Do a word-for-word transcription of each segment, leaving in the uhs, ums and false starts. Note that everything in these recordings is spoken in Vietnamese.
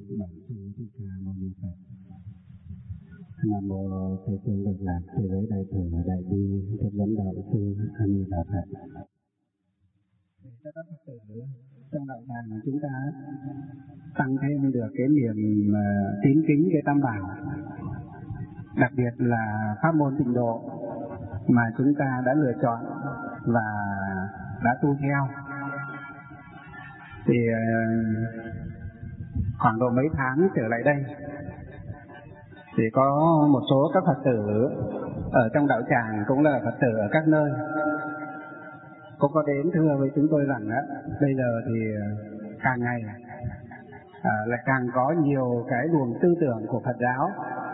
Bản sư Thích Ca Mâu Ni Phật. Nam mô Thế Tôn Cực Lạc Thế Giới Đại Thừa Đại Bi Tiếp dẫn Đạo Sư A Di Đà Phật. Cho các Phật tử trong đạo tràng của chúng ta tăng thêm được cái niềm tín kính cái Tam Bảo, đặc biệt là pháp môn Tịnh Độ mà chúng ta đã lựa chọn và đã tu theo. Thì khoảng độ mấy tháng trở lại đây thì có một số các Phật tử ở trong đạo tràng cũng là Phật tử ở các nơi cũng có đến thưa với chúng tôi rằng á, bây giờ thì càng ngày à, lại càng có nhiều cái luồng tư tưởng của Phật giáo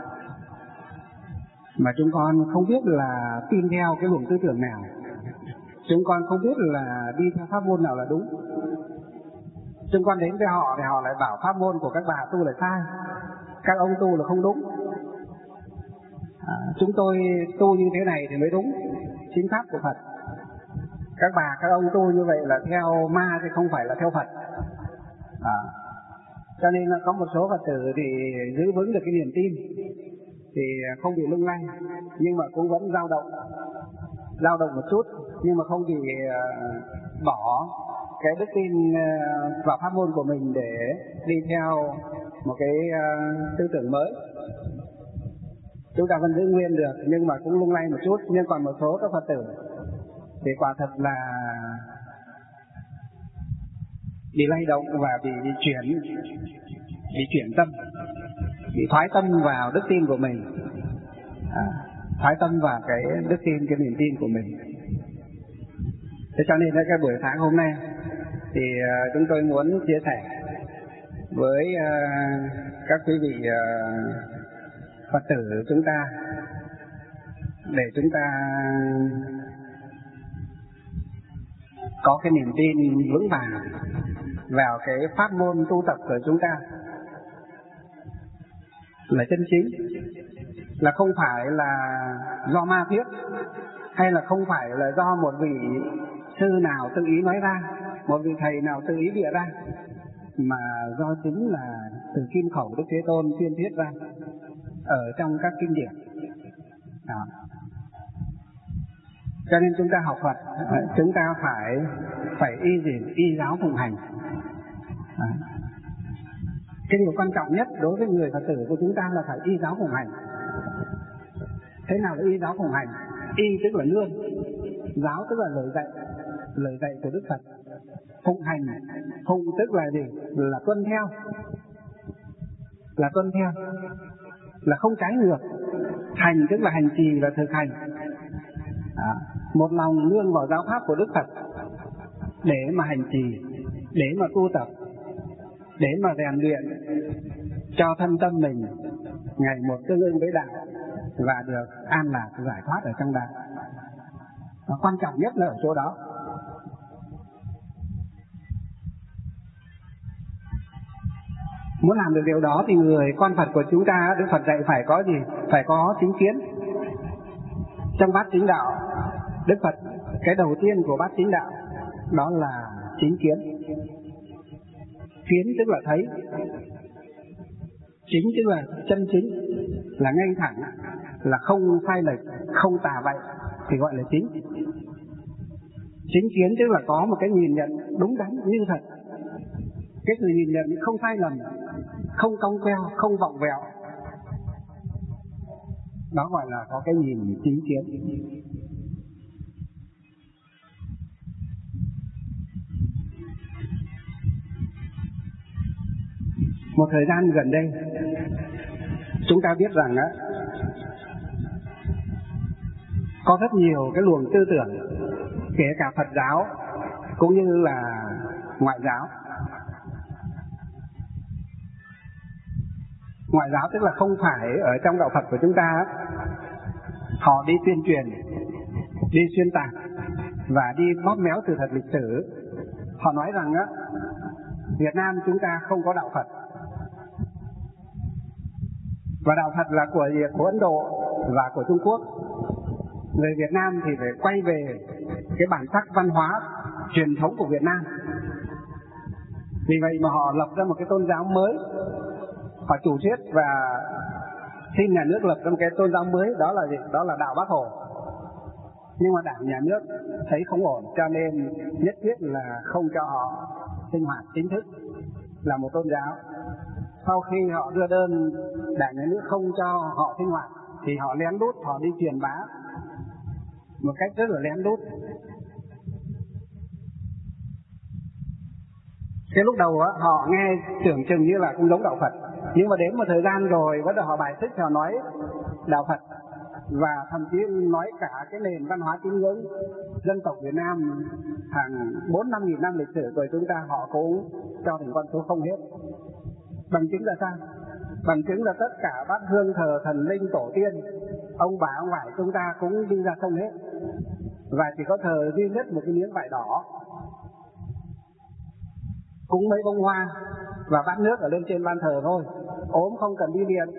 mà chúng con không biết là tin theo cái luồng tư tưởng nào, chúng con không biết là đi theo pháp môn nào là đúng. Chúng con đến với họ thì họ lại bảo pháp môn của các bà tu là sai, các ông tu là không đúng. À, chúng tôi tu như thế này thì mới đúng, chính pháp của Phật. Các bà, các ông tu như vậy là theo ma chứ không phải là theo Phật. À, cho nên là có một số Phật tử thì giữ vững được cái niềm tin, thì không bị lung lay, nhưng mà cũng vẫn dao động, dao động một chút, nhưng mà không bị uh, bỏ cái đức tin vào pháp môn của mình để đi theo một cái uh, tư tưởng mới. Chúng ta vẫn giữ nguyên được, nhưng mà cũng lung lay một chút. Nhưng còn một số các Phật tử thì quả thật là bị lay động và bị, bị chuyển, bị chuyển tâm, bị thoái tâm vào đức tin của mình, à, thoái tâm vào cái đức tin, cái niềm tin của mình. Thế cho nên cái buổi sáng hôm nay thì uh, chúng tôi muốn chia sẻ với uh, các quý vị uh, Phật tử chúng ta để chúng ta có cái niềm tin vững vàng vào cái pháp môn tu tập của chúng ta là chân chính, là không phải là do ma thuyết, hay là không phải là do một vị sư nào tự ý nói ra, một vị thầy nào tự ý bịa ra, mà do chính là từ kim khẩu Đức Thế Tôn tuyên thuyết ra ở trong các kinh điển. Đó. Cho nên chúng ta học Phật, chúng ta phải phải y gì y giáo phụng hành. Đó. Cái điều quan trọng nhất đối với người Phật tử của chúng ta là phải y giáo phụng hành. Thế nào là y giáo phụng hành? Y tức là nương, giáo tức là lời dạy, lời dạy của Đức Phật. Phụng hành, phụng tức là gì? Là tuân theo, là tuân theo, là không trái ngược. Hành tức là hành trì, là thực hành. Đó. Một lòng nương vào giáo pháp của Đức Phật để mà hành trì, để mà tu tập, để mà rèn luyện cho thân tâm mình ngày một tương ưng với đạo và được an lạc giải thoát ở trong đạo. Và quan trọng nhất là ở chỗ đó. Muốn làm được điều đó thì người con Phật của chúng ta, Đức Phật dạy phải có gì? Phải có chính kiến. Trong bát chính đạo, Đức Phật cái đầu tiên của bát chính đạo đó là chính kiến. Kiến tức là thấy, chính tức là chân chính, là ngay thẳng, là không sai lệch, không tà bậy thì gọi là chính. Chính kiến tức là có một cái nhìn nhận đúng đắn như thật, cái sự nhìn nhận không sai lầm, không cong queo, không vọng vẹo, đó gọi là có cái nhìn chính kiến. Một thời gian gần đây chúng ta biết rằng á, có rất nhiều cái luồng tư tưởng, kể cả Phật giáo cũng như là ngoại giáo. Ngoại giáo tức là không phải ở trong đạo Phật của chúng ta, họ đi tuyên truyền, đi xuyên tạc và đi bóp méo sự thật lịch sử. Họ nói rằng á, Việt Nam chúng ta không có đạo Phật, và đạo Phật là của gì? Của Ấn Độ và của Trung Quốc. Người Việt Nam thì phải quay về cái bản sắc văn hóa truyền thống của Việt Nam. Vì vậy mà họ lập ra một cái tôn giáo mới họ chủ thuyết và xin nhà nước lập ra một cái tôn giáo mới, đó là gì? Đó là đạo Bác Hồ. Nhưng mà đảng nhà nước thấy không ổn, cho nên nhất quyết là không cho họ sinh hoạt chính thức là một tôn giáo. Sau khi họ đưa đơn đảng nhà nước không cho họ sinh hoạt thì họ lén lút họ đi truyền bá một cách rất là lén lút. Cái lúc đầu á, họ nghe tưởng chừng như là cũng giống đạo Phật, nhưng mà đến một thời gian rồi bắt đầu họ bài xích, họ nói đạo Phật và thậm chí nói cả cái nền văn hóa tín ngưỡng dân tộc Việt Nam hàng bốn năm nghìn năm lịch sử của chúng ta họ cũng cho thành con số không hết. Bằng chứng là sao? Bằng chứng là tất cả bát hương thờ thần linh tổ tiên, ông bà ông ngoại chúng ta cũng đi ra sông hết, và chỉ có thờ duy nhất một cái miếng vải đỏ, cúng mấy bông hoa và bát nước ở lên trên ban thờ thôi. Ốm không cần đi viện,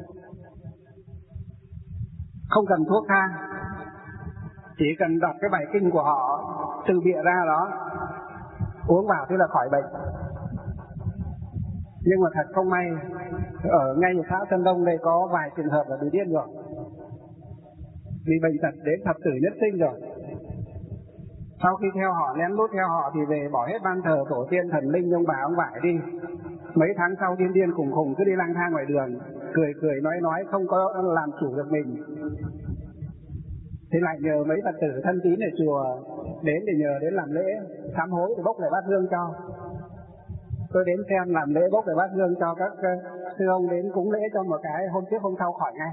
không cần thuốc thang, chỉ cần đọc cái bài kinh của họ từ bịa ra đó, uống vào thế là khỏi bệnh. Nhưng mà thật không may, ở ngay xã Sơn Đông đây có vài trường hợp là bị điên rồi, bị bệnh tật đến thập tử nhất sinh rồi. Sau khi theo họ, lén lút theo họ thì về bỏ hết ban thờ tổ tiên thần linh ông bà ông ngoại đi. Mấy tháng sau điên điên khùng khùng cứ đi lang thang ngoài đường, cười cười nói nói không có làm chủ được mình. Thì lại nhờ mấy Phật tử thân tín ở chùa đến để nhờ đến làm lễ sám hối để bốc lại bát hương cho. Tôi đến xem làm lễ bốc lại bát hương cho các sư ông đến cúng lễ cho một cái, hôm trước hôm sau khỏi ngay.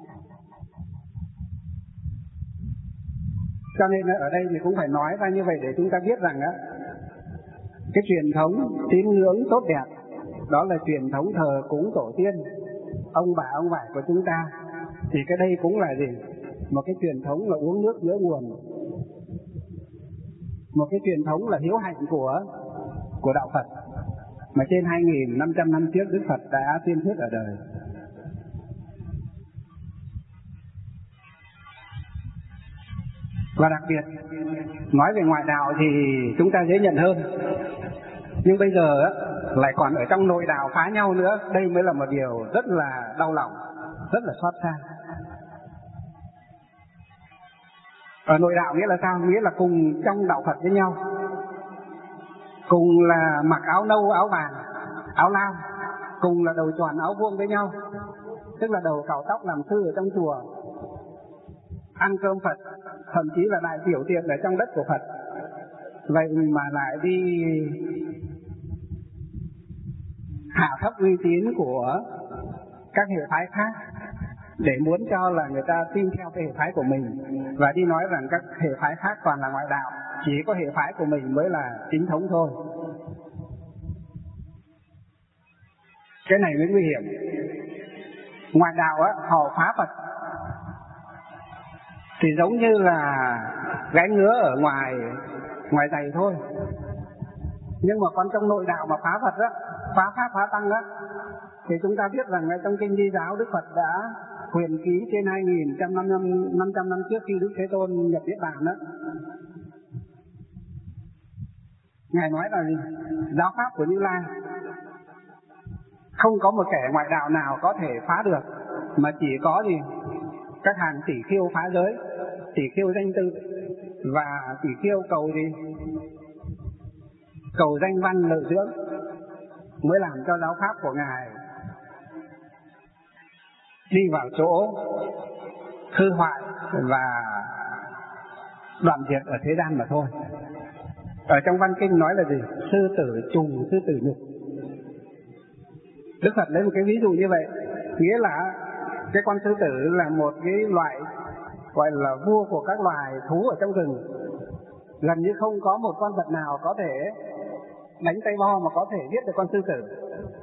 Cho nên ở đây thì cũng phải nói ra như vậy để chúng ta biết rằng á, cái truyền thống tín ngưỡng tốt đẹp đó là truyền thống thờ cúng tổ tiên, ông bà ông ngoại của chúng ta. Thì cái đây cũng là gì? Một cái truyền thống là uống nước nhớ nguồn, một cái truyền thống là hiếu hạnh của của đạo Phật mà trên hai nghìn năm trăm năm trước Đức Phật đã tuyên thuyết ở đời. Và đặc biệt nói về ngoại đạo thì chúng ta dễ nhận hơn, nhưng bây giờ lại còn ở trong nội đạo phá nhau nữa. Đây mới là một điều rất là đau lòng, rất là xót xa. Ở nội đạo nghĩa là sao? Nghĩa là cùng trong đạo Phật với nhau, cùng là mặc áo nâu áo vàng áo lam, cùng là đầu tròn áo vuông với nhau, tức là đầu cạo tóc làm sư ở trong chùa, ăn cơm Phật, thậm chí là đại tiểu tiện ở trong đất của Phật. Vậy mà lại đi hạ thấp uy tín của các hệ phái khác để muốn cho là người ta tin theo cái hệ phái của mình, và đi nói rằng các hệ phái khác toàn là ngoại đạo, chỉ có hệ phái của mình mới là chính thống thôi. Cái này mới nguy hiểm. Ngoại đạo á, họ phá Phật thì giống như là gái ngứa ở ngoài ngoài giày thôi. Nhưng mà còn trong nội đạo mà phá Phật á, phá pháp phá tăng á, thì chúng ta biết rằng trong kinh Di giáo Đức Phật đã huyền ký trên hai nghìn năm trăm năm trước khi Đức Thế Tôn nhập Niết Bàn đó. Ngài nói là gì? Giáo pháp của Như Lai không có một kẻ ngoại đạo nào có thể phá được, mà chỉ có gì? Các hàng tỷ khiêu phá giới, tỷ khiêu danh tự và tỷ khiêu cầu gì? Cầu danh văn lợi dưỡng mới làm cho giáo pháp của Ngài đi vào chỗ hư hoại và đoạn diệt ở thế gian mà thôi. Ở trong văn kinh nói là gì? Sư tử trùng, sư tử nhục. Đức Phật lấy một cái ví dụ như vậy, nghĩa là cái con sư tử là một cái loại gọi là vua của các loài thú ở trong rừng. Gần như không có một con vật nào có thể đánh tay bo mà có thể giết được con sư tử,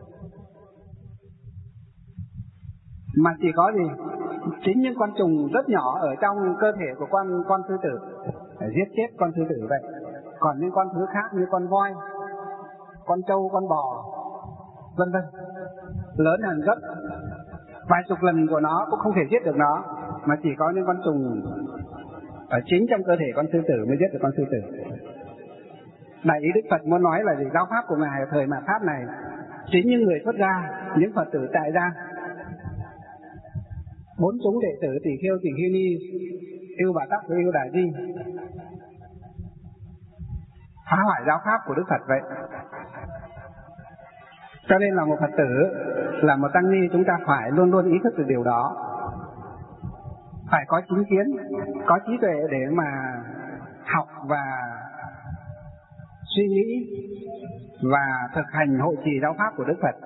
mà chỉ có gì? Chính những con trùng rất nhỏ ở trong cơ thể của con con sư tử để giết chết con sư tử vậy. Còn những con thứ khác như con voi, con trâu, con bò, vân vân, lớn hơn gấp vài chục lần của nó cũng không thể giết được nó, mà chỉ có những con trùng ở chính trong cơ thể con sư tử mới giết được con sư tử. Đại ý Đức Phật muốn nói là gì? Giáo pháp của Ngài ở thời mạt Pháp này, chính những người xuất gia những Phật tử tại gia, bốn chúng đệ tử Tỳ Kheo, Tỳ Kheo Ni, yêu Bà Tắc và yêu Đà Di, phá hoại giáo pháp của Đức Phật vậy. Cho nên là một Phật tử, là một tăng ni, chúng ta phải luôn luôn ý thức được điều đó, phải có chính kiến, có trí tuệ để mà học và suy nghĩ và thực hành hộ trì giáo pháp của Đức Phật.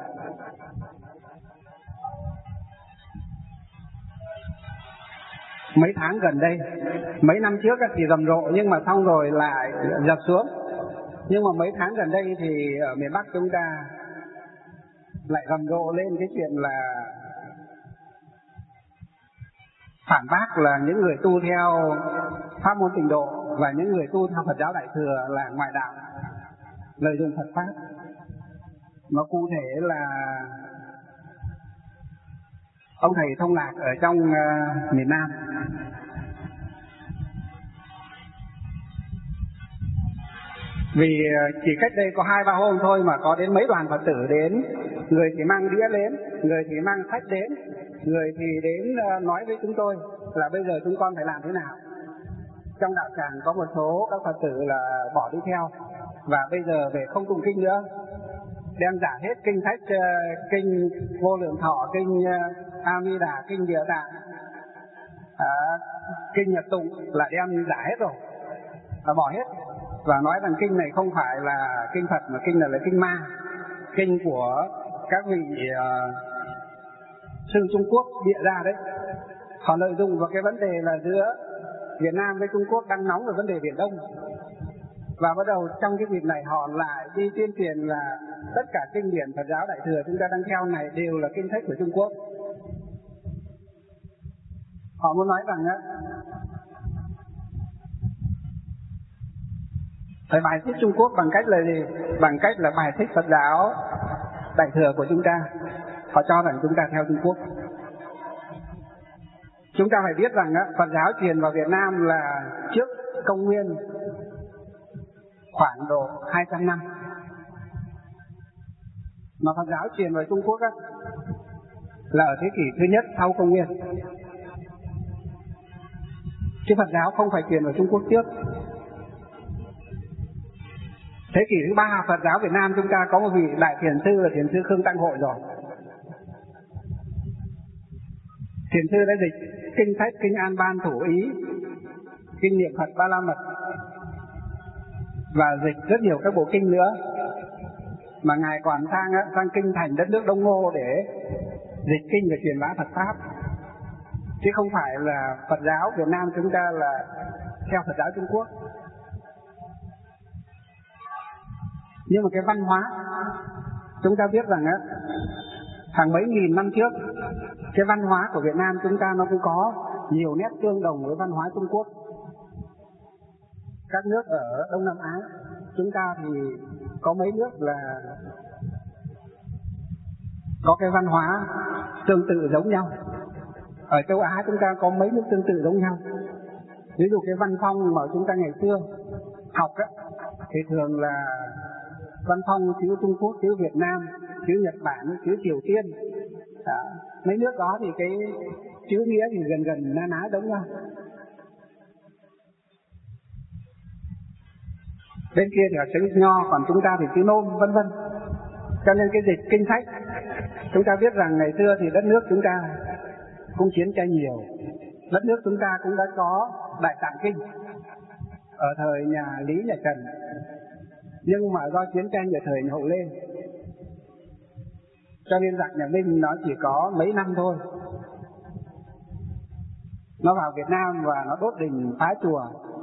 Mấy tháng gần đây, mấy năm trước thì rầm rộ nhưng mà xong rồi lại dập xuống. Nhưng mà mấy tháng gần đây thì ở miền Bắc chúng ta lại rầm rộ lên cái chuyện là phản bác là những người tu theo pháp môn Tịnh Độ và những người tu theo Phật giáo Đại Thừa là ngoại đạo, lợi dụng Phật pháp. Mà cụ thể là ông thầy Thông Lạc ở trong uh, miền Nam vì chỉ cách đây có hai ba hôm thôi mà có đến mấy đoàn Phật tử đến, người thì mang đĩa đến, người thì mang sách đến, người thì đến uh, nói với chúng tôi là bây giờ chúng con phải làm thế nào. Trong đạo tràng có một số các Phật tử là bỏ đi theo và bây giờ về không tụng kinh nữa, đem giả hết kinh sách, uh, kinh Vô Lượng Thọ, kinh uh, A Di Đà, kinh Địa Tạng, uh, kinh Nhật Tụng là đem giả hết rồi, là bỏ hết và nói rằng kinh này không phải là kinh Phật mà kinh này là kinh ma, kinh của các vị uh, sư Trung Quốc bịa ra đấy. Họ lợi dụng vào cái vấn đề là giữa Việt Nam với Trung Quốc đang nóng ở vấn đề Biển Đông, và bắt đầu trong cái dịp này họ lại đi tuyên truyền là tất cả kinh điển Phật giáo Đại Thừa chúng ta đang theo này đều là kinh sách của Trung Quốc. Họ muốn nói rằng á, phải bài xích Trung Quốc bằng cách là gì? Bằng cách là bài xích Phật giáo Đại Thừa của chúng ta. Họ cho rằng chúng ta theo Trung Quốc. Chúng ta phải biết rằng á, Phật giáo truyền vào Việt Nam là trước công nguyên khoảng độ hai trăm năm. Mà Phật giáo truyền vào Trung Quốc á, là ở thế kỷ thứ nhất sau công nguyên. Chứ Phật giáo không phải truyền vào Trung Quốc trước. Thế kỷ thứ ba Phật giáo Việt Nam chúng ta có một vị đại thiền sư là thiền sư Khương Tăng Hội rồi. Thiền sư đã dịch kinh sách kinh An Ban Thủ Ý, kinh Niệm Phật Ba La Mật và dịch rất nhiều các bộ kinh nữa. Mà ngài còn sang sang kinh thành đất nước Đông Ngô để dịch kinh và truyền bá Phật pháp, chứ không phải là Phật giáo Việt Nam chúng ta là theo Phật giáo Trung Quốc. Nhưng mà cái văn hóa chúng ta biết rằng á, hàng mấy nghìn năm trước cái văn hóa của Việt Nam chúng ta nó cũng có nhiều nét tương đồng với văn hóa Trung Quốc. Các nước ở Đông Nam Á chúng ta thì có mấy nước là có cái văn hóa tương tự giống nhau. Ở châu Á chúng ta có mấy nước tương tự giống nhau. Ví dụ cái văn phong mà chúng ta ngày xưa học á, thì thường là văn phong chữ Trung Quốc, chữ Việt Nam, chữ Nhật Bản, chữ Triều Tiên. Đó. Mấy nước đó thì cái chữ nghĩa thì gần gần na ná giống nhau. Bên kia thì là chữ Nho, còn chúng ta thì chữ Nôm, vân vân. Cho nên cái dịch kinh sách, chúng ta biết rằng ngày xưa thì đất nước chúng ta cũng chiến tranh nhiều. Đất nước chúng ta cũng đã có Đại Tạng Kinh ở thời nhà Lý, nhà Trần. Nhưng mà do chiến tranh ở thời nhà Hậu Lê, cho nên giặc nhà Minh nó chỉ có mấy năm thôi. Nó vào Việt Nam và nó đốt đình phá chùa,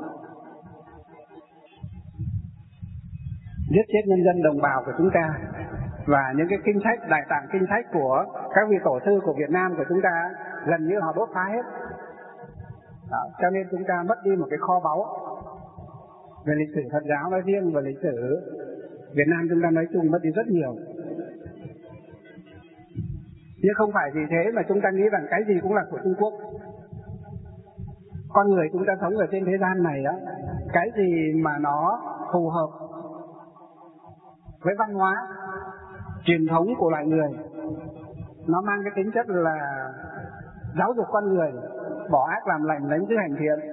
giết chết nhân dân đồng bào của chúng ta. Và những cái kinh sách, Đại Tạng kinh sách của các vị tổ sư của Việt Nam của chúng ta gần như họ đốt phá hết. Đó, cho nên chúng ta mất đi một cái kho báu về lịch sử Phật giáo nói riêng và lịch sử Việt Nam chúng ta nói chung, mất đi rất nhiều. Nhưng không phải vì thế mà chúng ta nghĩ rằng cái gì cũng là của Trung Quốc. Con người chúng ta sống ở trên thế gian này á, cái gì mà nó phù hợp với văn hóa truyền thống của loài người nó mang cái tính chất là giáo dục con người, bỏ ác làm lành, lấy chữ hành thiện,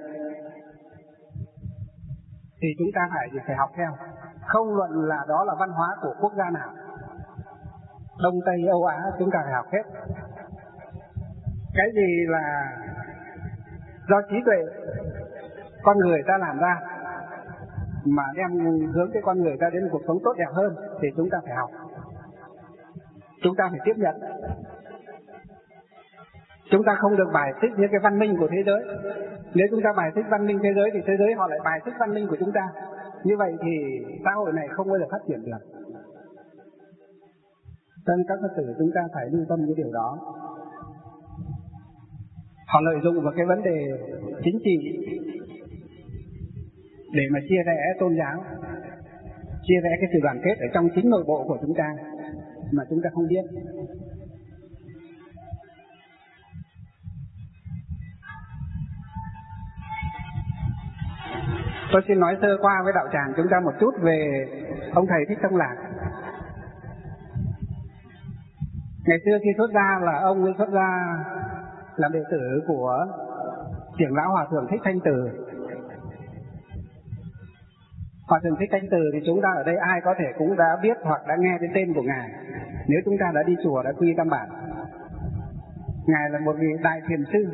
thì chúng ta phải phải học theo. Không luận là đó là văn hóa của quốc gia nào, Đông Tây Âu Á, chúng ta phải học hết. Cái gì là do trí tuệ con người ta làm ra mà đem hướng cái con người ta đến một cuộc sống tốt đẹp hơn thì chúng ta phải học, chúng ta phải tiếp nhận. Chúng ta không được bài xích những cái văn minh của thế giới. Nếu chúng ta bài xích văn minh thế giới thì thế giới họ lại bài xích văn minh của chúng ta. Như vậy thì xã hội này không bao giờ phát triển được. Cho nên các Phật tử chúng ta phải lưu tâm cái điều đó. Họ lợi dụng vào cái vấn đề chính trị để mà chia rẽ tôn giáo, chia rẽ cái sự đoàn kết ở trong chính nội bộ của chúng ta mà chúng ta không biết. Tôi xin nói sơ qua với đạo tràng chúng ta một chút về ông thầy Thích Thông Lạc. Ngày xưa khi xuất gia là ông ấy xuất gia làm đệ tử của trưởng lão Hòa thượng Thích Thanh Từ. Hòa thượng Thích Thanh Từ thì chúng ta ở đây ai có thể cũng đã biết hoặc đã nghe đến tên của ngài nếu chúng ta đã đi chùa, đã quy tam bản. Ngài là một vị đại thiền sư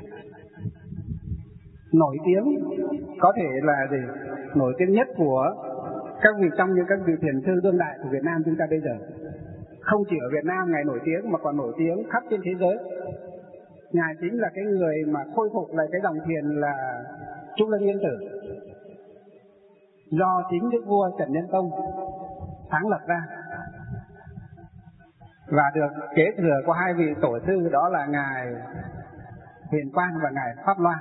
nổi tiếng, có thể là gì nổi tiếng nhất của các vị trong những các vị thiền sư đương đại của Việt Nam chúng ta bây giờ. Không chỉ ở Việt Nam ngài nổi tiếng mà còn nổi tiếng khắp trên thế giới. Ngài chính là cái người mà khôi phục lại cái dòng thiền là Trúc Lâm Yên Tử, do chính đức vua Trần Nhân Tông sáng lập ra, và được kế thừa qua hai vị tổ sư, đó là ngài Huyền Quang và ngài Pháp Loan.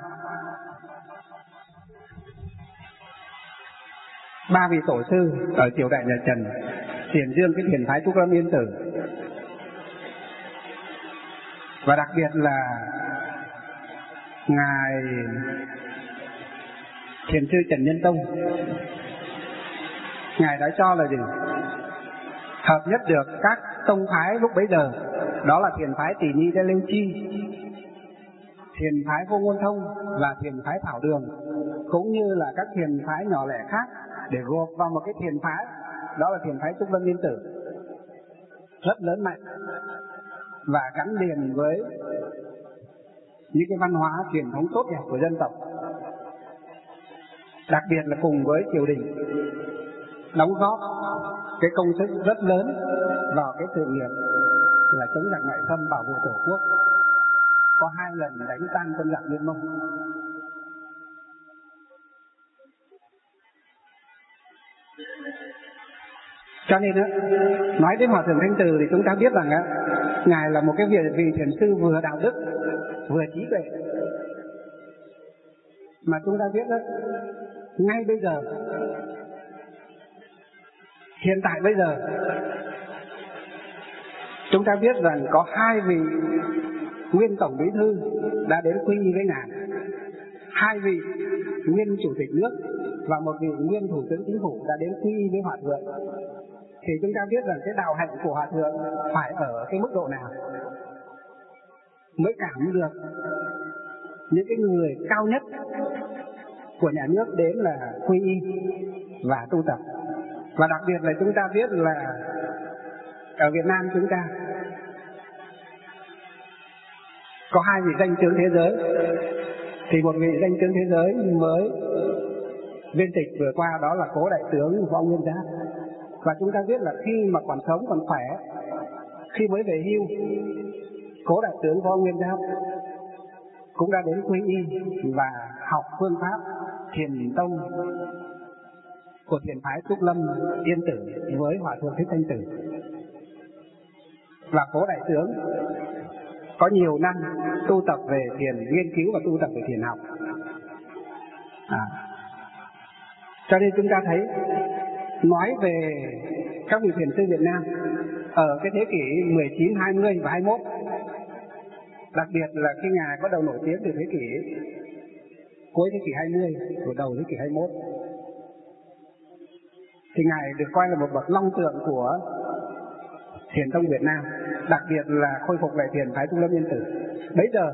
Ba vị tổ sư ở triều đại nhà Trần truyền dương cái thiền phái Trúc Lâm Yên Tử. Và đặc biệt là ngài thiền sư Trần Nhân Tông, ngài đã cho là gì hợp nhất được các tông phái lúc bấy giờ, đó là thiền phái Tỷ Nhi Đa Lưu Chi, thiền phái Vô Ngôn Thông và thiền phái Thảo Đường, cũng như là các thiền phái nhỏ lẻ khác, để gộp vào một cái thiền phái, đó là thiền phái Trúc Lâm Yên Tử, rất lớn mạnh và gắn liền với những cái văn hóa truyền thống tốt đẹp của dân tộc. Đặc biệt là cùng với triều đình đóng góp cái công sức rất lớn vào cái sự nghiệp là chống giặc ngoại xâm, bảo vệ tổ quốc, có hai lần đánh tan quân giặc Nguyên Mông. Cho nên đó, nói đến Hòa thượng Thanh Từ thì chúng ta biết rằng á, ngài là một cái vị, vị thiền sư vừa đạo đức vừa trí tuệ. Mà chúng ta biết đó, ngay bây giờ, hiện tại bây giờ, chúng ta biết rằng có hai vị nguyên tổng bí thư đã đến quy y với ngài, hai vị nguyên chủ tịch nước và một vị nguyên thủ tướng chính phủ đã đến quy y với Hòa thượng. Thì chúng ta biết rằng cái đạo hạnh của Hòa thượng phải ở cái mức độ nào mới cảm được những cái người cao nhất của nhà nước đến là quy y và tu tập. Và đặc biệt là chúng ta biết là ở Việt Nam chúng ta có hai vị danh tướng thế giới, thì một vị danh tướng thế giới mới viên tịch vừa qua đó là cố đại tướng Võ Nguyên Giáp. Và chúng ta biết là khi mà còn sống còn khỏe, khi mới về hưu, cố đại tướng Võ Nguyên Giáp cũng đã đến quy y và học phương pháp thiền tông của thiền phái Trúc Lâm Yên Tử với Hòa thượng Thích Thanh Tử. Và cố đại tướng có nhiều năm tu tập về thiền, nghiên cứu và tu tập về thiền học. À. Cho nên chúng ta thấy, nói về các vị thiền sư Việt Nam ở cái thế kỷ mười chín, hai mươi và hai mươi mốt, đặc biệt là khi ngài bắt đầu nổi tiếng từ thế kỷ cuối thế kỷ hai mươi, của đầu thế kỷ hai mươi mốt, thì ngài được coi là một bậc long tượng của thiền tông Việt Nam. đặc biệt là khôi phục lại thiền phái Tu Lâm Yên Tử. Bây giờ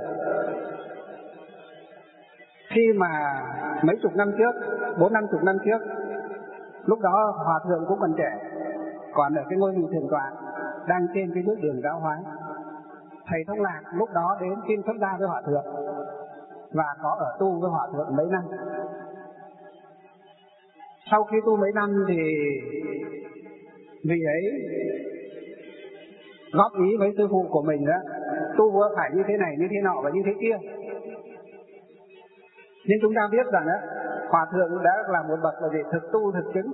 khi mà mấy chục năm trước, bốn năm chục năm trước, lúc đó hòa thượng cũng còn trẻ, còn ở cái ngôi vị thiền tọa, đang trên cái bước đường giáo hóa. Thầy Thông Lạc lúc đó đến xin xuất gia với hòa thượng và có ở tu với hòa thượng mấy năm. Sau khi tu mấy năm thì vị ấy góp ý với sư phụ của mình đó, tu phải như thế này, như thế nọ và như thế kia. Nhưng chúng ta biết rằng đó, hòa thượng đã là một bậc là gì? Thực tu thực chứng,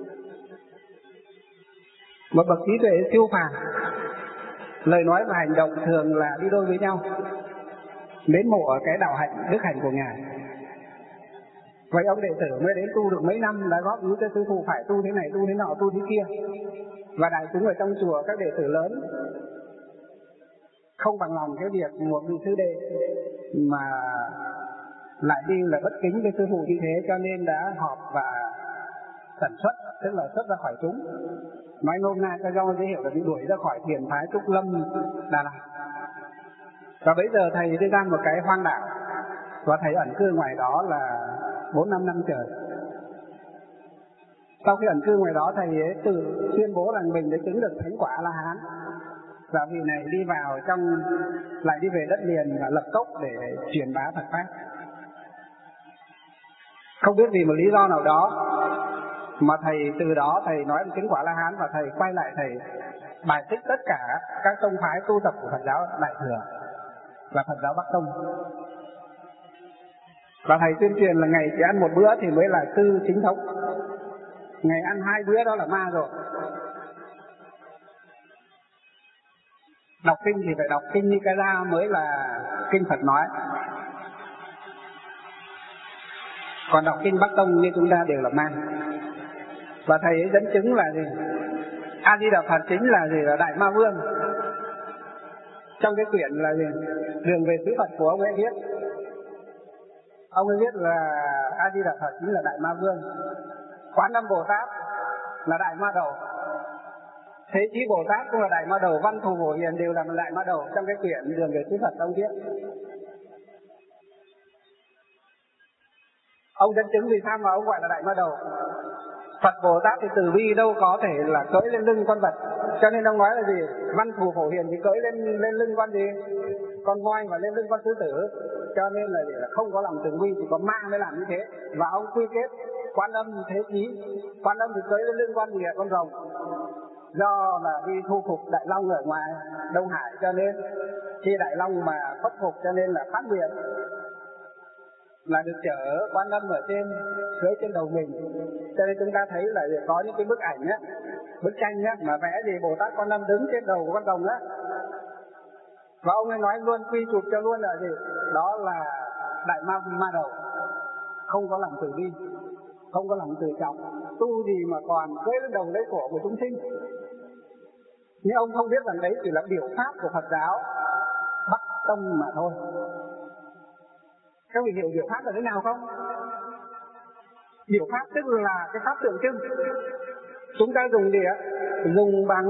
một bậc trí tuệ siêu phàm, lời nói và hành động thường là đi đôi với nhau, mến mộ ở cái đạo hạnh đức hạnh của ngài. Vậy ông đệ tử mới đến tu được mấy năm đã góp ý cho sư phụ phải tu thế này, tu thế nọ, tu thế kia. Và đại chúng ở trong chùa, các đệ tử lớn không bằng lòng cái việc một vị sư đệ mà lại đi là bất kính với sư phụ như thế, cho nên đã họp và tẩn xuất, tức là xuất ra khỏi chúng. Nói nôm na cho do dễ hiểu là bị đuổi ra khỏi thiền phái Trúc Lâm Đà Lạt. Và bây giờ thầy đi ra một cái hoang đảo và thầy ẩn cư ngoài đó là bốn năm năm trời. Sau khi ẩn cư ngoài đó, thầy ấy tự tuyên bố rằng mình đã chứng được thánh quả La Hán. Và vị này đi vào trong, lại đi về đất liền và lập cốc để truyền bá Phật pháp. Không biết vì một lý do nào đó mà thầy từ đó thầy nói về chứng quả La Hán và thầy quay lại thầy bài xích tất cả các tông phái tu tập của Phật giáo Đại Thừa và Phật giáo Bắc Tông. Và thầy tuyên truyền là ngày chỉ ăn một bữa thì mới là sư chính thống, ngày ăn hai bữa đó là ma rồi. Đọc kinh thì phải đọc kinh Nikaya mới là kinh Phật nói, còn đọc kinh Bắc Tông như chúng ta đều là ma. Và thầy ấy dẫn chứng là gì? A Di Đà Phật chính là gì? Là Đại Ma Vương. Trong cái quyển là gì? Đường về xứ Phật của ông ấy viết, ông ấy viết là A Di Đà Phật chính là Đại Ma Vương, Quán Âm Bồ Tát là Đại Ma Đầu, Thế Chí Bồ Tát cũng là Đại Ma Đầu, Văn Thù Bổ Hiền đều là Đại Ma Đầu. Trong cái quyển Đường về xứ Phật ông viết. Ông dẫn chứng vì sao mà ông gọi là Đại Ma Đầu. Phật Bồ Tát thì từ bi đâu có thể là cưỡi lên lưng con vật, cho nên ông nói là gì? Văn Thù Phổ Hiền thì cưỡi lên lên lưng con gì? Con voi và lên lưng con sư tử, cho nên là, là không có lòng từ bi, chỉ có ma mới làm như thế. Và ông quy kết Quán Âm Thế Chí, Quán Âm thì cưỡi lên lưng con gì? Con rồng, do là đi thu phục Đại Long ở ngoài Đông Hải, cho nên khi Đại Long mà khuất phục cho nên là phát nguyện là được chở Quan Âm ở trên, cưỡi trên đầu mình. Cho nên chúng ta thấy là có những cái bức ảnh á, bức tranh á mà vẽ gì Bồ Tát Quan Âm đứng trên đầu của con rồng á. Và ông ấy nói luôn, quy chụp cho luôn là gì? Đó là Đại Ma Ma Đầu, không có lòng từ bi, không có lòng từ trọng, tu gì mà còn cưỡi lên đầu lấy cổ của chúng sinh. Nhưng ông không biết rằng đấy chỉ là biểu pháp của Phật giáo Bắc Tông mà thôi. Các vị hiểu biểu pháp là thế nào không? Biểu pháp tức là cái pháp tượng trưng. Chúng ta dùng gì ạ? Dùng bằng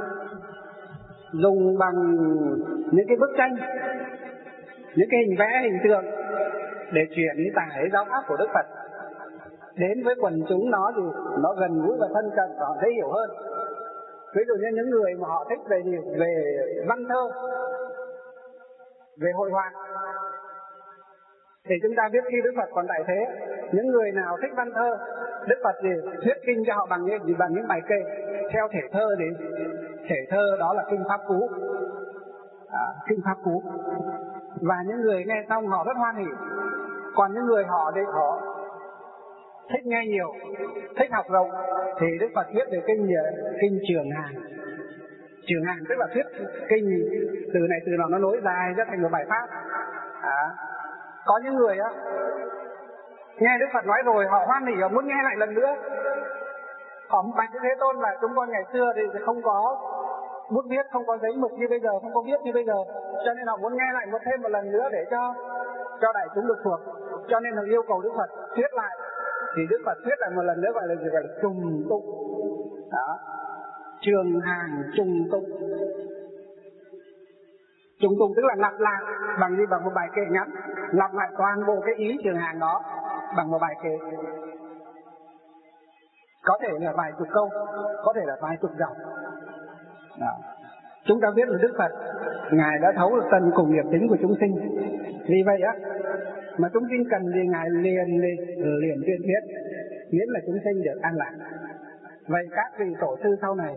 dùng bằng những cái bức tranh, những cái hình vẽ, hình tượng để truyền tải giáo pháp của Đức Phật đến với quần chúng, nó thì nó gần gũi và thân cận, họ dễ hiểu hơn. Ví dụ như những người mà họ thích về gì? Về văn thơ, về hội họa, thì chúng ta biết khi Đức Phật còn tại thế, những người nào thích văn thơ, Đức Phật gì thuyết kinh cho họ bằng những gì? Bằng những bài kệ theo thể thơ. Thì thể thơ đó là kinh Pháp Cú, à, kinh Pháp Cú. Và những người nghe xong họ rất hoan hỉ. Còn những người họ thì họ thích nghe nhiều, thích học rộng, thì Đức Phật viết về kinh kinh Trường Hàng. Trường Hàng tức là thuyết kinh, từ này từ nào nó nối dài ra thành một bài pháp. À, có những người á nghe Đức Phật nói rồi họ hoan hỉ, họ muốn nghe lại lần nữa. Họ bạch với Thế Tôn là chúng con ngày xưa thì không có bút viết, không có giấy mực như bây giờ, không có viết như bây giờ, cho nên họ muốn nghe lại một thêm một lần nữa để cho cho đại chúng được thuộc. Cho nên họ yêu cầu Đức Phật thuyết lại. Thì Đức Phật thuyết lại một lần nữa, gọi là gì? Gọi là trùng tụng. Đó, Trường Hàng trùng tụng. Trùng tùng tức là lặp lại bằng gì? Bằng một bài kệ ngắn, lặp lại toàn bộ cái ý trường hàng đó bằng một bài kệ. Có thể là vài chục câu, có thể là vài chục dòng. Đó. Chúng ta biết là Đức Phật Ngài đã thấu được tận cùng nghiệp tính của chúng sinh. Vì vậy á mà chúng sinh cần gì Ngài liền liền liền tuyên thuyết, miễn là chúng sinh được an lạc. Vậy các vị tổ sư sau này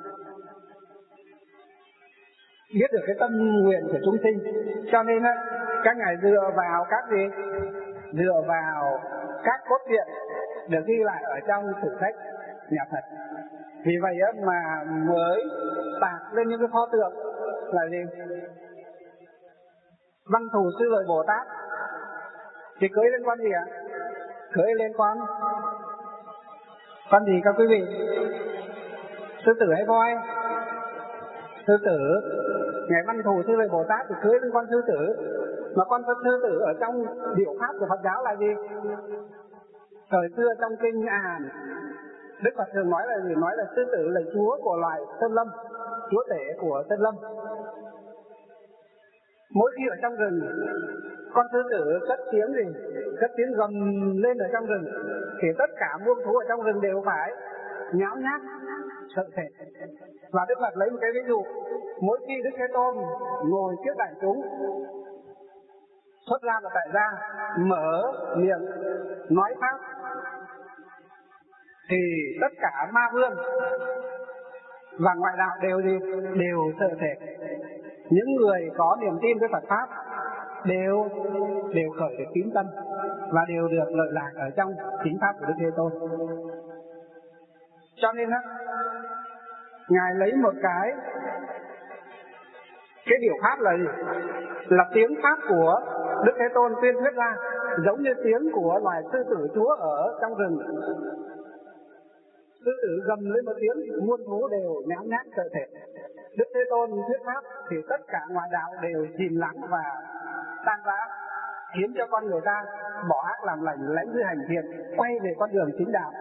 biết được cái tâm nguyện của chúng sinh, cho nên á các ngài dựa vào các gì? Dựa vào các cốt truyện được ghi lại ở trong sử sách nhà Phật. Vì vậy á mà mới tạc lên những cái pho tượng là gì? Văn Thù Sư Lợi Bồ Tát thì cưới lên con gì ạ? Cưới lên con con gì các quý vị? Sư tử hay voi? Sư tử. Ngài Văn Thù Sư Lợi Bồ Tát thì cưới lên con sư tử. Mà con sư tử ở trong điệu pháp của Phật giáo là gì? Thời xưa trong kinh A Hàm, Đức Phật thường nói là gì? Nói là sư tử là chúa của loài sơn lâm, chúa tể của sơn lâm. Mỗi khi ở trong rừng, con sư tử cất tiếng gì? Cất tiếng gầm lên ở trong rừng, thì tất cả muôn thú ở trong rừng đều phải nháo nhác, sợ sệt. Và Đức Phật lấy một cái ví dụ, mỗi khi Đức Thế Tôn ngồi trước đại chúng, xuất ra và tại gia, mở miệng nói pháp, thì tất cả ma vương và ngoại đạo đều gì? Đều sợ sệt. Những người có niềm tin với Phật pháp đều đều khởi được tín tâm và đều được lợi lạc ở trong chính pháp của Đức Thế Tôn. Cho nên á, Ngài lấy một cái cái điều pháp là gì? Là tiếng pháp của Đức Thế Tôn tuyên thuyết ra, giống như tiếng của loài sư tử chúa ở trong rừng. Sư tử gầm lên một tiếng, muôn thú đều nháo nhác sợ sệt. Đức Thế Tôn thuyết pháp thì tất cả ngoại đạo đều chìm lắng và tan rã, khiến cho con người ta bỏ ác làm lành, lãnh giữ hành thiện, quay về con đường chính đạo.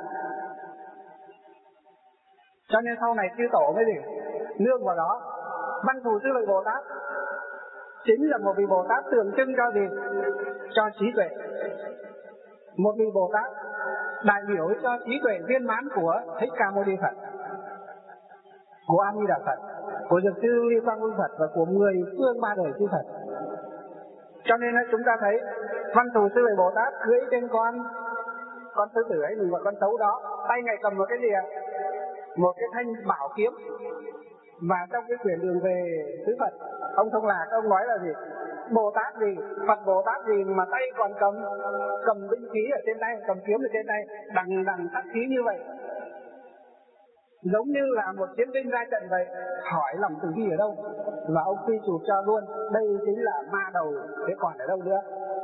Cho nên sau này chư tổ mới gì? Nương vào đó. Văn Thù Sư Lợi Bồ Tát chính là một vị Bồ Tát tượng trưng cho gì? Cho trí tuệ. Một vị Bồ Tát đại biểu cho trí tuệ viên mãn của Thích Ca Mâu Ni Phật, của A Di Đà Phật, của Dược Sư Lưu Quang Vương Phật và của mười phương ba đời chư Phật. Cho nên chúng ta thấy Văn Thù Sư Lợi Bồ Tát cưỡi trên con con sư tử ấy, mình gọi con sấu đó, tay Ngài cầm một cái gì ạ? Một cái thanh bảo kiếm. Và trong cái quyển Đường Về Xứ Phật, ông Thông Lạc ông nói là gì? Bồ Tát gì, Phật Bồ Tát gì mà tay còn cầm cầm binh khí ở trên tay, cầm kiếm ở trên tay, đằng đằng sát khí như vậy, giống như là một chiến binh ra trận vậy. Hỏi lòng tử vi ở đâu? Và ông quy chụp cho luôn, đây chính là ma đầu, thế còn ở đâu nữa?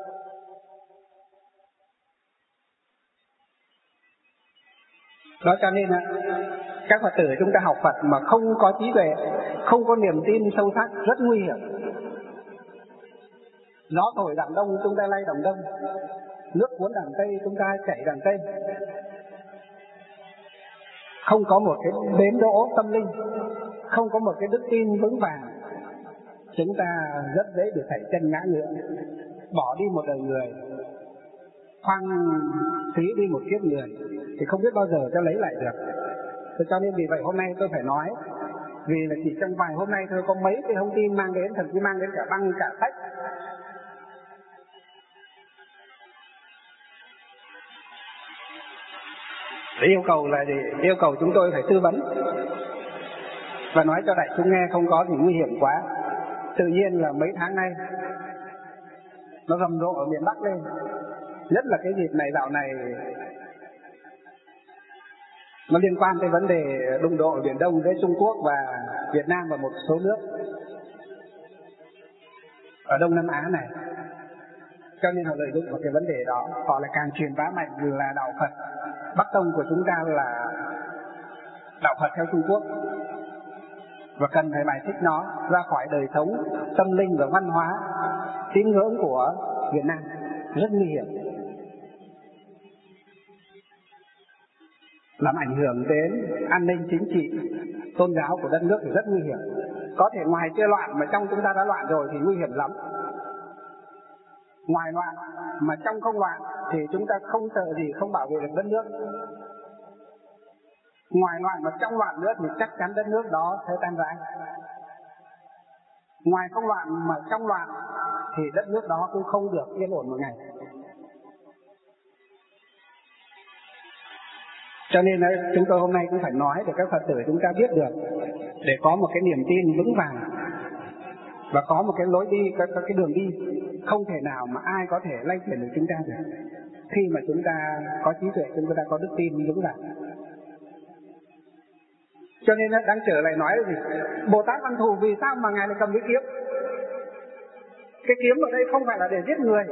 Đó, cho nên các Phật tử chúng ta học Phật mà không có trí tuệ, không có niềm tin sâu sắc, rất nguy hiểm. Gió thổi đằng đông chúng ta lay đằng đông, nước cuốn đằng tây chúng ta chảy đằng tây. Không có một cái bến đỗ tâm linh, không có một cái đức tin vững vàng, chúng ta rất dễ được thảy chân ngã ngựa, bỏ đi một đời người, hoang phí đi một kiếp người, thì không biết bao giờ cho lấy lại được. Thế cho nên vì vậy hôm nay tôi phải nói, vì là chỉ trong vài hôm nay thôi có mấy cái thông tin mang đến, thậm chí mang đến cả băng cả sách. Để yêu cầu là gì? Yêu cầu chúng tôi phải tư vấn và nói cho đại chúng nghe không có gì nguy hiểm quá. Tự nhiên là mấy tháng nay nó rầm rộ ở miền Bắc lên, nhất là cái dịp này dạo này nó liên quan tới vấn đề đụng độ ở Biển Đông với Trung Quốc và Việt Nam và một số nước ở Đông Nam Á này. Cho nên họ lợi dụng vào cái vấn đề đó, họ lại càng truyền bá mạnh là đạo Phật Bắc Tông của chúng ta là đạo Phật theo Trung Quốc, và cần phải bài xích nó ra khỏi đời sống tâm linh và văn hóa tín ngưỡng của Việt Nam, rất nguy hiểm, làm ảnh hưởng đến an ninh chính trị tôn giáo của đất nước thì rất nguy hiểm. có thể ngoài chưa loạn mà trong chúng ta đã loạn rồi thì nguy hiểm lắm. Ngoài loạn mà trong không loạn thì chúng ta không sợ gì, không bảo vệ được đất nước. Ngoài loạn mà trong loạn nữa thì chắc chắn đất nước đó sẽ tan rã. Ngoài không loạn mà trong loạn thì đất nước đó cũng không được yên ổn một ngày. Cho nên chúng tôi hôm nay cũng phải nói để các Phật tử chúng ta biết được, để có một cái niềm tin vững vàng và có một cái lối đi, có, có cái đường đi không thể nào mà ai có thể lay chuyển được chúng ta được. Khi mà chúng ta có trí tuệ, chúng ta có đức tin vững vàng. Cho nên đang trở lại nói là gì? Bồ Tát Văn Thù vì sao mà Ngài lại cầm cái kiếm? Cái kiếm ở đây không phải là để giết người.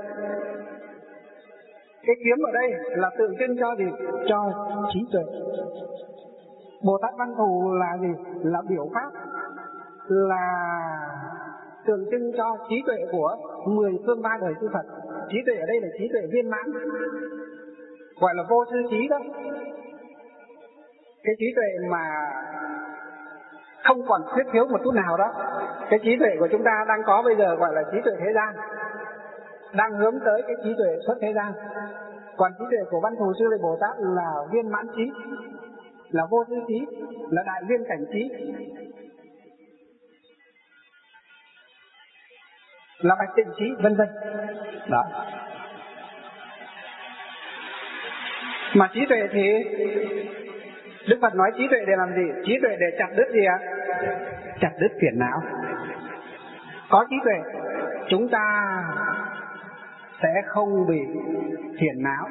Cái kiếm ở đây là tượng trưng cho gì? Cho trí tuệ. Bồ Tát Văn Thù là gì? Là biểu pháp, là tượng trưng cho trí tuệ của mười phương ba đời chư Phật. Trí tuệ ở đây là trí tuệ viên mãn, gọi là vô sư trí đó. Cái trí tuệ mà không còn khuyết thiếu một chút nào đó. Cái trí tuệ của chúng ta đang có bây giờ gọi là trí tuệ thế gian, đang hướng tới cái trí tuệ xuất thế gian. Còn trí tuệ của Văn Thù Sư Lợi Bồ Tát là viên mãn trí, là vô tư trí, là đại viên cảnh trí, là bạch tịnh trí, vân vân. Đó. Mà trí tuệ thì Đức Phật nói trí tuệ để làm gì? Trí tuệ để chặt đứt gì ạ? Chặt đứt phiền não. Có trí tuệ chúng ta sẽ không bị phiền não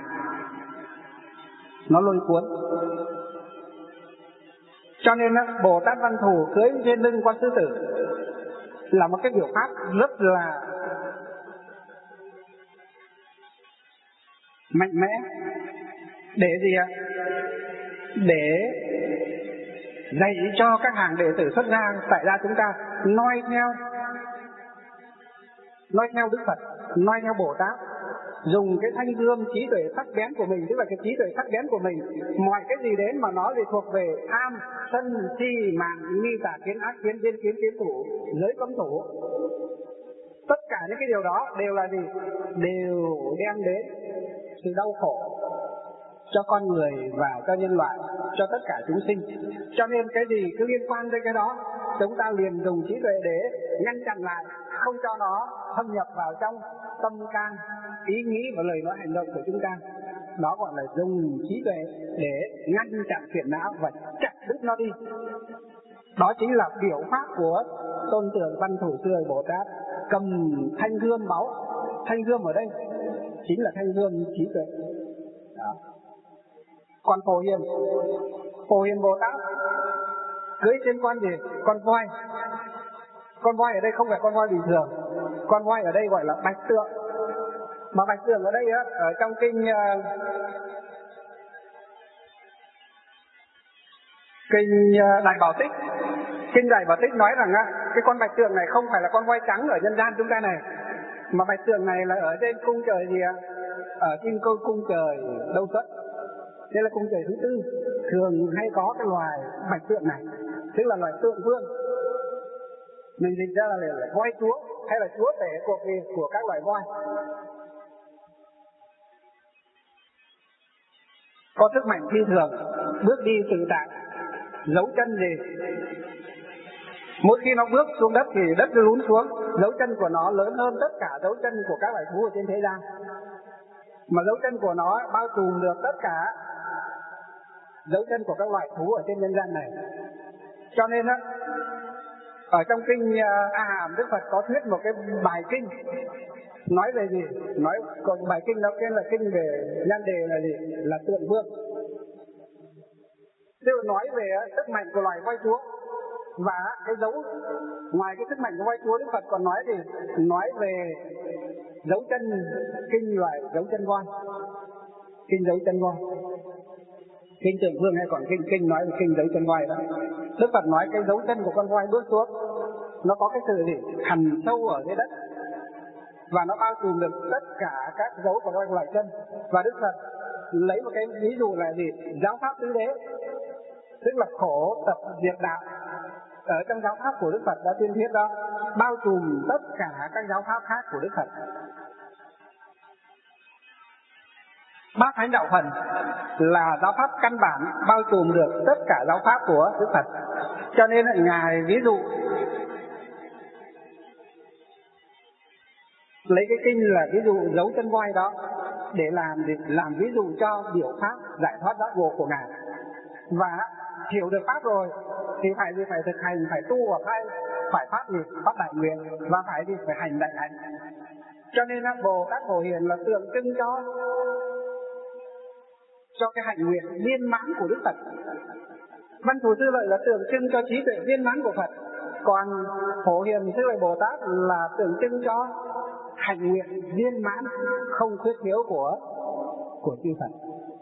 nó lôi cuốn. Cho nên Bồ Tát Văn Thù cưỡi trên lưng con sư tử là một cái biểu pháp rất là mạnh mẽ. Để gì ạ? Để dạy cho các hàng đệ tử xuất gia tại gia chúng ta noi theo noi theo Đức Phật, noi theo Bồ Tát, dùng cái thanh gươm trí tuệ sắc bén của mình, tức là cái trí tuệ sắc bén của mình, mọi cái gì đến mà nó thì thuộc về tham, sân, si, mạng, nghi, tà, kiến, ác, kiến, biên, kiến, kiến thủ, giới cấm thủ. Tất cả những cái điều đó đều là gì? Đều đem đến sự đau khổ cho con người và cho nhân loại, cho tất cả chúng sinh. Cho nên cái gì cứ liên quan đến cái đó, chúng ta liền dùng trí tuệ để ngăn chặn lại, không cho nó thâm nhập vào trong tâm can, ý nghĩ và lời nói hành động của chúng ta. Đó gọi là dùng trí tuệ để ngăn chặn phiền não và chặt đứt nó đi. Đó chính là biểu pháp của Tôn Tượng Văn Thù Sư Lợi Bồ Tát, cầm thanh gươm báu. Thanh gươm ở đây chính là thanh gươm trí tuệ. Đó. Còn Phổ Hiền, Phổ Hiền Bồ Tát cưỡi trên con gì? Con voi. Con voi ở đây không phải con voi bình thường, con voi ở đây gọi là bạch tượng. Mà bạch tượng ở đây á, ở trong kinh uh, kinh uh, Đại Bảo Tích, kinh Đại Bảo Tích nói rằng á, cái con bạch tượng này không phải là con voi trắng ở nhân gian chúng ta này, mà bạch tượng này là ở trên cung trời gì ạ? Ở trên cung, cung trời Đâu Xuất. Đây là cung trời thứ tư, thường hay có cái loài bạch tượng này, tức là loài tượng vương. Mình dịch ra là, là voi chúa hay là chúa tể của, của các loài voi. Có sức mạnh phi thường, bước đi tự tại, dấu chân gì? Mỗi khi nó bước xuống đất thì đất nó lún xuống, dấu chân của nó lớn hơn tất cả dấu chân của các loài thú ở trên thế gian. Mà dấu chân của nó bao trùm được tất cả dấu chân của các loài thú ở trên nhân gian này. Cho nên á, ở trong kinh A Hàm, Đức Phật có thuyết một cái bài kinh nói về gì? Nói còn bài kinh đó cái là kinh về nhan đề là gì? Là tượng vương. Tức là nói về sức mạnh của loài voi chúa. Và cái dấu, ngoài cái sức mạnh của voi chúa, Đức Phật còn nói gì? Nói về dấu chân kinh loài dấu chân voi, kinh dấu chân voi. Kinh tượng vương hay còn kinh kinh nói về kinh dấu chân voi đó. Đức Phật nói cái dấu chân của con voi bước xuống, nó có cái sự gì? Hằn sâu ở dưới đất, và nó bao trùm được tất cả các dấu của các loài chân. Và Đức Phật lấy một cái ví dụ là gì? Giáo pháp tứ đế, tức là khổ tập diệt đạo. ở trong giáo pháp của Đức Phật đã tuyên thuyết đó, bao trùm tất cả các giáo pháp khác của Đức Phật. Bát Thánh Đạo Phần là giáo pháp căn bản bao trùm được tất cả giáo pháp của Đức Phật. Cho nên là Ngài ví dụ lấy cái kinh là ví dụ dấu chân voi đó để làm để làm ví dụ cho biểu pháp giải thoát giác ngộ của Ngài. Và hiểu được pháp rồi thì phải gì, phải thực hành, phải tu, và phải phải phát gì, phát đại nguyện, và phải gì, phải hành đại hạnh. Cho nên là Bồ Tát Phổ Hiền là tượng trưng cho cho cái hạnh nguyện viên mãn của Đức Phật. Văn Thù Sư Lợi là tượng trưng cho trí tuệ viên mãn của Phật. Còn Phổ Hiền Sư Lợi Bồ Tát là tượng trưng cho hạnh nguyện viên mãn không khuyết thiếu của của chư Phật.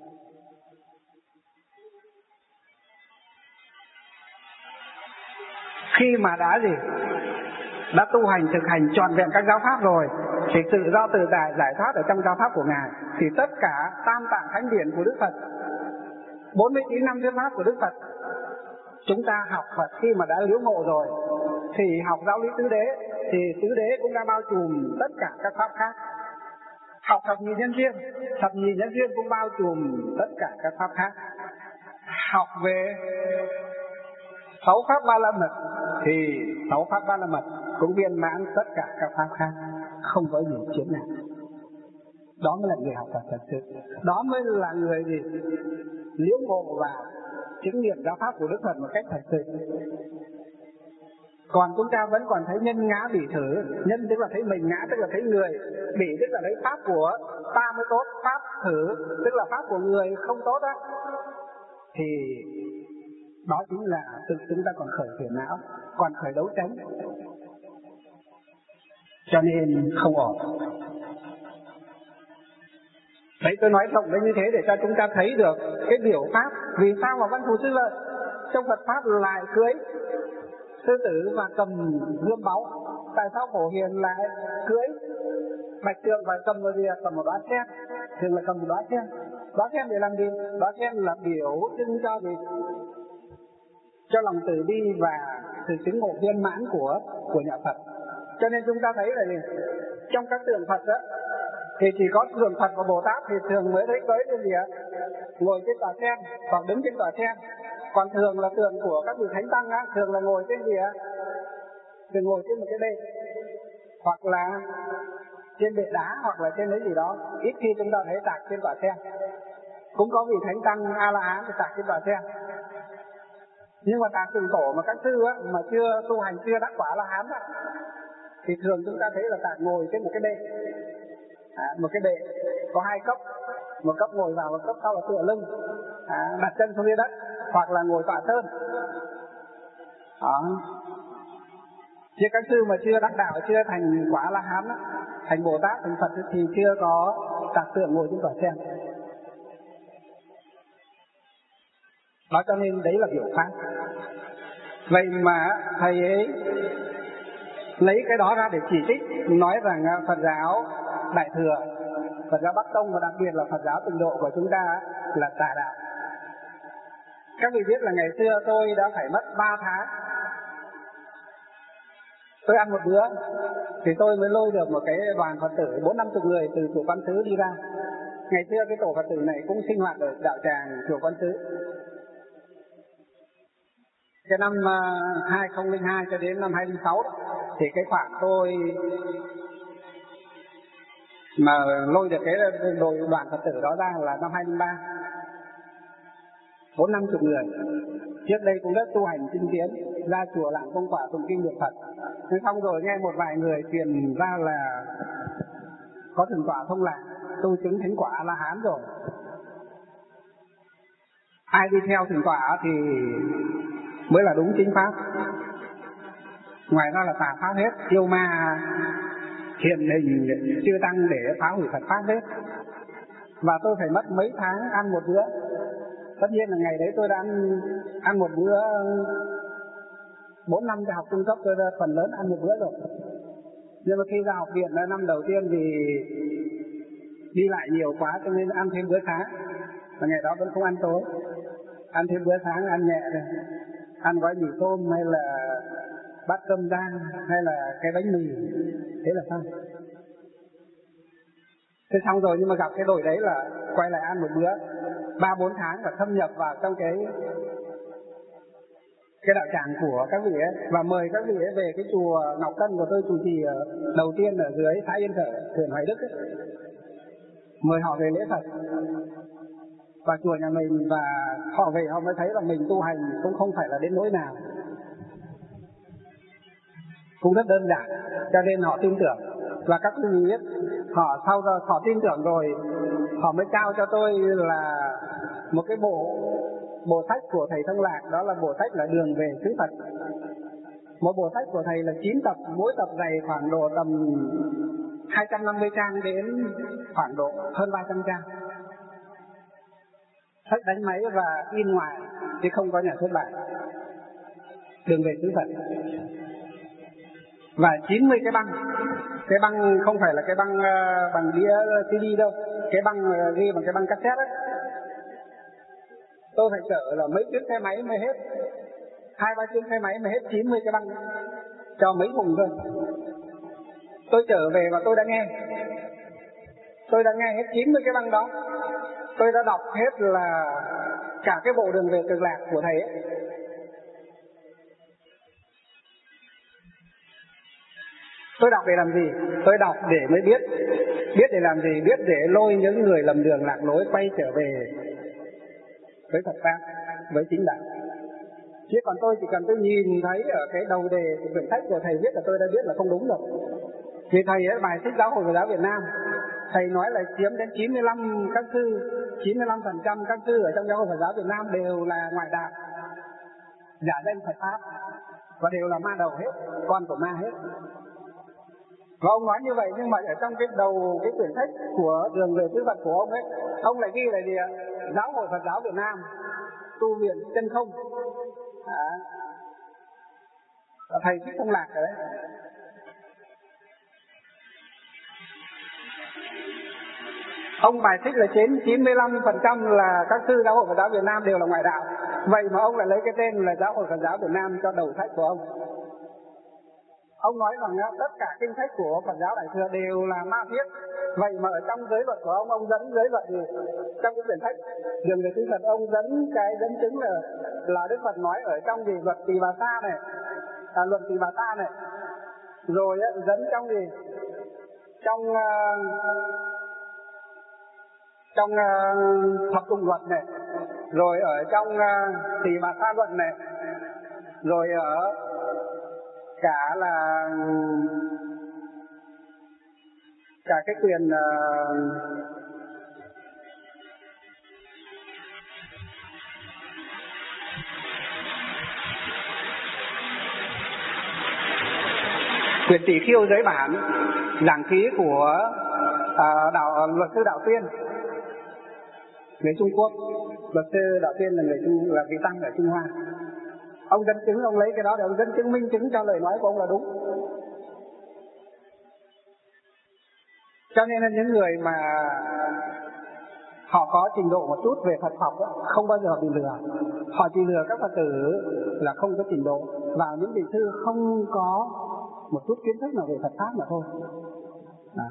Khi mà đã gì, đã tu hành thực hành trọn vẹn các giáo pháp rồi thì tự do tự tại giải thoát ở trong giáo pháp của Ngài, thì tất cả tam tạng thánh điển của Đức Phật, bốn mươi chín năm thuyết pháp của Đức Phật, chúng ta học Phật khi mà đã liễu ngộ rồi thì học giáo lý tứ đế, thì tứ đế cũng đã bao trùm tất cả các pháp khác. Học thập nhị nhân duyên, thập nhị nhân duyên cũng bao trùm tất cả các pháp khác. Học về sáu pháp ba la mật thì sáu pháp ba la mật cũng viên mãn tất cả các pháp khác, không có gì chiếm nào. Đó mới là người học Phật thật sự. Đó mới là người gì liễu ngộ và chứng nghiệm giáo pháp của Đức Phật một cách thật sự. Còn chúng ta vẫn còn thấy nhân ngã bỉ thử. Nhân tức là thấy mình, ngã tức là thấy người, bỉ tức là thấy pháp của ta mới tốt, pháp thử tức là pháp của người không tốt á, thì đó chính là tự chúng ta còn khởi phiền não, còn khởi đấu tranh, cho nên không ổn. Đấy, tôi nói rộng đến như thế để cho chúng ta thấy được cái biểu pháp. Vì sao mà Văn Thù Sư Lợi trong Phật pháp lại cưới sư tử và cầm gươm báu? Tại sao Phổ Hiền lại cưới bạch tượng và cầm vào gì? Cầm một đóa sen, thường là cầm một đóa sen. Đóa sen để làm gì? Đóa sen là biểu trưng cho gì? Cho lòng từ bi và sự chứng ngộ viên mãn của của nhà Phật. Cho nên chúng ta thấy là gì? Trong các tượng Phật đó thì chỉ có tượng Phật và Bồ Tát thì thường mới thấy tới cái gì ạ? Ngồi trên tòa sen hoặc đứng trên tòa sen. Còn thường là tượng của các vị thánh tăng á, thường là ngồi trên gì ạ? Thường ngồi trên một cái bệ, hoặc là trên bệ đá, hoặc là trên cái gì đó. Ít khi chúng ta thấy tạc trên tòa sen. Cũng có vị thánh tăng A La Hán thì tạc trên tòa sen. Nhưng mà tạc từng tổ mà các sư á, mà chưa tu hành, chưa đắc quả La Hán á, thì thường chúng ta thấy là tạc ngồi trên một cái bệ. À, một cái bệ có hai cấp, một cấp ngồi vào, một cấp sau là tựa lưng, à, đặt chân xuống dưới đất, hoặc là ngồi tọa sơn. Đó. Chứ các sư mà chưa đắc đạo, chưa thành quả La Hán, thành Bồ Tát, thành Phật thì chưa có tạc tượng ngồi trên tòa sen. Đó, cho nên đấy là biểu pháp. Vậy mà thầy ấy lấy cái đó ra để chỉ trích, nói rằng Phật giáo Đại Thừa, Phật giáo Bắc Tông và đặc biệt là Phật giáo Tịnh Độ của chúng ta là tà đạo. Các vị biết là ngày xưa tôi đã phải mất ba tháng tôi ăn một bữa thì tôi mới lôi được một cái đoàn Phật tử bốn năm chục người từ chùa Quan Xứ đi ra. Ngày xưa cái tổ Phật tử này cũng sinh hoạt ở đạo tràng chùa Quan Xứ. Cái năm hai không không hai cho đến năm hai không không sáu đó, thì cái khoảng tôi mà lôi được cái đội đoàn Phật tử đó ra là năm hai không không ba, bốn năm chục người. Trước đây cũng rất tu hành tinh tiến, ra chùa làm công quả tụng kinh niệm Phật. Thế xong rồi nghe một vài người truyền ra là có thượng tọa Thông Lạc tu chứng thánh quả A La Hán rồi. Ai đi theo thượng tọa thì mới là đúng chính pháp, ngoài ra là tà pháp hết, yêu ma hiện hình chưa tăng để phá hủy Phật pháp hết. Và tôi phải mất mấy tháng ăn một bữa. Tất nhiên là ngày đấy tôi đã ăn, ăn một bữa, bốn năm cho học trung cấp tôi đã phần lớn ăn một bữa rồi. Nhưng mà khi ra học viện năm đầu tiên thì đi lại nhiều quá cho nên ăn thêm bữa sáng. Và ngày đó vẫn không ăn tối, ăn thêm bữa sáng, ăn nhẹ rồi, ăn gói mì tôm hay là bát cơm rang hay là cái bánh mì, thế là xong. Thế xong rồi, nhưng mà gặp cái đội đấy là quay lại ăn một bữa ba bốn tháng và thâm nhập vào trong cái cái đạo tràng của các vị ấy, và mời các vị ấy về cái chùa Ngọc Tân của tôi chủ trì đầu tiên ở dưới xã Yên Sở, huyện Hoài Đức ấy. Mời họ về lễ Phật và chùa nhà mình, và họ về họ mới thấy là mình tu hành cũng không phải là đến nỗi nào, cũng rất đơn giản, cho nên họ tin tưởng. Và các quý vị biết, họ sau đó họ tin tưởng rồi, họ mới trao cho tôi là một cái bộ bộ sách của thầy Thông Lạc, đó là bộ sách là Đường về xứ Phật. Một bộ sách của thầy là chín tập, mỗi tập dày khoảng độ tầm hai trăm năm mươi trang đến khoảng độ hơn ba trăm trang. Sách đánh máy và in ngoài chứ không có nhà xuất bản. Đường về xứ Phật. Và chín mươi cái băng. Cái băng không phải là cái băng uh, bằng đĩa xê đê đâu, cái băng uh, ghi bằng cái băng cassette ấy. Tôi phải chở là mấy chiếc xe máy mới hết, hai ba chiếc xe máy mới hết chín mươi cái băng cho mấy vùng thôi. Tôi trở về và tôi đã nghe, tôi đã nghe hết chín mươi cái băng đó. Tôi đã đọc hết là cả cái bộ Đường về Cực Lạc của thầy ấy. Tôi đọc để làm gì? Tôi đọc để mới biết. Biết để làm gì? Biết để lôi những người lầm đường lạc lối quay trở về với Phật Pháp, với chính đạo. Chứ còn tôi chỉ cần tôi nhìn thấy ở cái đầu đề của quyển sách của thầy viết là tôi đã biết là không đúng rồi. Vì thầy ấy bài sách Giáo hội Phật giáo Việt Nam, thầy nói là chiếm đến chín mươi lăm các sư, chín mươi lăm phần trăm các sư ở trong Giáo hội Phật giáo Việt Nam đều là ngoại đạo, giả danh Phật Pháp, và đều là ma đầu hết, con của ma hết. Và ông nói như vậy, nhưng mà ở trong cái đầu cái quyển sách của Đường về xứ Phật của ông ấy, ông lại ghi là gì ạ? Giáo hội Phật giáo Việt Nam tu viện chân không. À, thầy thích Thông Lạc rồi đấy. Ông bài thích là trên chín mươi lăm phần trăm là các sư Giáo hội Phật giáo Việt Nam đều là ngoại đạo. Vậy mà ông lại lấy cái tên là Giáo hội Phật giáo Việt Nam cho đầu sách của ông. Ông nói rằng tất cả kinh sách của Phật giáo Đại thừa đều là ma thiết. Vậy mà ở trong giới luật của ông, ông dẫn giới luật gì? Trong cái quyển sách Đường về xứ Phật, ông dẫn cái dẫn chứng là là Đức Phật nói ở trong gì luật Tỳ Bà Sa này, à, luật Tỳ Bà Sa này, rồi á, dẫn trong gì, trong uh, trong uh, thập tùng luật này, rồi ở trong uh, Tỳ Bà Sa luận này, rồi ở cả là cả cái quyền uh, quyền tỷ khiêu giới bản, giảng ký của uh, đạo luật sư Đạo Tuyên người Trung Quốc. Luật sư Đạo Tuyên là người Trung, là vị tăng ở Trung Hoa. Ông dẫn chứng, ông lấy cái đó để ông dẫn chứng, minh chứng cho lời nói của ông là đúng. Cho nên là những người mà họ có trình độ một chút về Phật học đó, không bao giờ bị lừa. Họ chỉ lừa các Phật tử là không có trình độ, và những vị sư không có một chút kiến thức nào về Phật Pháp mà thôi. Đó.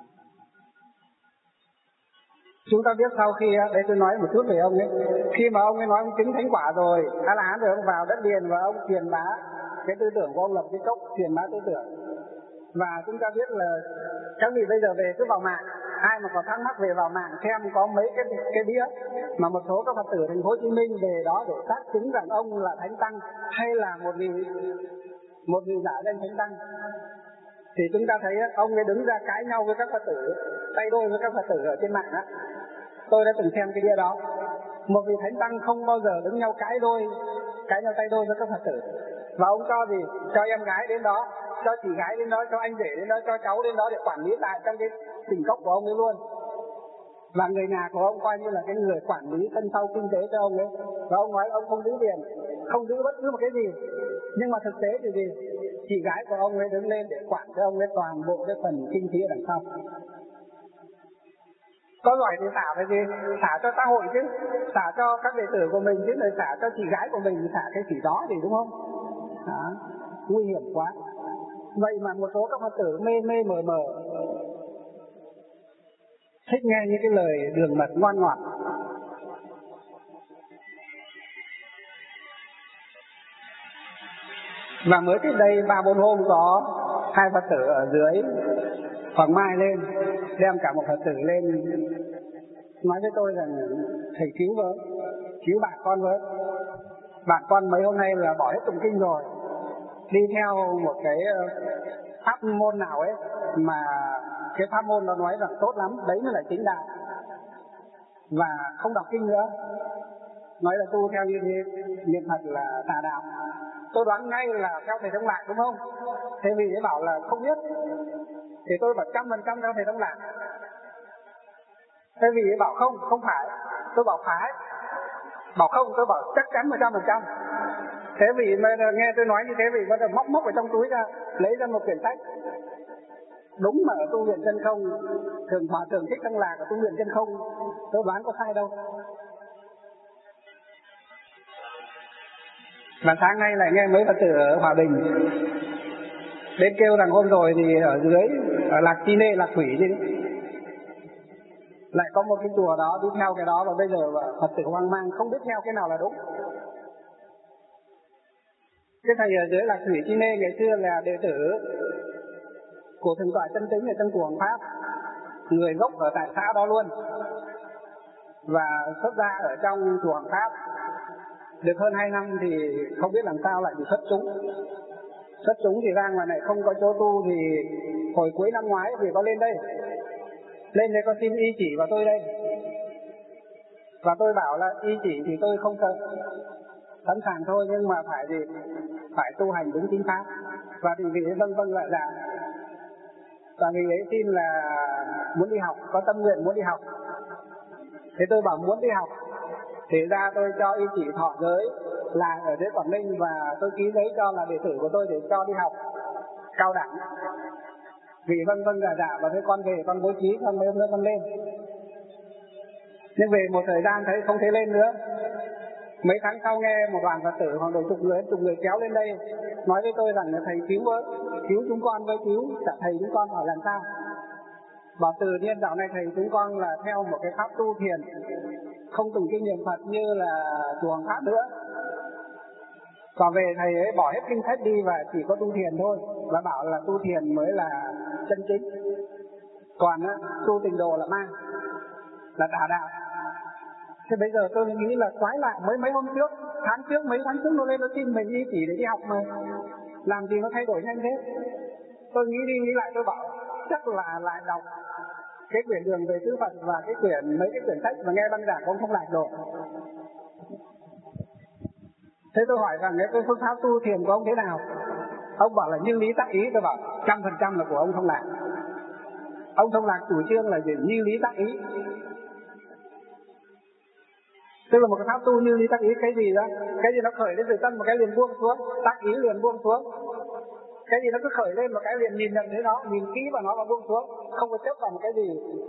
Chúng ta biết sau khi, để tôi nói một chút về ông ấy, khi mà ông ấy nói ông chứng thánh quả rồi, A La Hán rồi, ông vào đất liền và ông truyền bá cái tư tưởng của ông, lập cái cốc truyền bá tư tưởng. Và chúng ta biết là các vị bây giờ về cứ vào mạng, ai mà có thắc mắc về vào mạng xem có mấy cái cái đĩa mà một số các Phật tử thành phố Hồ Chí Minh về đó để xác chứng rằng ông là thánh tăng hay là một vị một vị giả danh thánh tăng. Thì chúng ta thấy ông ấy đứng ra cãi nhau với các Phật tử, tay đôi với các Phật tử ở trên mạng á. Tôi đã từng xem cái đĩa đó. Một vị thánh tăng không bao giờ đứng nhau cãi đôi, cãi nhau tay đôi với các Phật tử. Và ông cho gì? Cho em gái đến đó, cho chị gái đến đó, cho anh rể đến đó, cho cháu đến đó để quản lý tại trong cái tỉnh cốc của ông ấy luôn. Và người nhà của ông coi như là cái người quản lý thân sau kinh tế cho ông ấy. Và ông nói ông không giữ tiền, không giữ bất cứ một cái gì. Nhưng mà thực tế thì gì? Chị gái của ông ấy đứng lên để quản cho ông ấy toàn bộ cái phần kinh phí ở đằng sau. Có giỏi thì xả cái gì? Xả cho xã hội chứ, xả cho các đệ tử của mình chứ, rồi xả cho chị gái của mình, xả cái chỉ đó thì đúng không? Đó. nguy hiểm quá. Vậy mà một số các Phật tử mê mê mờ mờ thích nghe những cái lời đường mật ngon ngọt. Và mới cách đây ba bốn hôm có hai Phật tử ở dưới Hoàng Mai lên, đem cả một Phật tử lên nói với tôi rằng thầy cứu với, cứu bạn con với. Bạn con mấy hôm nay là bỏ hết tụng kinh rồi, đi theo một cái pháp môn nào ấy mà cái pháp môn nó nói rằng tốt lắm, đấy mới là chính đạo, và không đọc kinh nữa, nói là tu theo như thế niệm Phật là tà đạo. Tôi đoán ngay là theo thầy Thông Lạc đúng không? Thế vì ấy bảo là không biết, thì tôi bảo trăm phần trăm theo thầy Thông Lạc. Thế vì ấy bảo không, không phải, tôi bảo phải, bảo không, tôi bảo chắc chắn một trăm phần trăm. Thế vì mà nghe tôi nói như thế vì bắt đầu móc móc ở trong túi ra, lấy ra một quyển sách. Đúng mà ở tu viện chân không, thường hòa thượng Thích Thông Lạc ở tu viện chân không, tôi đoán có sai đâu. Và sáng nay lại nghe mấy Phật tử ở Hòa Bình đến kêu rằng hôm rồi thì ở dưới ở Lạc Chi Nê, Lạc Thủy gì đấy, lại có một cái chùa đó đi theo cái đó, và bây giờ Phật tử hoang mang không biết theo cái nào là đúng. Cái thầy ở dưới Lạc Thủy Chi Nê ngày xưa là đệ tử của Thượng tọa Chân Tĩnh ở trong chùa Hoàng Pháp, người gốc ở tại xã đó luôn, và xuất gia ở trong chùa Hoàng Pháp. Được hơn hai năm thì không biết làm sao lại bị xuất chúng. Xuất chúng thì ra ngoài này không có chỗ tu, thì hồi cuối năm ngoái thì có lên đây. Lên đây có xin y chỉ vào tôi đây. Và tôi bảo là y chỉ thì tôi không sợ, sẵn sàng thôi, nhưng mà phải gì? Phải tu hành đúng chính pháp. Và thì vì ấy vâng vâng lại dạ. Và vì ấy xin là muốn đi học, có tâm nguyện muốn đi học. Thế tôi bảo muốn đi học, thì ra tôi cho y chỉ thọ giới là ở dưới Quảng Ninh, và tôi ký giấy cho là đệ tử của tôi để cho đi học cao đẳng. Vì vâng vâng dạ dạ, và thế con về con bố trí con mấy hôm nữa con lên. Nhưng về một thời gian thấy không thể lên nữa. Mấy tháng sau nghe một đoàn Phật tử khoảng độ chục người, chục người kéo lên đây nói với tôi rằng là thầy cứu với, cứu chúng con với, cứu cả thầy chúng con hỏi làm sao. Bảo từ nhiên dạo này thầy chúng con là theo một cái pháp tu thiền, không tụng kinh niệm Phật như là chùa Hoàng Pháp nữa. Và về thầy ấy bỏ hết kinh sách đi và chỉ có tu thiền thôi, và bảo là tu thiền mới là chân chính, còn á, tu tịnh độ là ma, là tà đạo. Thế bây giờ tôi nghĩ là quái lại, mấy mấy hôm trước, tháng trước, mấy tháng trước nó lên nó xin mình y chỉ để đi học mà làm gì nó thay đổi nhanh thế. Tôi nghĩ đi nghĩ lại tôi bảo chắc là lại đọc cái quyển Đường về Tứ Phật và cái quyển mấy cái quyển sách mà nghe băng giảng cũng không lại rồi. Thế tôi hỏi rằng cái phương pháp tu thiền của ông thế nào? Ông bảo là như lý tác ý. Tôi bảo trăm phần trăm là của ông Thông Lạc. Ông Thông Lạc chủ trương là gì? Như lý tác ý. Tức là một cái pháp tu như lý tác ý. Cái gì đó? Cái gì nó khởi lên từ tâm, một cái liền buông xuống, tác ý liền buông xuống. Cái gì nó cứ khởi lên một cái liền nhìn nhận thấy nó, nhìn kỹ vào nó và buông xuống, không có chấp vào một cái gì.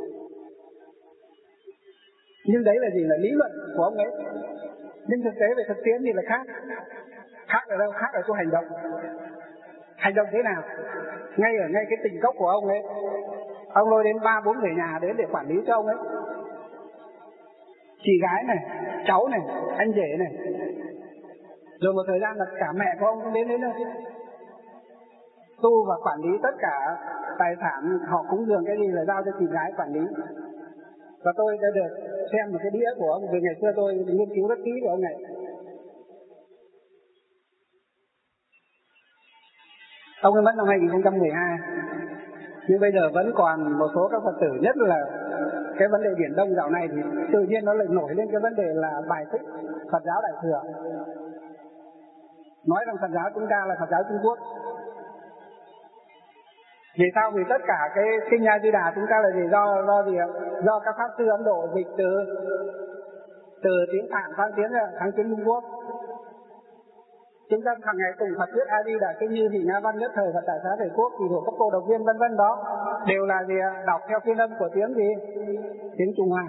Nhưng đấy là gì? Là lý luận của ông ấy. Nhưng thực tế về thực tiễn thì là khác. Khác ở đâu? Khác ở chỗ hành động. Hành động thế nào? Ngay ở ngay cái tình cốc của ông ấy, ông lôi đến ba bốn người nhà đến để quản lý cho ông ấy. Chị gái này, cháu này, anh rể này. Rồi một thời gian là cả mẹ của ông cũng đến đấy nữa. Tu và quản lý tất cả tài sản họ cúng dường cái gì là giao cho chị gái quản lý. Và tôi đã được xem một cái đĩa của ông, vì ngày xưa tôi nghiên cứu rất kỹ của ông này. Ông ấy mất năm hai nghìn không trăm mười hai, nhưng bây giờ vẫn còn một số các Phật tử, nhất là cái vấn đề Biển Đông dạo này thì tự nhiên nó lại nổi lên cái vấn đề là bài xích Phật giáo Đại Thừa, nói rằng Phật giáo chúng ta là Phật giáo Trung Quốc. Vì sao? Vì tất cả cái kinh A Di Đà chúng ta là gì? Do do gì? Do các pháp sư Ấn Độ dịch từ từ tiếng Phạn sang tiếng sang tiếng Trung Quốc. Chúng ta hàng ngày cùng Phật thuyết A Di Đà kinh như thì Nga Văn Nhất Thời Phật Đại Xá Thể Quốc, thì của các cô độc viên vân vân đó đều là gì? Đọc theo phiên âm của tiếng gì? Tiếng Trung Hoa.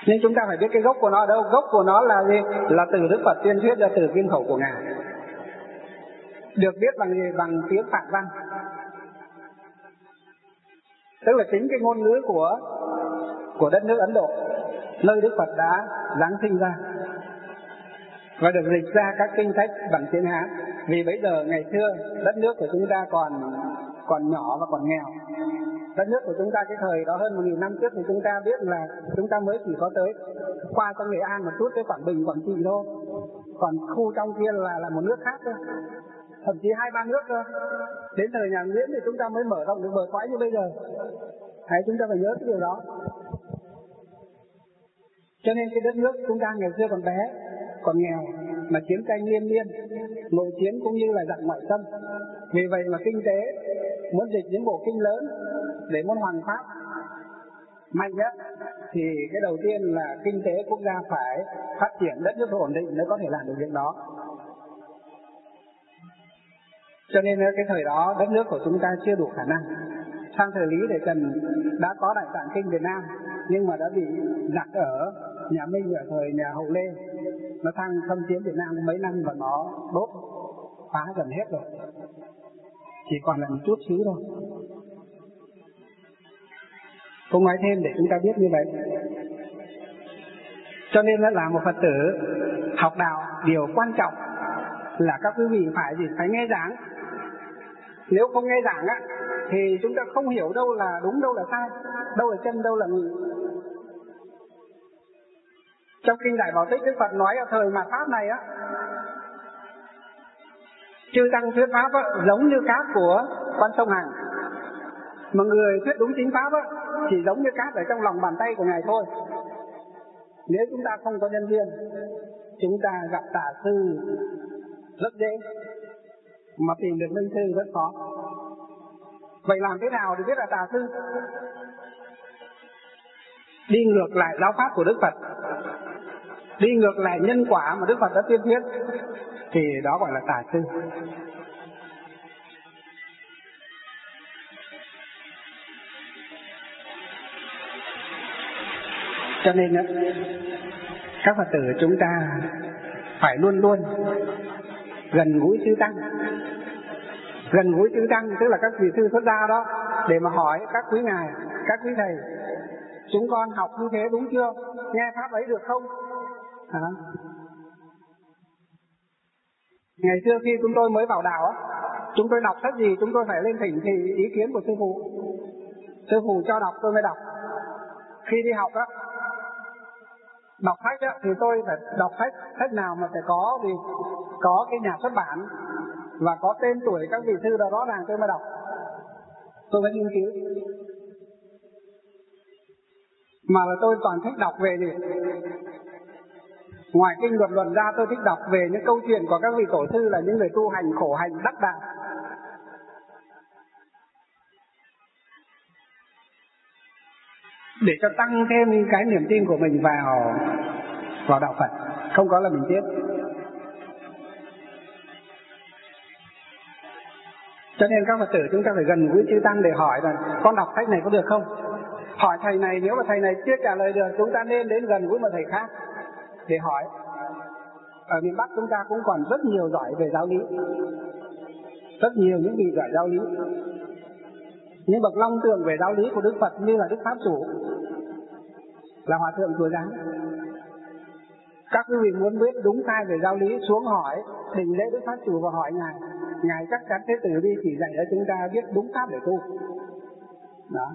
Nhưng chúng ta phải biết cái gốc của nó ở đâu. Gốc của nó là gì? Là từ Đức Phật tuyên thuyết ra từ kim khẩu của Ngài. Được biết bằng gì? Bằng tiếng Phạn văn. Tức là chính cái ngôn ngữ của của đất nước Ấn Độ, nơi Đức Phật đã giáng sinh ra, và được dịch ra các kinh sách bằng tiếng Hán. Vì bây giờ ngày xưa đất nước của chúng ta còn còn nhỏ và còn nghèo. Đất nước của chúng ta cái thời đó hơn một nghìn năm trước thì chúng ta biết là chúng ta mới chỉ có tới qua trong Nghệ An một chút tới Quảng Bình, Quảng Trị thôi. Còn khu trong kia là là một nước khác thôi, thậm chí hai ba nước cơ. Đến thời nhà Nguyễn thì chúng ta mới mở rộng được bờ cõi như bây giờ. Hãy chúng ta phải nhớ cái điều đó. Cho nên cái đất nước chúng ta ngày xưa còn bé, còn nghèo, mà chiến tranh liên miên, nội chiến cũng như là giặc ngoại xâm. Vì vậy mà kinh tế muốn dịch những bộ kinh lớn để muốn hoằng pháp mạnh nhất thì cái đầu tiên là kinh tế quốc gia phải phát triển, đất nước ổn định mới có thể làm được việc đó. Cho nên cái thời đó đất nước của chúng ta chưa đủ khả năng. Sang thời Lý Đại Trần đã có Đại Tạng Kinh Việt Nam, nhưng mà đã bị giặc ở nhà Minh ở thời nhà Hậu Lê nó sang xâm chiếm Việt Nam mấy năm và nó đốt phá gần hết rồi, chỉ còn là một chút xíu thôi. Không nói thêm để chúng ta biết như vậy. Cho nên là một Phật tử học đạo, điều quan trọng là các quý vị phải gì? Phải nghe giảng. Nếu không nghe giảng á thì chúng ta không hiểu đâu là đúng, đâu là sai, đâu là chân, đâu là ngụy. Trong kinh Đại Bảo Tích, Đức Phật nói ở thời mạt pháp này á, chư tăng thuyết pháp á, giống như cát của con sông Hằng, mà người thuyết đúng chính pháp á, chỉ giống như cát ở trong lòng bàn tay của Ngài thôi. Nếu chúng ta không có nhân duyên, chúng ta gặp tà sư rất dễ, mà tìm được minh sư rất khó. Vậy làm thế nào để biết là tà sư? Đi ngược lại giáo pháp của Đức Phật, đi ngược lại nhân quả mà Đức Phật đã tuyên thuyết, thì đó gọi là tà sư. Cho nên các Phật tử chúng ta phải luôn luôn gần gũi chư tăng. Gần gũi chư tăng tức là các vị sư xuất gia đó, để mà hỏi các quý ngài, các quý thầy, chúng con học như thế đúng chưa? Nghe pháp ấy được không? À. Ngày xưa khi chúng tôi mới vào đạo á, chúng tôi đọc sách gì chúng tôi phải lên thỉnh thì ý kiến của sư phụ. Sư phụ cho đọc tôi mới đọc. Khi đi học á, đọc sách á, thì tôi phải đọc sách sách nào mà phải có thì có cái nhà xuất bản và có tên tuổi các vị sư đó rõ ràng tôi mới đọc, tôi mới nghiên cứu. Mà là tôi toàn thích đọc về gì? Ngoài kinh luật luận ra, tôi thích đọc về những câu chuyện của các vị tổ sư là những người tu hành khổ hạnh đắc đạo. Để cho tăng thêm cái niềm tin của mình vào vào đạo Phật, không có là mình chết. Cho nên các Phật tử chúng ta phải gần gũi chư tăng để hỏi là con đọc sách này có được không? Hỏi thầy này, nếu mà thầy này chưa trả lời được, chúng ta nên đến gần gũi một thầy khác để hỏi. Ở miền Bắc chúng ta cũng còn rất nhiều giỏi về giáo lý, rất nhiều những vị giỏi giáo lý. Những bậc long tượng về giáo lý của Đức Phật như là Đức Pháp Chủ, là Hòa Thượng Chùa Giáng. Các quý vị muốn biết đúng sai về giáo lý, xuống hỏi đình lễ Đức Pháp Chủ và hỏi Ngài. Ngài chắc chắn thế tử đi chỉ dạy cho chúng ta biết đúng pháp để tu. Đó.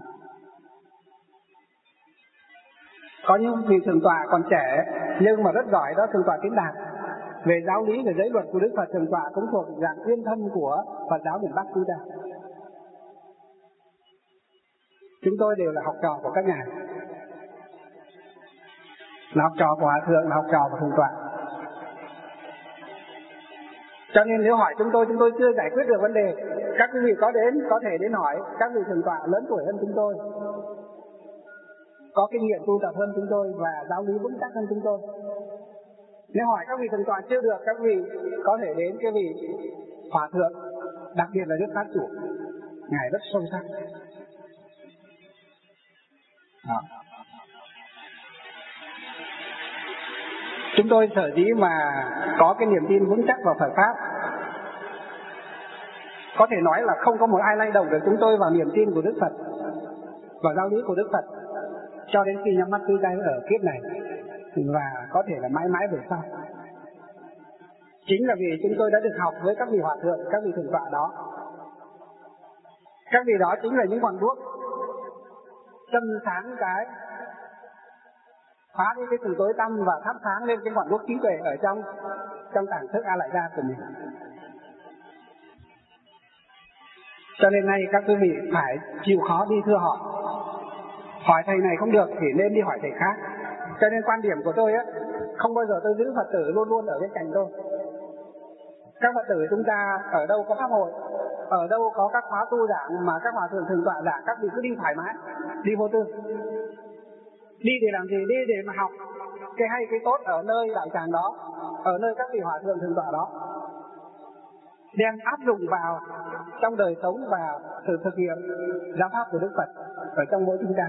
Có những vị thượng tọa còn trẻ nhưng mà rất giỏi đó, thượng tọa Tiến Đạt. Về giáo lý, về giới luật của Đức Phật, thượng tọa cũng thuộc dạng uyên thâm của Phật giáo miền Bắc chúng ta. Chúng tôi đều là học trò của các ngài, là học trò của Hòa Thượng, là học trò của thượng tọa. Cho nên nếu hỏi chúng tôi, chúng tôi chưa giải quyết được vấn đề. Các quý vị có đến, có thể đến hỏi các vị thượng tọa lớn tuổi hơn chúng tôi, có kinh nghiệm tu tập hơn chúng tôi và giáo lý vững chắc hơn chúng tôi. Nếu hỏi các vị thượng tọa chưa được, các vị có thể đến cái vị Hòa Thượng, đặc biệt là Đức Pháp Chủ. Ngài rất sâu sắc. Đó. Chúng tôi sở dĩ mà có cái niềm tin vững chắc vào Phật Pháp, có thể nói là không có một ai lay động được chúng tôi vào niềm tin của Đức Phật, vào giáo lý của Đức Phật, cho đến khi nhắm mắt tứ tay ở kiếp này, và có thể là mãi mãi về sau. Chính là vì chúng tôi đã được học với các vị hòa thượng, các vị thượng tọa đó. Các vị đó chính là những ngọn đuốc châm sáng cái, phá đi cái sự tối tăm và thắp sáng lên cái ngọn đuốc trí tuệ ở trong trong tàng thức A Lại Gia của mình. Cho nên nay các quý vị phải chịu khó đi thưa họ. Hỏi thầy này không được thì nên đi hỏi thầy khác. Cho nên quan điểm của tôi á, không bao giờ tôi giữ Phật tử luôn luôn ở bên cạnh tôi. Các Phật tử chúng ta ở đâu có pháp hội, ở đâu có các khóa tu giảng mà các hòa thượng thường tọa giảng, các vị cứ đi thoải mái, đi vô tư. Đi để làm gì? Đi để mà học cái hay cái tốt ở nơi đạo tràng đó, ở nơi các vị hòa thượng thường tọa đó, đem áp dụng vào trong đời sống và sự thực hiện giáo pháp của Đức Phật ở trong mỗi chúng ta.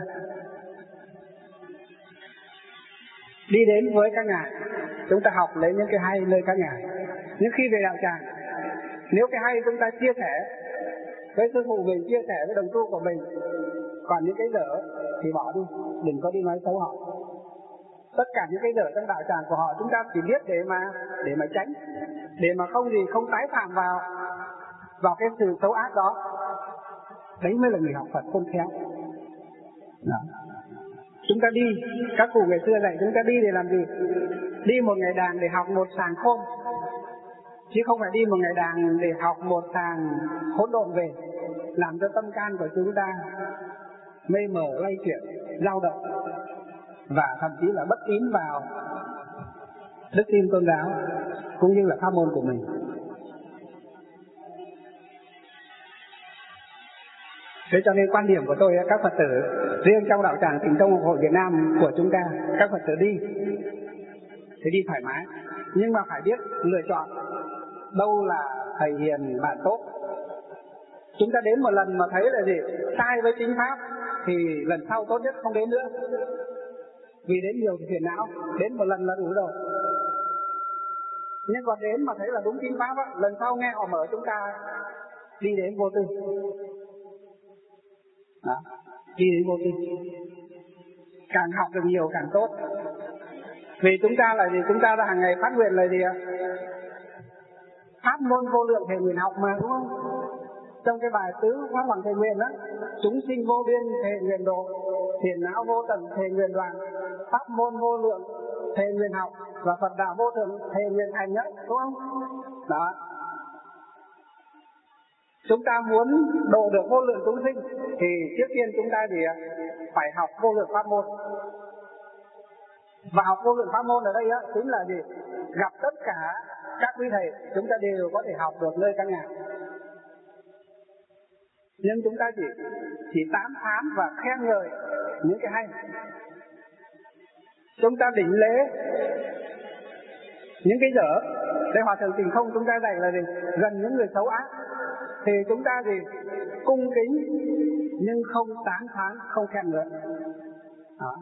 Đi đến với các ngài, chúng ta học lấy những cái hay nơi các ngài. Nhưng khi về đạo tràng, nếu cái hay chúng ta chia sẻ với sư phụ mình, chia sẻ với đồng tu của mình, còn những cái dở thì bỏ đi, đừng có đi nói xấu họ. Tất cả những cái dở trong đạo tràng của họ chúng ta chỉ biết để mà để mà tránh, để mà không gì không tái phạm vào vào cái sự xấu ác đó. Đấy mới là người học Phật khôn khéo. Đó. Chúng ta đi, các cụ ngày xưa dạy chúng ta đi để làm gì? Đi một ngày đàn để học một sàng khôn, chứ không phải đi một ngày đàn để học một sàng hỗn độn về, làm cho tâm can của chúng ta mê mờ, lay chuyển, dao động, và thậm chí là bất tín vào đức tin tôn giáo cũng như là pháp môn của mình. Thế cho nên quan điểm của tôi, các Phật tử riêng trong đạo tràng Tịnh Tông Hội Việt Nam của chúng ta, các Phật tử đi thì đi thoải mái, nhưng mà phải biết lựa chọn đâu là thầy hiền bạn tốt. Chúng ta đến một lần mà thấy là gì sai với chính pháp thì lần sau tốt nhất không đến nữa, vì đến nhiều thì phiền não. Đến một lần là đủ rồi. Nhưng còn đến mà thấy là đúng chính pháp á, lần sau nghe họ mở chúng ta đi đến vô tư. Đó, đi đến vô tư, càng học được nhiều càng tốt. Vì chúng ta là gì? Chúng ta đã hàng ngày phát nguyện là gì ạ? Pháp môn vô lượng thề nguyện học mà, đúng không? Trong cái bài tứ pháp hoàng thề nguyện đó, chúng sinh vô biên thề nguyện độ, phiền não vô tận thề nguyện đoạn, pháp môn vô lượng thề nguyện học, và Phật đạo vô thượng thề nguyện hành nhất, đúng không? Đó. Chúng ta muốn độ được vô lượng chúng sinh thì trước tiên chúng ta thì phải học vô lượng pháp môn. Và học vô lượng pháp môn ở đây á, chính là gì? Gặp tất cả các quý thầy, chúng ta đều có thể học được nơi các ngài. Nhưng chúng ta chỉ chỉ tán thán và khen ngợi những cái hay. Chúng ta đỉnh lễ những cái dở. Đây Hòa thượng Tình Không chúng ta dạy là gì? Gần những người xấu ác thì chúng ta gì? Cung kính nhưng không tán thán, không khen ngợi. Đó.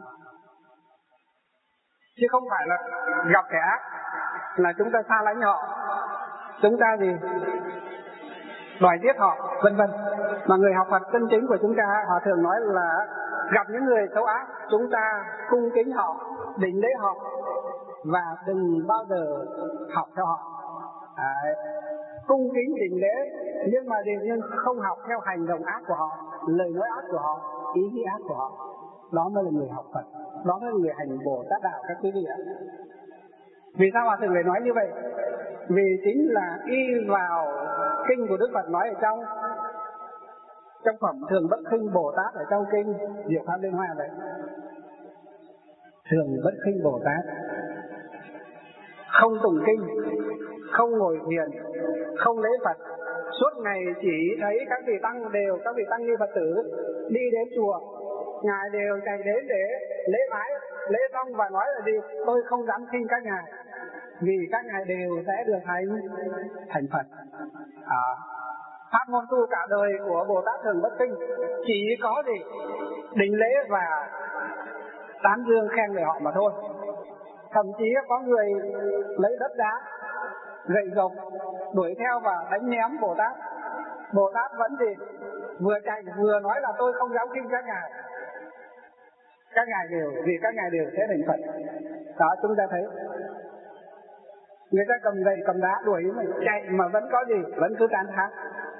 Chứ không phải là gặp kẻ ác là chúng ta xa lánh họ, chúng ta gì đòi giết họ, vân vân. Mà người học Phật chân chính của chúng ta, họ thường nói là gặp những người xấu ác, chúng ta cung kính họ, đỉnh lễ họ, và đừng bao giờ học theo họ. Đấy. Cung kính đỉnh lễ, nhưng mà nhưng không học theo hành động ác của họ, lời nói ác của họ, ý nghĩ ác của họ. Đó mới là người học Phật, đó mới là người hành Bồ Tát đạo, các quý vị ạ. Vì sao Hòa thượng lại nói như vậy? Vì chính là y vào kinh của Đức Phật nói ở trong trong phẩm Thường Bất Khinh Bồ Tát ở trong kinh Diệu Pháp Liên Hoa đấy. Thường Bất Khinh Bồ Tát không tụng kinh, không ngồi thiền, không lễ Phật, suốt ngày chỉ thấy các vị tăng đều, các vị tăng ni Phật tử đi đến chùa, ngài đều chạy đến để lễ bái, lễ xong và nói là gì? Tôi không dám khinh các ngài, vì các ngài đều sẽ được thành thành Phật. À, pháp môn tu cả đời của Bồ Tát Thường Bất Khinh chỉ có gì? Đỉnh lễ và tán dương khen về họ mà thôi. thậm chí có người lấy đất đá, gậy gộc đuổi theo và đánh ném Bồ Tát. Bồ Tát vẫn gì vừa chạy vừa nói là tôi không dám khinh các ngài. Các ngài đều vì các ngài đều sẽ thành Phật. Đó, chúng ta thấy người ta cầm gậy cầm đá đuổi mà chạy mà vẫn có gì, vẫn cứ tán thán.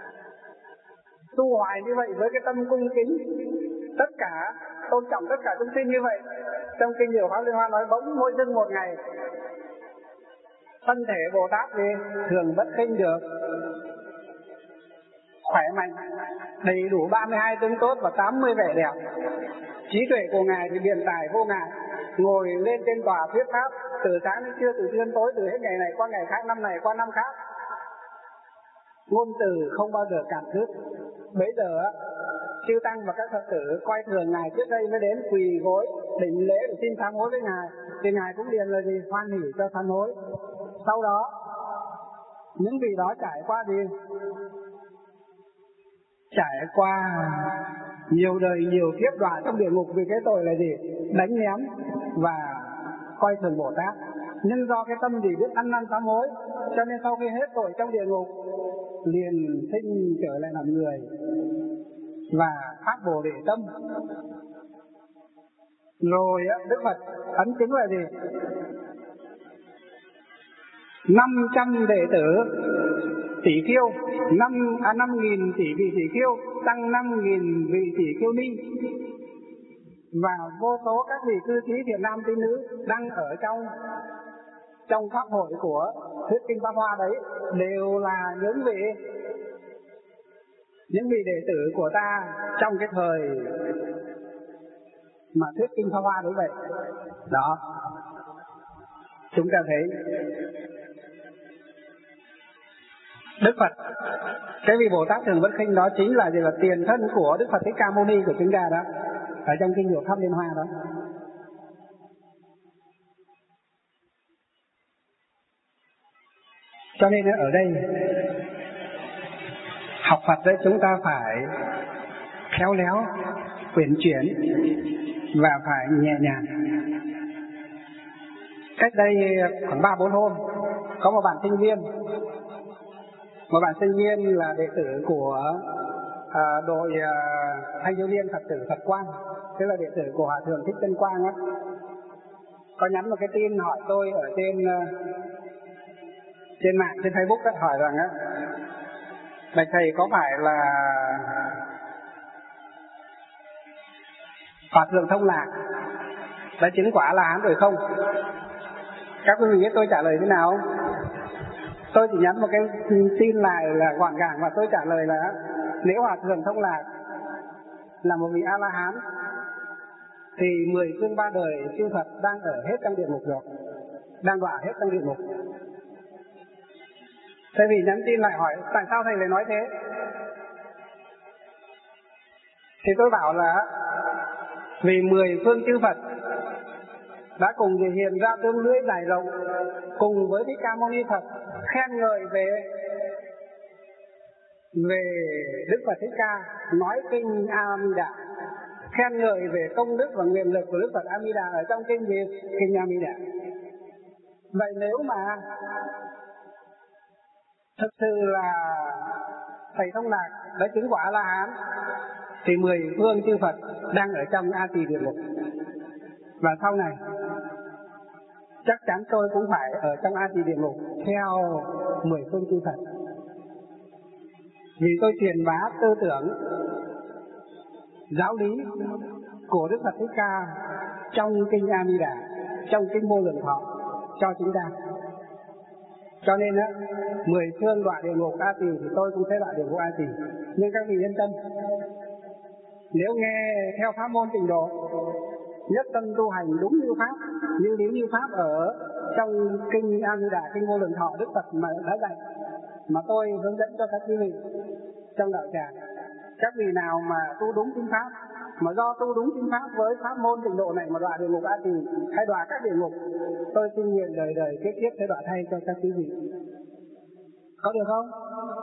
Tu hoài như vậy với cái tâm cung kính, tất cả tôn trọng tất cả chúng sinh như vậy. Trong kinh Diệu Pháp Liên Hoa nói bỗng mỗi dưng một ngày, thân thể Bồ Tát thì thường bất khinh được, khỏe mạnh, đầy đủ ba mươi hai tướng tốt và tám mươi vẻ đẹp. Trí tuệ của ngài thì biện tài vô ngại, ngồi lên trên tòa thuyết pháp từ sáng đến trưa, từ trưa đến tối, từ hết ngày này qua ngày khác, năm này qua năm khác, ngôn từ không bao giờ cạn dứt. Bấy giờ chư tăng và các Phật tử coi thường ngài trước đây mới đến quỳ gối đỉnh lễ để xin sám hối với ngài, thì ngài cũng liền là gì hoan hỉ cho sám hối. Sau đó những vị đó trải qua gì trải qua nhiều đời nhiều kiếp đọa trong địa ngục vì cái tội là gì đánh ném và coi thường Bồ Tát. Nhưng do cái tâm gì biết ăn năn sám hối, cho nên sau khi hết tội trong địa ngục liền sinh trở lại làm người và phát Bồ Đề tâm. Rồi Đức Phật ấn chứng là gì năm trăm đệ tử tỷ kiêu, năm à, năm nghìn tỷ vị tỷ kiêu, tăng năm nghìn vị tỷ kiêu ni, và vô số các vị cư sĩ thiện nam tín nữ đang ở trong trong pháp hội của thuyết kinh Pháp Hoa đấy, đều là những vị những vị đệ tử của ta trong cái thời mà thuyết kinh Pháp Hoa đúng vậy. Đó, chúng ta thấy Đức Phật, cái vị Bồ Tát thường bất khinh đó chính là gì, là tiền thân của Đức Phật Thích Ca Mâu Ni của chúng ta đó, ở trong kinh Diệu Pháp Liên Hoa đó. Cho nên ở đây học Phật đấy, chúng ta phải khéo léo, uyển chuyển và phải nhẹ nhàng. Cách đây khoảng ba bốn hôm, có một bạn sinh viên, một bạn sinh viên là đệ tử của à, đội à, thanh thiếu niên Phật tử Phật Quang, tức là đệ tử của Hòa Thượng Thích Chân Quang á, có nhắn một cái tin hỏi tôi ở trên trên mạng, trên Facebook á, hỏi rằng á, bạch thầy có phải là Hòa Thượng Thông Lạc đã chứng quả là hán rồi không? Các quý vị biết tôi trả lời thế nào không? Tôi chỉ nhắn một cái tin lại là gọn gàng và tôi trả lời là nếu Hòa Thượng Thông Lạc là một vị A-la-hán thì mười phương ba đời chư Phật đang ở hết trong địa ngục rồi, đang đọa hết trong địa ngục. Thế vì nhắn tin lại hỏi tại sao thầy lại nói thế, thì tôi bảo là vì mười phương chư Phật đã cùng thể hiện ra tương lưỡi dài rộng cùng với Thích Ca Mâu Ni Phật khen ngợi về về Đức Phật Thích Ca, nói kinh A Di Đà, khen ngợi về công đức và nguyện lực của Đức Phật A Di Đà ở trong kinh gì kinh A Di Đà. Vậy nếu mà thực sự là thầy Thông Lạc đã chứng quả A La Hán thì mười phương chư Phật đang ở trong A Tỳ địa ngục, và sau này chắc chắn tôi cũng phải ở trong A Tỳ địa ngục theo mười phương chư Phật, vì tôi truyền bá tư tưởng giáo lý của Đức Phật Thích Ca trong kinh A Di Đà, trong kinh Vô Lượng Thọ cho chúng ta. Cho nên á, mười phương đọa địa ngục A Tỳ thì tôi cũng sẽ đọa địa ngục A Tỳ. Nhưng các vị yên tâm, nếu nghe theo pháp môn Tịnh Độ, nhất tâm tu hành đúng như pháp, như lý như pháp ở trong kinh A Di Đà, kinh Vô Lượng Thọ Đức Phật mà đã dạy, mà tôi hướng dẫn cho các quý vị trong đạo tràng, các vị nào mà tu đúng chính pháp, mà do tu đúng chính pháp với pháp môn Tịnh Độ này mà đọa địa ngục A Tỳ hay đọa các địa ngục, tôi xin nguyện đời đời kiếp kiếp sẽ đọa thay cho các quý vị. Có được không?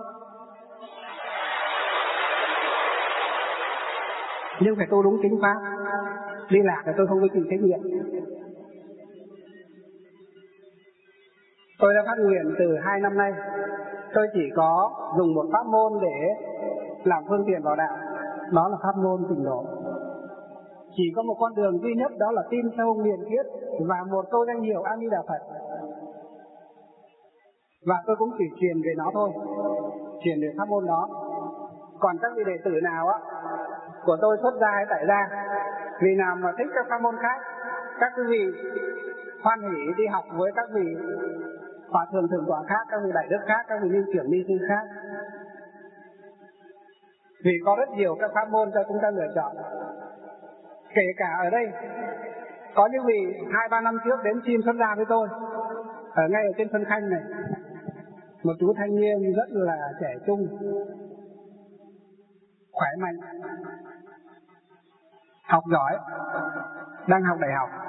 Nhưng phải tu đúng chính pháp, đi lạc thì tôi không có chịu trách nhiệm. Tôi đã phát nguyện từ hai năm nay, tôi chỉ có dùng một pháp môn để làm phương tiện vào đạo, đó là pháp môn tịnh độ. Chỉ có một con đường duy nhất, đó là tin sâu miền thiết và một câu danh hiệu A Di Đà Phật. Và tôi cũng chỉ truyền về nó thôi, truyền về pháp môn đó. Còn các vị đệ tử nào á của tôi xuất gia hay tại gia, vì nào mà thích các pháp môn khác, các quý vị hoan hỷ đi học với các vị hòa thượng thượng tọa khác, các vị đại đức khác, các vị ni trưởng ni sư khác. Vì có rất nhiều các pháp môn cho chúng ta lựa chọn. Kể cả ở đây có những vị hai ba năm trước đến xin xuất gia với tôi, ở ngay ở trên Xuân Khanh này, một chú thanh niên rất là trẻ trung, khỏe mạnh, học giỏi, đang học đại học.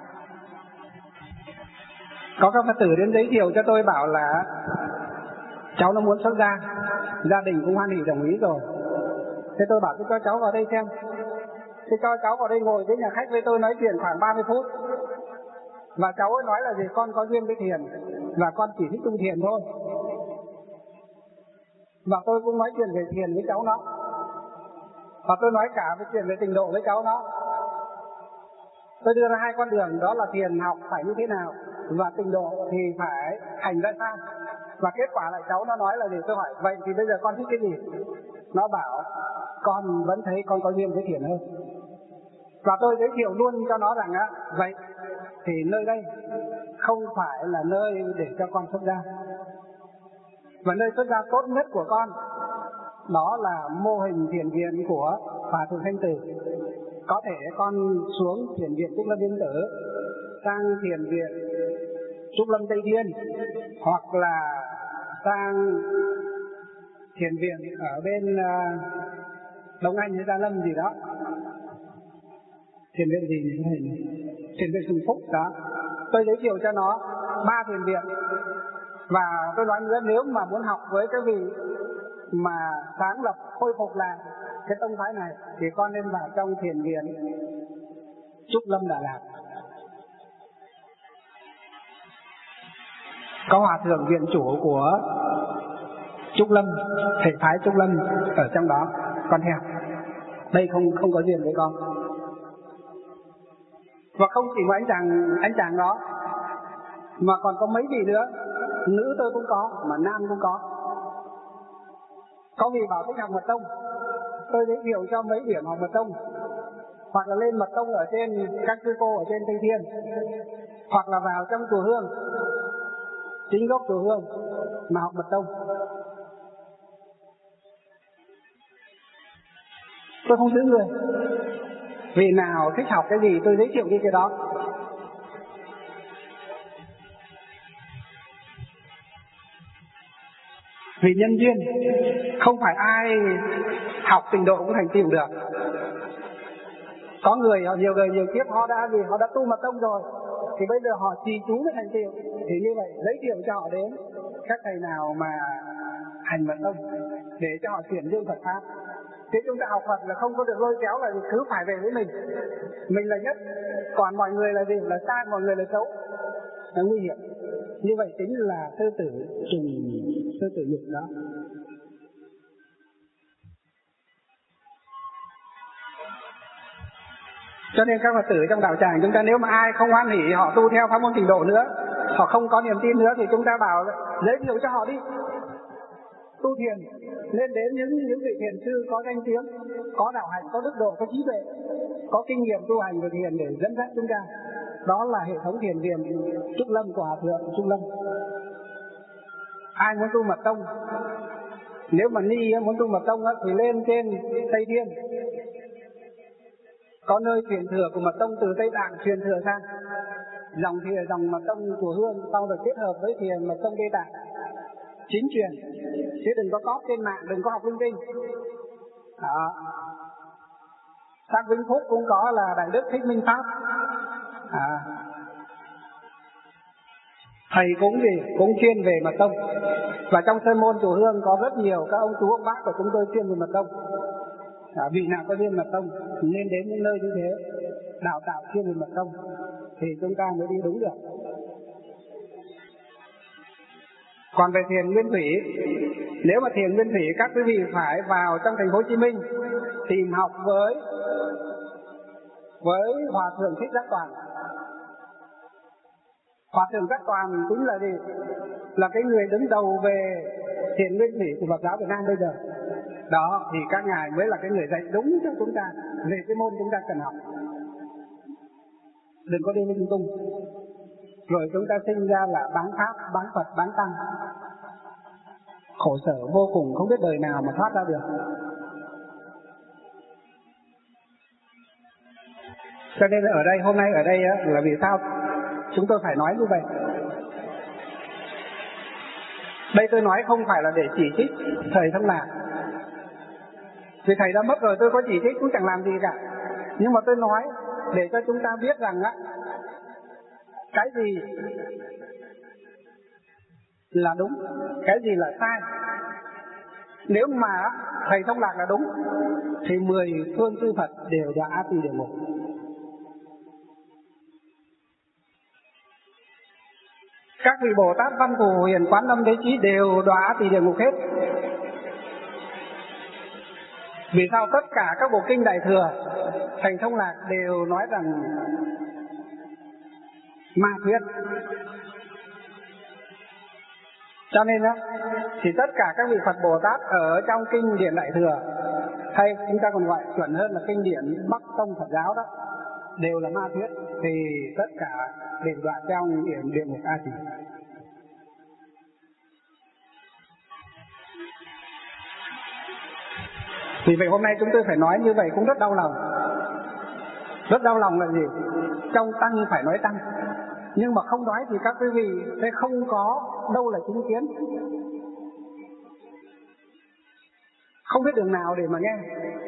Có các Phật tử đến giới thiệu cho tôi bảo là cháu nó muốn xuất gia, gia đình cũng hoan hỉ đồng ý rồi. Thế tôi bảo tôi cho cháu vào đây xem. Thế cho cháu vào đây ngồi với nhà khách với tôi nói chuyện khoảng ba mươi phút. Và cháu ấy nói là gì, con có duyên với thiền và con chỉ thích tu thiền thôi. Và tôi cũng nói chuyện về thiền với cháu nó. Và tôi nói cả về chuyện về tịnh độ với cháu nó. Tôi đưa ra hai con đường, đó là thiền học phải như thế nào và tịnh độ thì phải hành ra sao. Và kết quả lại cháu nó nói là gì, tôi hỏi vậy thì bây giờ con thích cái gì? Nó bảo con vẫn thấy con có duyên với thiền hơn. Và tôi giới thiệu luôn cho nó rằng á, vậy thì nơi đây không phải là nơi để cho con xuất gia, và nơi xuất gia tốt nhất của con đó là mô hình thiền viện của Hòa Thượng Thanh Từ. Có thể con xuống thiền viện Trúc Lâm Yên Tử, sang thiền viện Trúc Lâm Tây Thiên, hoặc là sang thiền viện ở bên uh, Đông Anh hay Gia Lâm gì đó. Thiền viện gì nhỉ? Thiền viện Sùng Phúc đó. Tôi giới thiệu cho nó ba thiền viện. Và tôi nói nữa, nếu mà muốn học với cái vị mà sáng lập khôi phục lại cái tông phái này thì con nên vào trong thiền viện Trúc Lâm Đà Lạt. Có Hòa Thượng viện chủ của Trúc Lâm, thể phái Trúc Lâm ở trong đó, con theo. Đây không không có duyên với con. Và không chỉ có anh chàng anh chàng đó, mà còn có mấy vị nữa, nữ tôi cũng có, mà nam cũng có. Có vị bảo thích học mật tông, tôi giới thiệu cho mấy điểm học mật tông, hoặc là lên mật tông ở trên các sư cô ở trên Tây Thiên, hoặc là vào trong chùa Hương, chính gốc chùa Hương mà học mật tông. Tôi không giữ người, vì nào thích học cái gì tôi giới thiệu đi cái đó. Vì nhân duyên, không phải ai học trình độ cũng thành tựu được. Có người, nhiều người nhiều kiếp họ đã gì, họ đã tu mật tông rồi, thì bây giờ họ trì chú mới thành tựu. Thì như vậy giới thiệu cho họ đến các thầy nào mà hành mật tông để cho họ chuyển dương Phật pháp. Thế chúng ta học Phật là không có được lôi kéo là cứ phải về với mình, mình là nhất, còn mọi người là gì, là sai, mọi người là xấu, là nguy hiểm. Như vậy chính là sư tử trùng, sư tử nhục đó. Cho nên các Phật tử trong đạo tràng chúng ta, nếu mà ai không hoan hỉ họ tu theo pháp môn trình độ nữa, họ không có niềm tin nữa, thì chúng ta bảo giới thiệu cho họ đi tu thiền, nên đến những những vị thiền sư có danh tiếng, có đạo hạnh, có đức độ, có trí tuệ, có kinh nghiệm tu hành về thiền để dẫn dắt chúng ta. Đó là hệ thống thiền viện Trúc Lâm của Hòa Thượng Trúc Lâm. Ai muốn tu mật tông, nếu mà ni muốn tu mật tông thì lên trên Tây Thiên, có nơi truyền thừa của mật tông từ Tây Tạng truyền thừa sang, dòng thiền dòng mật tông của Hương, sau rồi kết hợp với thiền mật tông Tây Tạng chính truyền, chứ đừng có cóp trên mạng, đừng có học linh tinh. Đó. Sang Vĩnh Phúc cũng có là Đại Đức Thích Minh Pháp. À. Thầy cũng gì, cũng chuyên về mật tông. Và trong sơn môn chùa Hương có rất nhiều các ông chú ông bác của chúng tôi chuyên về mật tông. À, vị nào có duyên mật tông nên đến những nơi như thế, đào tạo chuyên về mật tông thì chúng ta mới đi đúng được. Còn về thiền nguyên thủy, nếu mà thiền nguyên thủy các quý vị phải vào trong thành phố Hồ Chí Minh tìm học với với Hòa thượng Thích Giác Toàn. Hòa thượng Giác Toàn chính là gì? Là cái người đứng đầu về thiền nguyên thủy của Phật giáo Việt Nam bây giờ. Đó thì các ngài mới là cái người dạy đúng cho chúng ta về cái môn chúng ta cần học. Đừng có đi lung tung. Rồi chúng ta sinh ra là bán Pháp, bán Phật, bán Tăng. Khổ sở vô cùng, không biết đời nào mà thoát ra được. Cho nên ở đây, hôm nay ở đây là vì sao chúng tôi phải nói như vậy. Đây tôi nói không phải là để chỉ trích thầy Thông Lạc, vì thầy đã mất rồi, tôi có chỉ trích cũng chẳng làm gì cả. Nhưng mà tôi nói để cho chúng ta biết rằng á, cái gì là đúng, cái gì là sai. Nếu mà thầy Thông Lạc là đúng thì mười phương chư Phật đều đã A Tỳ Địa Ngục. Các vị Bồ Tát Văn Thù Hiền Quán Âm Đế Chí đều đọa A Tỳ Địa Ngục hết. Vì sao? Tất cả các bộ kinh Đại Thừa thầy Thông Lạc đều nói rằng ma thuyết. Cho nên á, thì tất cả các vị Phật Bồ Tát ở trong kinh điển Đại Thừa, hay chúng ta còn gọi chuẩn hơn là kinh điển Bắc Tông Phật giáo đó, đều là ma thuyết, thì tất cả đều đọa trong điển địa ngục A Tỳ. Vì vậy hôm nay chúng tôi phải nói như vậy cũng rất đau lòng. Rất đau lòng là gì? Trong tăng phải nói tăng, nhưng mà không nói thì các quý vị sẽ không có đâu là chứng kiến, không biết đường nào để mà nghe.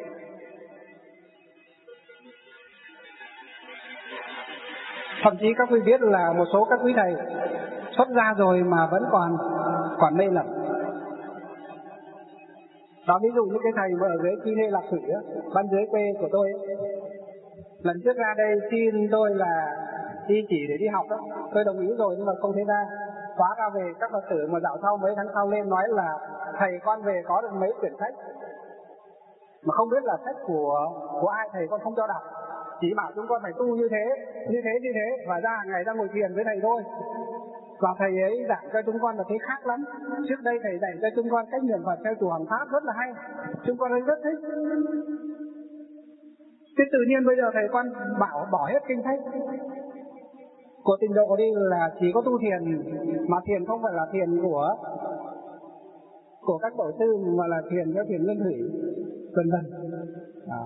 Thậm chí các quý biết là một số các quý thầy xuất gia rồi mà vẫn còn còn mê lầm. Đó, ví dụ như cái thầy mà ở dưới Chi Nê Lạc Thủy á, ban dưới quê của tôi ấy, lần trước ra đây xin tôi là đi chỉ để đi học đó, tôi đồng ý rồi nhưng mà không thấy ra. Khóa ra về các Phật tử mà dạo sau mấy tháng sau lên nói là thầy con về có được mấy quyển sách mà không biết là sách của của ai, thầy con không cho đọc, chỉ bảo chúng con phải tu như thế, như thế, như thế và ra ngày ra ngồi thiền với thầy thôi. Và thầy ấy giảng cho chúng con là thấy khác lắm. Trước đây thầy dạy cho chúng con cách niệm Phật theo chùa Hoàng Pháp rất là hay, chúng con ấy rất thích. Thế tự nhiên bây giờ thầy con bảo bỏ hết kinh sách của Tịnh Độ đi, là chỉ có tu thiền, mà thiền không phải là thiền của của các tổ sư mà là thiền theo thiền nguyên thủy, vân vân. Đó.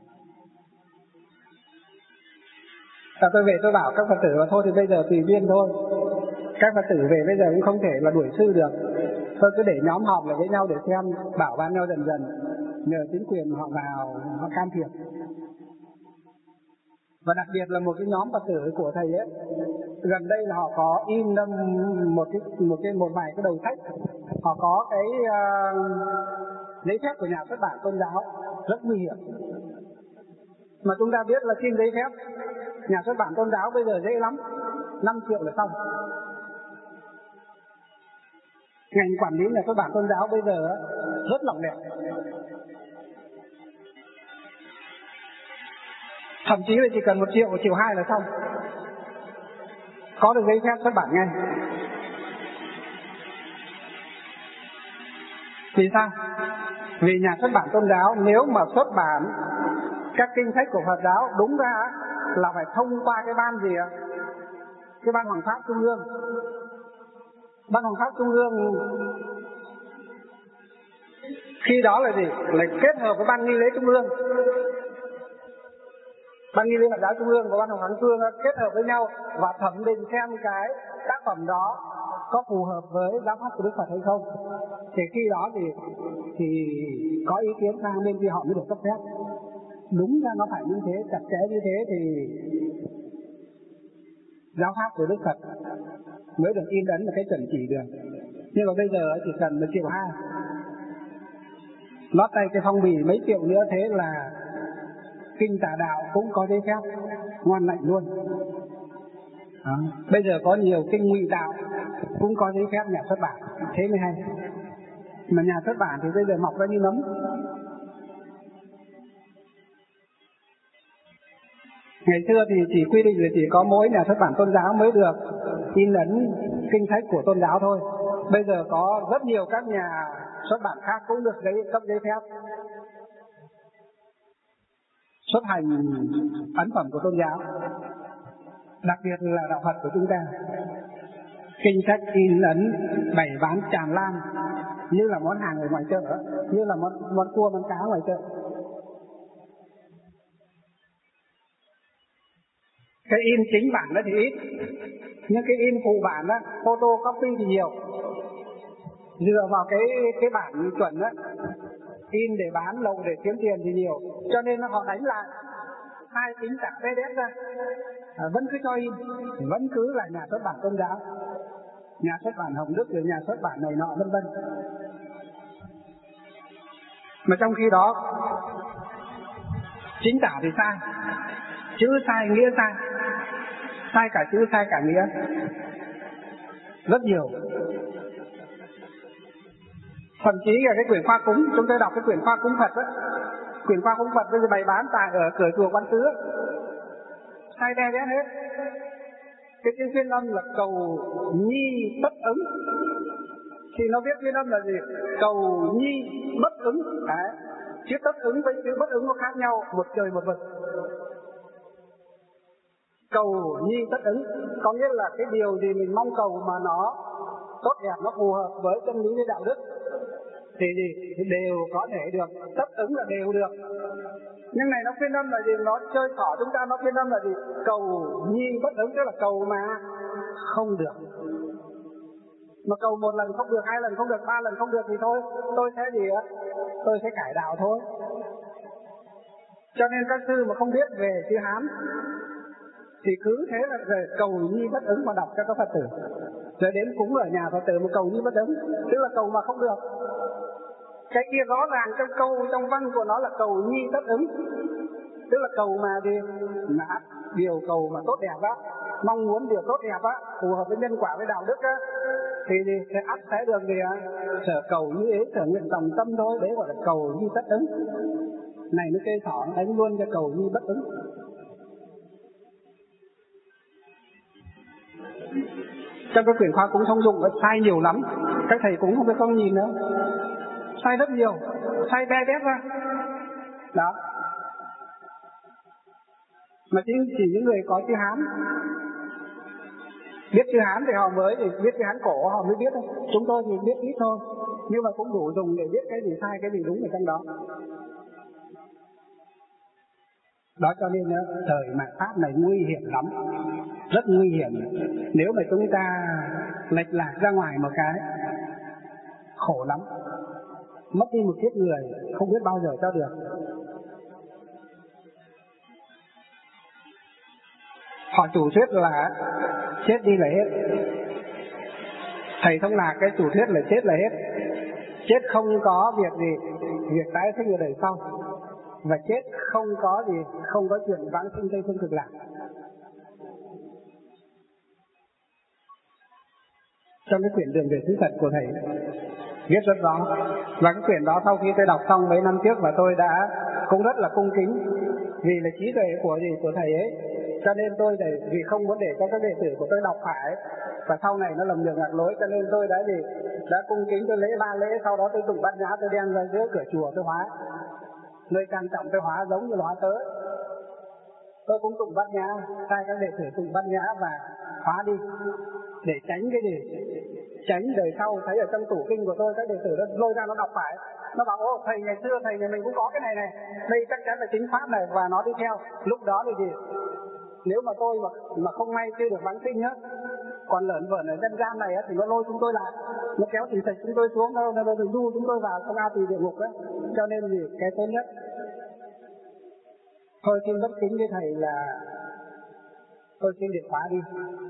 À, tôi về tôi bảo các Phật tử là thôi thì bây giờ tùy duyên thôi. Các Phật tử về bây giờ cũng không thể là đuổi sư được. Thôi cứ để nhóm họp lại với nhau để xem, bảo ban nhau dần dần, nhờ chính quyền họ vào họ can thiệp. Và đặc biệt là một cái nhóm Phật tử của thầy ấy, gần đây là họ có in một cái một cái một vài cái đầu sách, họ có cái uh, giấy phép của nhà xuất bản tôn giáo, rất nguy hiểm. Mà chúng ta biết là xin giấy phép nhà xuất bản tôn giáo bây giờ dễ lắm, năm triệu là xong. Ngành quản lý nhà xuất bản tôn giáo bây giờ rất lỏng lẻo, thậm chí là chỉ cần một triệu, một triệu hai là xong, có được giấy phép xuất bản ngay. Vì sao? Vì nhà xuất bản tôn giáo nếu mà xuất bản các kinh sách của Phật giáo đúng ra là phải thông qua cái ban gì ạ? Cái ban Hoàng Pháp Trung ương. Ban Hoàng Pháp Trung ương khi đó là gì? Là kết hợp với ban nghi lễ Trung ương. Ban nghi lễ Phật giáo Trung ương và ban Hoàng Pháp Trung ương kết hợp với nhau và thẩm định xem cái tác phẩm đó có phù hợp với giáo pháp của Đức Phật hay không. Thì khi đó thì thì có ý kiến sang bên kia họ mới được cấp phép. Đúng ra nó phải như thế, chặt chẽ như thế thì giáo pháp của Đức Phật mới được in ấn là cái chuẩn chỉ được. Nhưng mà bây giờ chỉ cần một triệu hai, lót tay cái phong bì mấy triệu nữa, thế là kinh Tà Đạo cũng có giấy phép ngon lành luôn. Đó. Bây giờ có nhiều kinh ngụy đạo cũng có giấy phép nhà xuất bản, thế mới hay. Mà nhà xuất bản thì bây giờ mọc ra như nấm. Ngày xưa thì chỉ quy định là chỉ có mỗi nhà xuất bản tôn giáo mới được in ấn kinh sách của tôn giáo thôi. Bây giờ có rất nhiều các nhà xuất bản khác cũng được giấy cấp giấy phép xuất hành ấn phẩm của tôn giáo, đặc biệt là đạo Phật của chúng ta. Kinh sách in ấn bày bán tràn lan như là món hàng ở ngoài chợ, như là món, món cua món cá ngoài chợ. Cái in chính bản đó thì ít, nhưng cái in phụ bản đó, photocopy thì nhiều. Dựa vào cái cái bản chuẩn đó, in để bán lậu để kiếm tiền thì nhiều, cho nên họ đánh lại hai tính cả pê đê ép ra, à, vẫn cứ cho in, vẫn cứ là nhà xuất bản tôn giáo, nhà xuất bản Hồng Đức rồi nhà xuất bản này nọ vân vân. Mà trong khi đó chính tả thì sai, chữ sai nghĩa sai, sai cả chữ sai cả nghĩa, rất nhiều. Thậm chí là cái quyển khoa cúng, chúng tôi đọc cái quyển khoa cúng Phật đó, quyển khoa cúng Phật bây giờ bày bán tại ở cửa chùa Quán Sứ, sai đe đét hết. Cái chữ phiên âm là cầu nhi bất ứng, thì nó viết phiên âm là gì? Cầu nhi bất ứng. Đấy, chữ tất ứng với chữ bất ứng nó khác nhau, một trời một vực. Cầu nhi tất ứng có nghĩa là cái điều gì mình mong cầu mà nó tốt đẹp, nó phù hợp với chân lý với đạo đức thì gì thì đều có thể được, tất ứng là đều được. Nhưng này nó phiên âm là gì? Nó chơi xỏ chúng ta, nó phiên âm là gì? Cầu nhi bất ứng, tức là cầu mà không được. Mà cầu một lần không được, hai lần không được, ba lần không được thì thôi, tôi sẽ gì á? Tôi sẽ cải đạo thôi. Cho nên các sư mà không biết về chữ Hán thì cứ thế là về cầu nhi bất ứng mà đọc cho các Phật tử. Rồi đến cúng ở nhà Phật tử một cầu nhi bất ứng, tức là cầu mà không được. Cái kia rõ ràng trong câu, trong văn của nó là cầu nhi tất ứng, tức là cầu mà đi mà điều cầu mà tốt đẹp á, mong muốn điều tốt đẹp á, phù hợp với nhân quả với đạo đức á, thì gì sẽ ắt sẽ được gì á, sở cầu như ấy, sở nguyện tòng tâm thôi, đấy gọi là cầu nhi tất ứng. Này nó cây thỏ đánh luôn cho cầu nhi bất ứng. Trong cái quyển khoa cũng thông dụng sai nhiều lắm, các thầy cũng không biết không nhìn nữa, sai rất nhiều, sai be bét ra đó. Mà chỉ, chỉ những người có chữ Hán, biết chữ Hán thì họ mới, thì biết chữ Hán cổ họ mới biết thôi. Chúng tôi thì biết ít thôi, nhưng mà cũng đủ dùng để biết cái gì sai, cái gì đúng ở trong đó. Đó cho nên thời mạt Pháp này nguy hiểm lắm, rất nguy hiểm. Nếu mà chúng ta lệch lạc ra ngoài một cái, khổ lắm, mất đi một kiếp người không biết bao giờ cho được. Họ chủ thuyết là chết đi là hết, thầy Thông Lạc cái chủ thuyết là chết là hết, chết không có việc gì, việc tái sinh ở đời sau, và chết không có gì, không có chuyện vãng sinh Tây Phương Cực Lạc. Trong cái quyển Đường về Xứ Thật của thầy viết rất rõ, và cái quyển đó sau khi tôi đọc xong mấy năm trước và tôi đã cũng rất là cung kính, vì là trí tuệ của gì của thầy ấy, cho nên tôi để vì không muốn để cho các đệ tử của tôi đọc phải và sau này nó lầm đường lạc lối, cho nên tôi đã gì đã cung kính, tôi lễ ba lễ, sau đó tôi tụng bát nhã, tôi đem ra giữa cửa chùa tôi hóa, nơi trang trọng tôi hóa giống như là hóa tớ. Tôi cũng tụng bát nhã, sai các đệ tử tụng bát nhã và hóa đi, để tránh cái gì, tránh đời sau thấy ở trong tủ kinh của tôi các đệ tử nó lôi ra nó đọc phải, nó bảo ô thầy ngày xưa thầy nhà mình cũng có cái này này, đây chắc chắn là chính pháp này, và nó đi theo. Lúc đó thì gì, nếu mà tôi mà, mà không may chưa được vãng sinh á, còn lợn vợn ở dân gian này á, thì nó lôi chúng tôi lại, nó kéo tỉ thịch chúng tôi xuống, nó nó nó du chúng tôi vào trong A Tỳ địa ngục á. Cho nên gì cái tốt nhất thôi xin bất kính với thầy là tôi xin được khóa đi.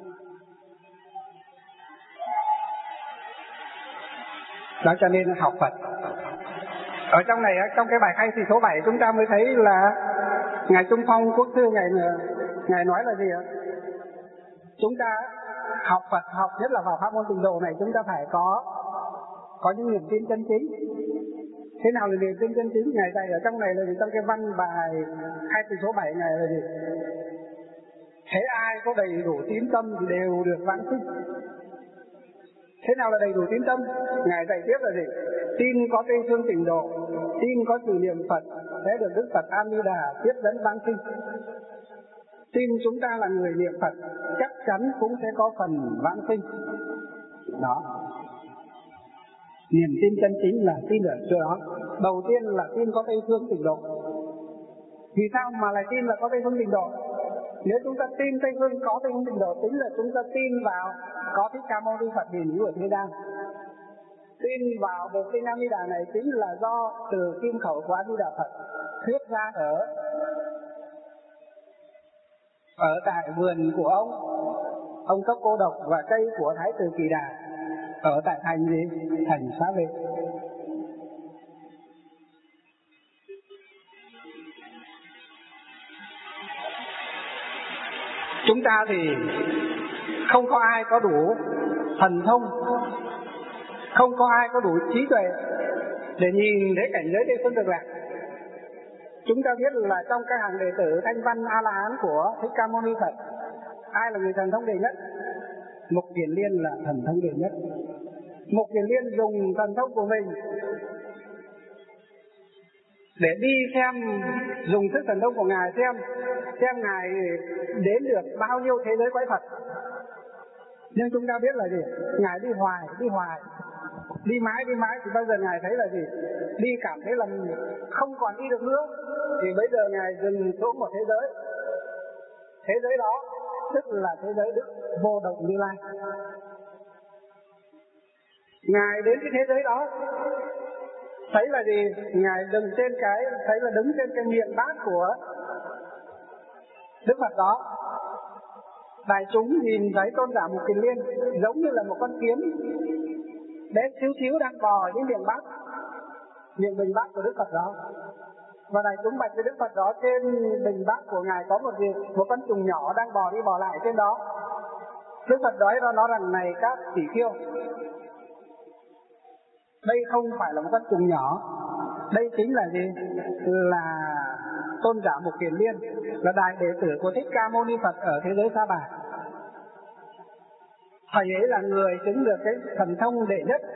Đó cho nên học Phật ở trong này, trong cái bài khai thị số bảy chúng ta mới thấy là ngài Trung Phong Quốc sư ngài ngài nói là gì ạ? Chúng ta học Phật, học nhất là vào pháp môn tịnh độ này, chúng ta phải có có những niềm tin chân chính. Thế nào là niềm tin chân chính? Ngài dạy ở trong này là gì? Trong cái văn bài hai từ số bảy này là gì? Thế ai có đầy đủ tín tâm thì đều được vãng sinh. Thế nào là đầy đủ tín tâm? Ngài dạy tiếp là gì? Tin có Tây Phương Tịnh Độ, tin có sự niệm Phật sẽ được Đức Phật A Di Đà tiếp dẫn vãng sinh. Tin chúng ta là người niệm Phật chắc chắn cũng sẽ có phần vãng sinh. Đó. Niềm tin chân chính là tin ở chỗ đó. Đầu tiên là tin có Tây Phương Tịnh Độ. Vì sao mà lại tin là có Tây Phương Tịnh Độ? Nếu chúng ta tin Tây Phương có Tây Phương Tịnh Độ, tính là chúng ta tin vào có Thích Ca Mâu Ni Phật hiện hữu ở thế gian. Tin vào bộ kinh A Di Đà này chính là do từ kim khẩu của A Di Đà Phật thuyết ra ở ở tại vườn của ông ông Cấp Cô Độc và cây của Thái tử Kỳ Đà ở tại thành gì? Thành Xá Vệ. Chúng ta thì không có ai có đủ thần thông, không có ai có đủ trí tuệ để nhìn thấy cảnh giới Tây Phương Cực Lạc. Chúng ta biết là trong các hàng đệ tử Thanh Văn A La Hán của Thích Ca Mâu Ni Phật, ai là người thần thông đệ nhất? Mục Kiền Liên là thần thông đệ nhất. Mục Kiền Liên dùng thần thông của mình để đi xem, dùng sức thần thông của ngài xem xem ngài đến được bao nhiêu thế giới quái Phật. Nhưng chúng ta biết là gì? Ngài đi hoài, đi hoài, đi mãi, đi mãi thì bao giờ ngài thấy là gì? Đi cảm thấy là không còn đi được nữa, thì bây giờ ngài dừng xuống một thế giới. Thế giới đó tức là thế giới Đức Vô Động Như Lai. Ngài đến cái thế giới đó thấy là gì? Ngài đứng trên cái, thấy là đứng trên cái miệng bát của Đức Phật đó. Đại chúng nhìn thấy Tôn giả Mục Kiền Liên giống như là một con kiến bé xíu xíu đang bò dưới miệng bát, miệng bình bát của Đức Phật đó. Và đại chúng bạch với Đức Phật đó, trên bình bát của ngài có một gì? Một con trùng nhỏ đang bò đi bò lại trên đó. Đức Phật nói ra nó rằng: này các tỷ khiêu, đây không phải là một con trùng nhỏ, đây chính là gì? Là Tôn giả Mục Kiền Liên, là đại đệ tử của Thích Ca Mâu Ni Phật ở thế giới Sa Bà. Thầy ấy là người chứng được cái thần thông đệ nhất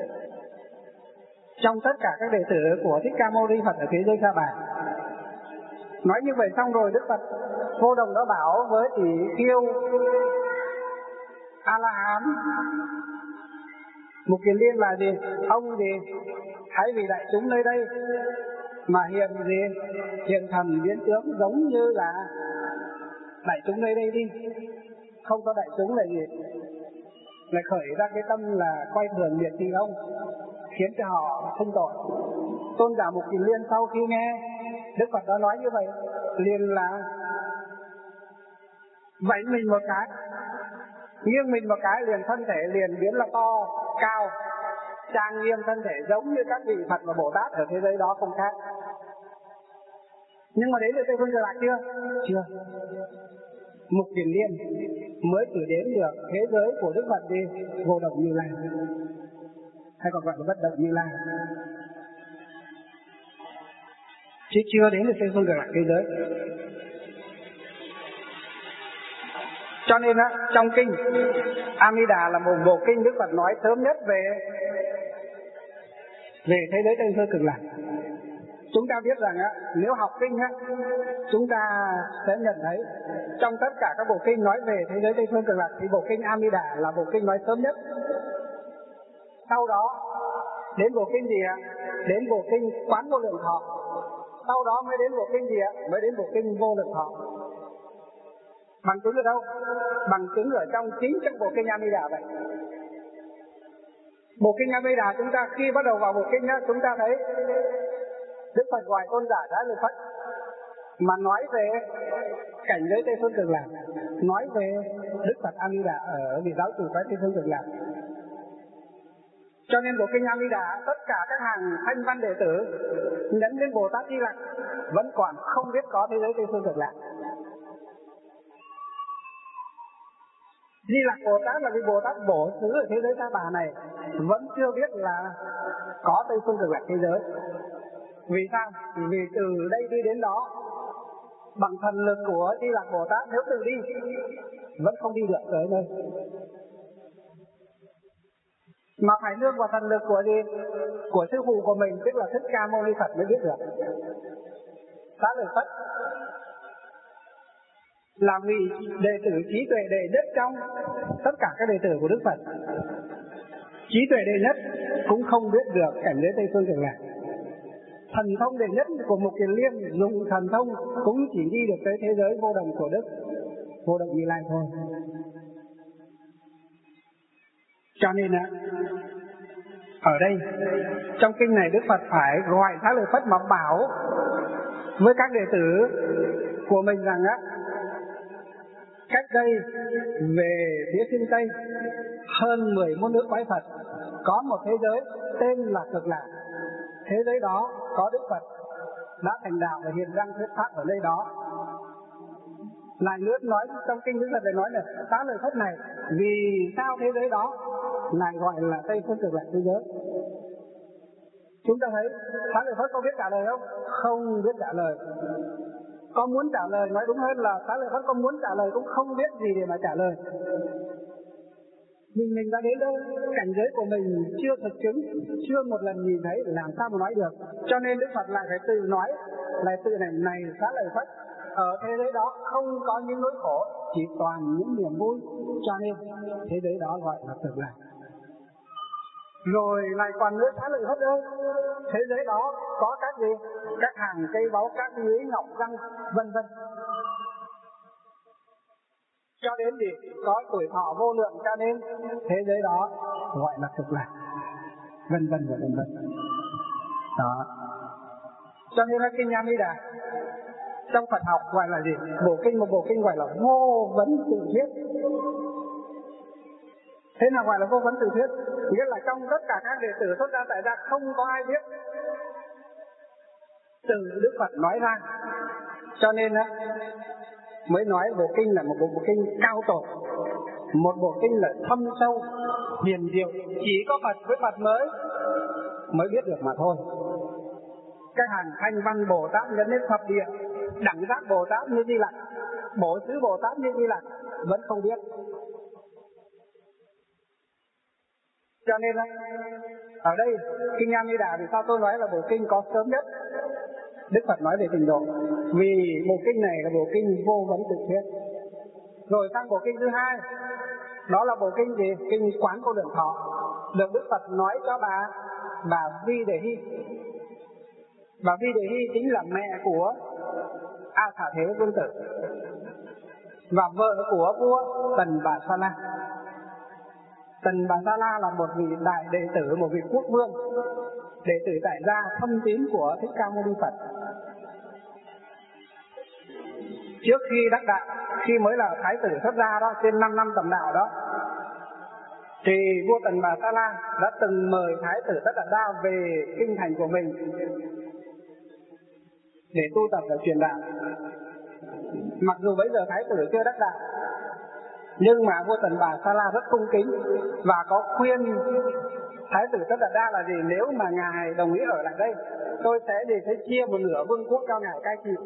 trong tất cả các đệ tử của Thích Ca Mâu Ni Phật ở thế giới Sa Bà. Nói như vậy xong rồi, Đức Phật Vô Đồng đã bảo với tỷ khiêu A La Hán Mục Kiền Liên là gì? Ông gì? Hãy vì đại chúng nơi đây mà hiện gì? Hiện thần biến tướng giống như là đại chúng nơi đây đi. Không có đại chúng là gì? Lại khởi ra cái tâm là coi thường liệt thì ông, khiến cho họ không tội. Tôn giả Mục Kiền Liên sau khi nghe Đức Phật đã nói như vậy, liền là vẫy mình một cái, nghiêng mình một cái, liền thân thể liền biến là to, cao, trang nghiêm thân thể giống như các vị Phật và Bồ Tát ở thế giới đó không khác. Nhưng mà đến được Tây Phương Cực Lạc chưa? Chưa. Mục Kiền Liên mới chỉ đến được thế giới của Đức Phật đi, Vô Động Như Lai, hay còn gọi là Bất Động Như Lai, chứ chưa đến được Tây Phương Cực Lạc thế giới. Cho nên á, trong kinh A Di Đà là một bộ kinh Đức Phật nói sớm nhất về về thế giới Tây Phương Cực Lạc. Chúng ta biết rằng á, nếu học kinh á, chúng ta sẽ nhận thấy trong tất cả các bộ kinh nói về thế giới Tây Phương Cực Lạc thì bộ kinh A Di Đà là bộ kinh nói sớm nhất. Sau đó đến bộ kinh gì ạ? Đến bộ kinh Quán Vô Lượng Thọ. Sau đó mới đến bộ kinh gì ạ? Mới đến bộ kinh Vô Lượng Thọ. Bằng chứng ở đâu? Bằng chứng ở trong chính trong bộ kinh A Di Đà vậy. Bộ kinh A Di Đà chúng ta khi bắt đầu vào bộ kinh á, chúng ta thấy Đức Phật gọi tôn giả đã được Phật mà nói về cảnh giới Tây Phương Cực Lạc, nói về Đức Phật A Di Đà ở vị giáo chủ cái Tây Phương Cực Lạc. Cho nên bộ kinh A Di Đà tất cả các hàng thanh văn đệ tử nhấn đến Bồ Tát Di Lặc vẫn còn không biết có thế giới Tây Phương Cực Lạc. Di Lặc Bồ Tát là vị Bồ Tát bổ xứ ở thế giới Ta Bà này vẫn chưa biết là có Tây Phương Cực Lạc thế giới. Vì sao? Vì từ đây đi đến đó bằng thần lực của Di Lặc Bồ Tát, nếu tự đi vẫn không đi được tới nơi, mà phải nương vào thần lực của gì? Của sư phụ của mình, tức là Thích Ca Mâu Ni Phật mới biết được. Xá Lợi Phất là vị đệ tử trí tuệ đệ nhất trong tất cả các đệ tử của Đức Phật, trí tuệ đệ nhất cũng không biết được cảnh giới Tây Phương Cực Lạc. Thần thông đệ nhất của Mục Kiền Liên dùng thần thông cũng chỉ đi được tới thế giới vô đồng của Đức, vô đồng Như Lai thôi. Cho nên á, ở đây trong kinh này Đức Phật phải gọi Xá Lợi Phất mà bảo với các đệ tử của mình rằng á, cách đây về phía phương Tây hơn mười muôn nước quái Phật có một thế giới tên là Cực Lạc. Thế giới đó có Đức Phật đã thành đạo và hiện đang thuyết pháp ở nơi đó. Lại nữa nói trong kinh Đức Phật để nói là Xá Lợi Phất này vì sao thế giới đó lại gọi là Tây Phương Cực Lạc thế giới. Chúng ta thấy Xá Lợi Phất có biết trả lời không? Không biết trả lời. Có muốn trả lời, nói đúng hơn là Xá Lợi Phất có muốn trả lời cũng không biết gì để mà trả lời. Vì mình đã đến đâu, cảnh giới của mình chưa thực chứng, chưa một lần nhìn thấy, làm sao mà nói được. Cho nên Đức Phật lại phải tự nói, lại tự này này Xá Lợi Phất, ở thế giới đó không có những nỗi khổ, chỉ toàn những niềm vui. Cho nên thế giới đó gọi là Cực Lạc. Rồi lại còn nữa Xá Lợi Phất ơi, thế giới đó có các gì? Các hàng cây báu, các lưới ngọc răng, vân vân. Cho đến gì? Có tuổi thọ vô lượng, cho nên thế giới đó gọi là Cực Lạc, vân vân và vân vân. Đó. Cho nên là kinh A Di Đà trong Phật học gọi là gì? Bộ kinh, một bộ kinh gọi là vô vấn tự thuyết. Thế nào gọi là vô vấn tự thuyết? Nghĩa là trong tất cả các đệ tử xuất gia tại gia không có ai biết, từ Đức Phật nói ra. Cho nên á, mới nói bộ kinh là một bộ, bộ kinh cao tổ, một bộ kinh là thâm sâu, hiền diệu, chỉ có Phật với Phật mới mới biết được mà thôi. Các hàng thanh văn Bồ Tát nhân đến thập địa, đẳng giác Bồ Tát như Di Lặc, bổ xứ Bồ Tát như Di Lặc vẫn không biết. Cho nên ở đây kinh A Di Đà vì sao tôi nói là bộ kinh có sớm nhất Đức Phật nói về trình độ? Vì bộ kinh này là bộ kinh vô vấn tự thuyết. Rồi sang bộ kinh thứ hai, đó là bộ kinh gì? Kinh Quán Vô Lượng Thọ, được Đức Phật nói cho bà bà Vi Đề Hy. Bà Vi Đề Hy chính là mẹ của A Xà Thế Vương Tử và vợ của vua Tần Bà Sa La. Tần Bà Sa La là một vị đại đệ tử, một vị quốc vương, đệ tử tại gia thâm tín của Thích Ca Mâu Ni Phật. Trước khi đắc đạo, khi mới là thái tử xuất gia đó, trên năm năm tầm đạo đó, thì vua Tần Bà Sa La đã từng mời thái tử Tất Đạt Đa về kinh thành của mình để tu tập và truyền đạo. Mặc dù bây giờ thái tử chưa đắc đạo, nhưng mà vua Tần Bà Sa La rất cung kính và có khuyên thái tử Tất Đạt Đa là gì? Nếu mà ngài đồng ý ở lại đây, tôi sẽ gì sẽ chia một nửa vương quốc cho ngài cai trị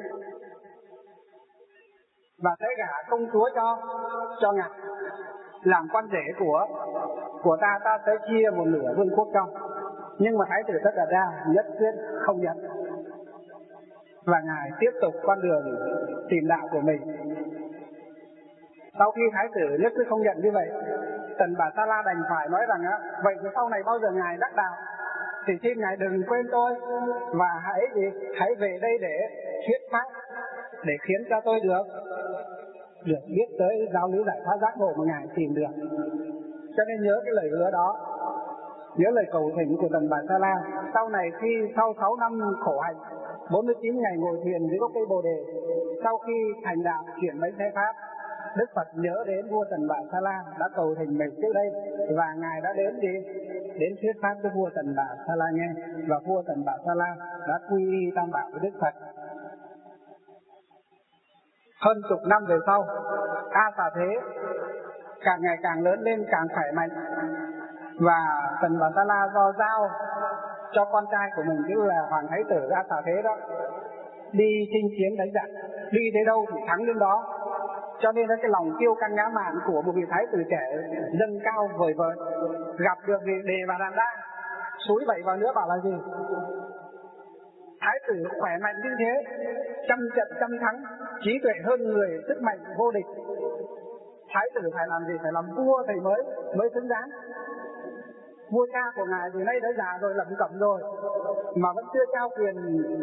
và sẽ gả công chúa cho cho ngài làm quan rể của của ta, ta sẽ chia một nửa vương quốc cho. Nhưng mà thái tử Tất Đạt Đa nhất quyết không nhận, và ngài tiếp tục con đường tìm đạo của mình. Sau khi thái tử nhất quyết không nhận như vậy, Tần Bà Sa La đành phải nói rằng á, vậy thì sau này bao giờ ngài đắc đạo thì xin ngài đừng quên tôi, và hãy gì hãy về đây để thuyết pháp, để khiến cho tôi được được biết tới giáo lý giải thoát giác ngộ mà ngài tìm được. Cho nên nhớ cái lời hứa đó, nhớ lời cầu thỉnh của Tần Bà Sa La. Sau này khi sau sáu năm khổ hạnh, bốn mươi chín ngày ngồi thiền dưới gốc cây Bồ Đề, sau khi thành đạo chuyển mấy thế pháp, Đức Phật nhớ đến vua Tần Bà Sa La đã cầu thỉnh mình trước đây, và ngài đã đến đi đến thuyết pháp với vua Tần Bà Sa La nghe, và vua Tần Bà Sa La đã quy y tam bảo với Đức Phật. Hơn chục năm về sau, A Xà Thế càng ngày càng lớn lên, càng khỏe mạnh. Và Tần Bà Sa La do giao cho con trai của mình, tức là Hoàng Thái tử A Xà Thế đó, đi chinh chiến đánh giặc, đi tới đâu thì thắng đến đó. Cho nên cái lòng kiêu căng ngã mạn của một vị thái tử trẻ dâng cao vời vợi, gặp được vị đề bà đàn đa, xúi bậy vào nữa bảo là gì? Thái tử khỏe mạnh như thế, trăm trận trăm thắng, trí tuệ hơn người, sức mạnh vô địch. Thái tử phải làm gì? Phải làm vua thì mới mới xứng đáng. Vua cha của ngài thì nay đã già rồi, lẩm cẩm rồi, mà vẫn chưa trao quyền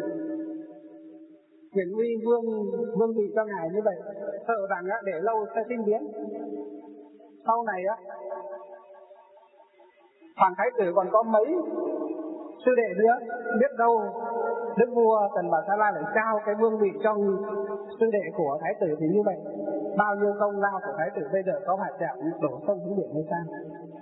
quyền uy vương vương vị cho ngài như vậy, sợ rằng á, để lâu sẽ sinh biến. Sau này á, Hoàng Thái tử còn có mấy sư đệ nữa, biết đâu đức vua Tần Bà Sa La lại trao cái vương vị cho sư đệ của thái tử thì như vậy bao nhiêu công lao của thái tử bây giờ có phải chạm đổ sông xuống biển hay sao?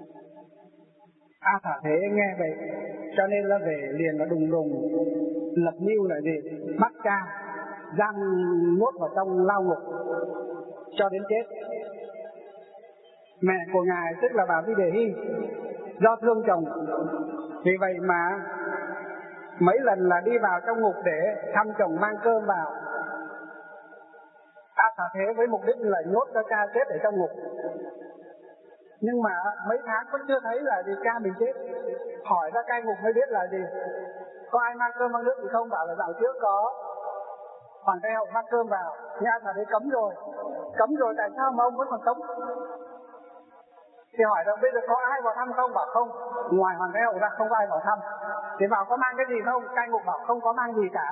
A Xà Thế nghe vậy cho nên là về liền là đùng đùng lập mưu là gì? Bắt cha giam nhốt vào trong lao ngục cho đến chết. Mẹ của ngài tức là bà Vi Đề Hy do thương chồng, vì vậy mà mấy lần là đi vào trong ngục để thăm chồng mang cơm vào. A Xà Thế với mục đích là nhốt cho cha chết ở trong ngục. Nhưng mà mấy tháng vẫn chưa thấy là gì cha mình chết. Hỏi ra cai ngục mới biết là gì, có ai mang cơm mang nước gì không? Bảo là dạo trước có Hoàng Thái Hậu mang cơm vào, nhưng A Xà Thế cấm rồi. Cấm rồi tại sao mà ông vẫn còn cấm? Thì hỏi rằng bây giờ có ai vào thăm không? Bảo không, ngoài Hoàng Thái Hậu ra không có ai vào thăm. Thì bảo có mang cái gì không? Cai ngục bảo không có mang gì cả.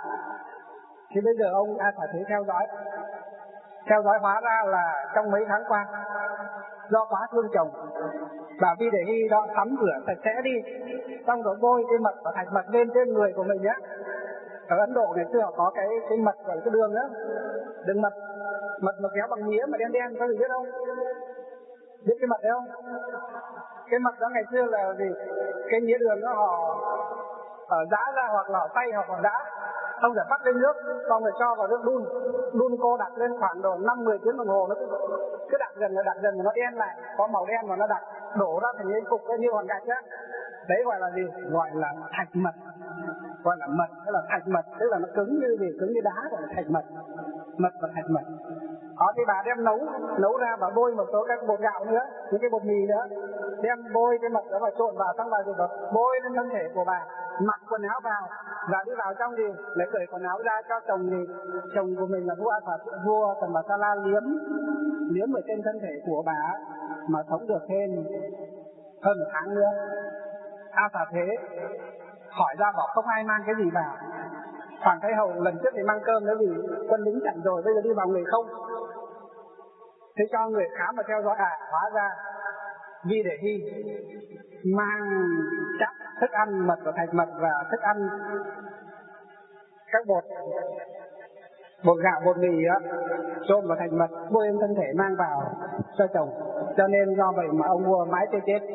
Thì bây giờ ông A Xà Thế theo dõi Theo dõi hóa ra là trong mấy tháng qua do quá thương chồng, bà Vi Đề Hy đó tắm rửa sạch sẽ đi, xong rồi bôi cái mật và thạch mật lên trên người của mình nhé. Ở Ấn Độ ngày xưa có cái cái mật gọi cái đường đó, đường mật, mật mà kéo bằng mía mà đen đen, có gì biết không? Biết cái mật đấy không? Cái mật đó ngày xưa là gì? Cái mía đường đó họ ở giã ra hoặc là tay hoặc là giã, xong rồi bắt lên nước, xong rồi cho vào nước đun, đun cô đặt lên khoảng độ năm mười tiếng đồng hồ, nó cứ, cứ đặt dần rồi đặt dần rồi nó đen lại, có màu đen và nó đặt đổ ra thành những cục như hòn gạch á. Đấy gọi là gì? Gọi là thạch mật. Gọi là mật, tức là thạch mật, tức là nó cứng như gì? Cứng như đá, gọi là thạch mật. Mật và thạch mật. Đó thì bà đem nấu, nấu ra và bôi một số các bột gạo nữa, những cái bột mì nữa, đem bôi cái mật đó và trộn vào, xong bà gì đó bôi lên thân thể của bà, mặc quần áo vào và đi vào trong gì lấy cởi quần áo ra cho chồng gì chồng của mình là vua vua Tần Bà Sa La liếm liếm ở trên thân thể của bà mà sống được thêm hơn một tháng nữa. A Xà Thế hỏi ra bảo không ai mang cái gì vào. Hoàng Thái Hậu lần trước thì mang cơm nữa vì quân lính chặn rồi, bây giờ đi vào người không. Thế cho người khám và theo dõi, à hóa ra Vi Đề Hy mang chắc thức ăn mật và thạch mật và thức ăn các bột bột gạo bột mì á trộn vào thạch mật bôi lên thân thể mang vào cho chồng, cho nên do vậy mà ông vua mãi chưa chết.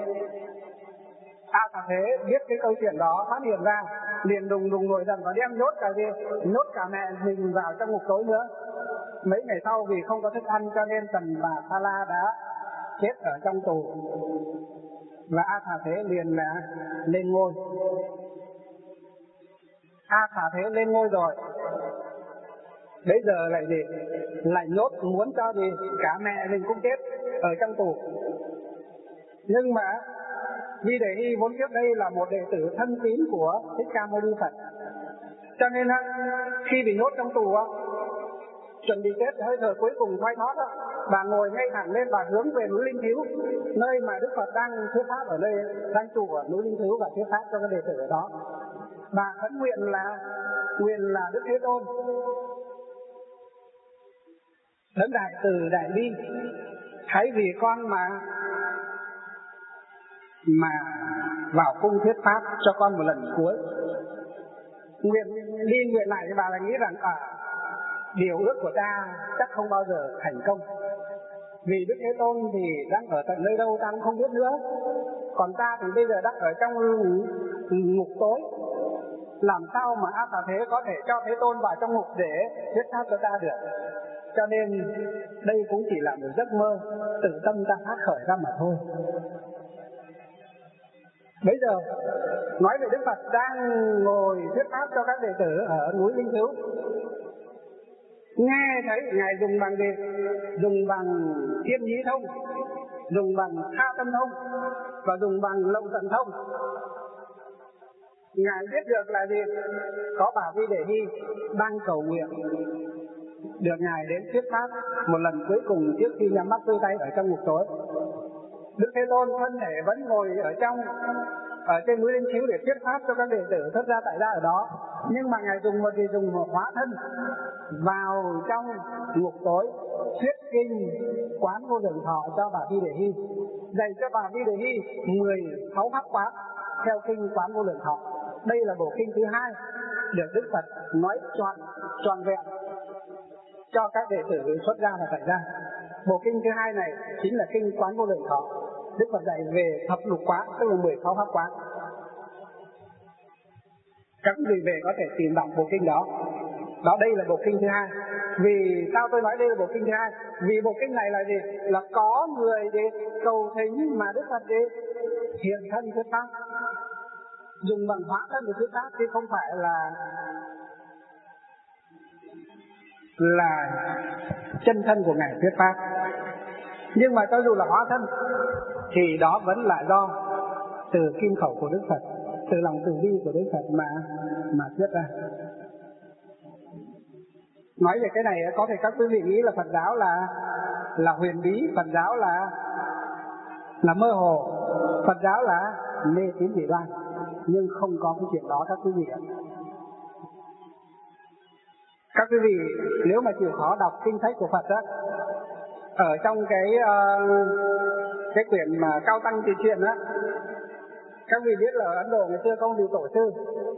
A Xà Thế biết cái câu chuyện đó, phát hiện ra liền đùng đùng nổi giận và đem nhốt cả gì nhốt cả mẹ mình vào trong ngục tối nữa. Mấy ngày sau vì không có thức ăn cho nên Tần Bà Sa La đã chết ở trong tù, và A Xà Thế liền là lên ngôi. A Xà Thế lên ngôi rồi, bây giờ lại gì lại nhốt muốn cho gì cả mẹ mình cũng chết ở trong tù. Nhưng mà Vi Đề Hy vốn trước đây là một đệ tử thân tín của Thích Ca Mâu Ni Phật, cho nên khi bị nhốt trong tù chuẩn bị chết hơi thở cuối cùng quay thoát, bà ngồi ngay thẳng lên, bà hướng về núi Linh Thiếu, nơi mà Đức Phật đang thuyết pháp, ở đây đang trụ ở núi Linh Thiếu và thuyết pháp cho các đệ tử ở đó. Bà khấn nguyện là nguyện là Đức Thế Tôn đấng đại từ đại bi, hãy vì con mà mà vào cung thuyết pháp cho con một lần cuối. Nguyện đi nguyện lại thì bà lại nghĩ rằng à, điều ước của ta chắc không bao giờ thành công, vì Đức Thế Tôn thì đang ở tận nơi đâu ta cũng không biết nữa, còn ta thì bây giờ đang ở trong ngục tối, làm sao mà A Xà Thế có thể cho Thế Tôn vào trong ngục để thuyết pháp cho ta được. Cho nên đây cũng chỉ là một giấc mơ tự tâm ta phát khởi ra mà thôi. Bây giờ nói về Đức Phật đang ngồi thuyết pháp cho các đệ tử ở núi Linh Cứu. Nghe thấy Ngài dùng bằng gì? Dùng bằng thiên nhĩ thông, dùng bằng tha tâm thông và dùng bằng lậu tận thông. Ngài biết được là gì? Có bà Vi Đề Hy đang cầu nguyện được Ngài đến thuyết pháp một lần cuối cùng trước khi nhắm mắt xuôi tay ở trong ngục tối. Đức Thế Tôn thân thể vẫn ngồi ở trong ở trên núi Linh Chiếu để thuyết pháp cho các đệ tử xuất gia tại gia ở đó, nhưng mà Ngài dùng một gì? Dùng một hóa thân vào trong ngục tối thuyết kinh Quán Vô Lượng Thọ cho bà Vi Đề Hy, dạy cho bà Vi Đề Hy mười sáu pháp quán theo kinh Quán Vô Lượng Thọ. Đây là bộ kinh thứ hai được Đức Phật nói trọn trọn vẹn cho các đệ tử xuất gia và tại gia. Bộ kinh thứ hai này chính là kinh Quán Vô Lượng Thọ. Đức Phật dạy về thập lục quán, tức là mười sáu pháp quán. Các quý vị về có thể tìm đọc bộ kinh đó. Đó, đây là bộ kinh thứ hai. Vì sao tôi nói đây là bộ kinh thứ hai? Vì bộ kinh này là gì? Là có người để cầu thỉnh mà Đức Phật để hiện thân thuyết pháp, dùng bằng hóa thân để thuyết pháp, chứ không phải là là chân thân của Ngài thuyết pháp. Nhưng mà cho dù là hóa thân thì đó vẫn là do từ kim khẩu của Đức Phật, từ lòng từ bi của Đức Phật mà mà thuyết ra. Nói về cái này có thể các quý vị nghĩ là Phật giáo là là huyền bí, Phật giáo là là mơ hồ, Phật giáo là mê tín dị đoan, nhưng không có cái chuyện đó các quý vị ạ. Các quý vị nếu mà chịu khó đọc kinh sách của Phật đó, ở trong cái uh, cái quyển mà Cao Tăng Trì Chuyện đó, các vị biết là ở Ấn Độ ngày xưa có một vị tổ sư,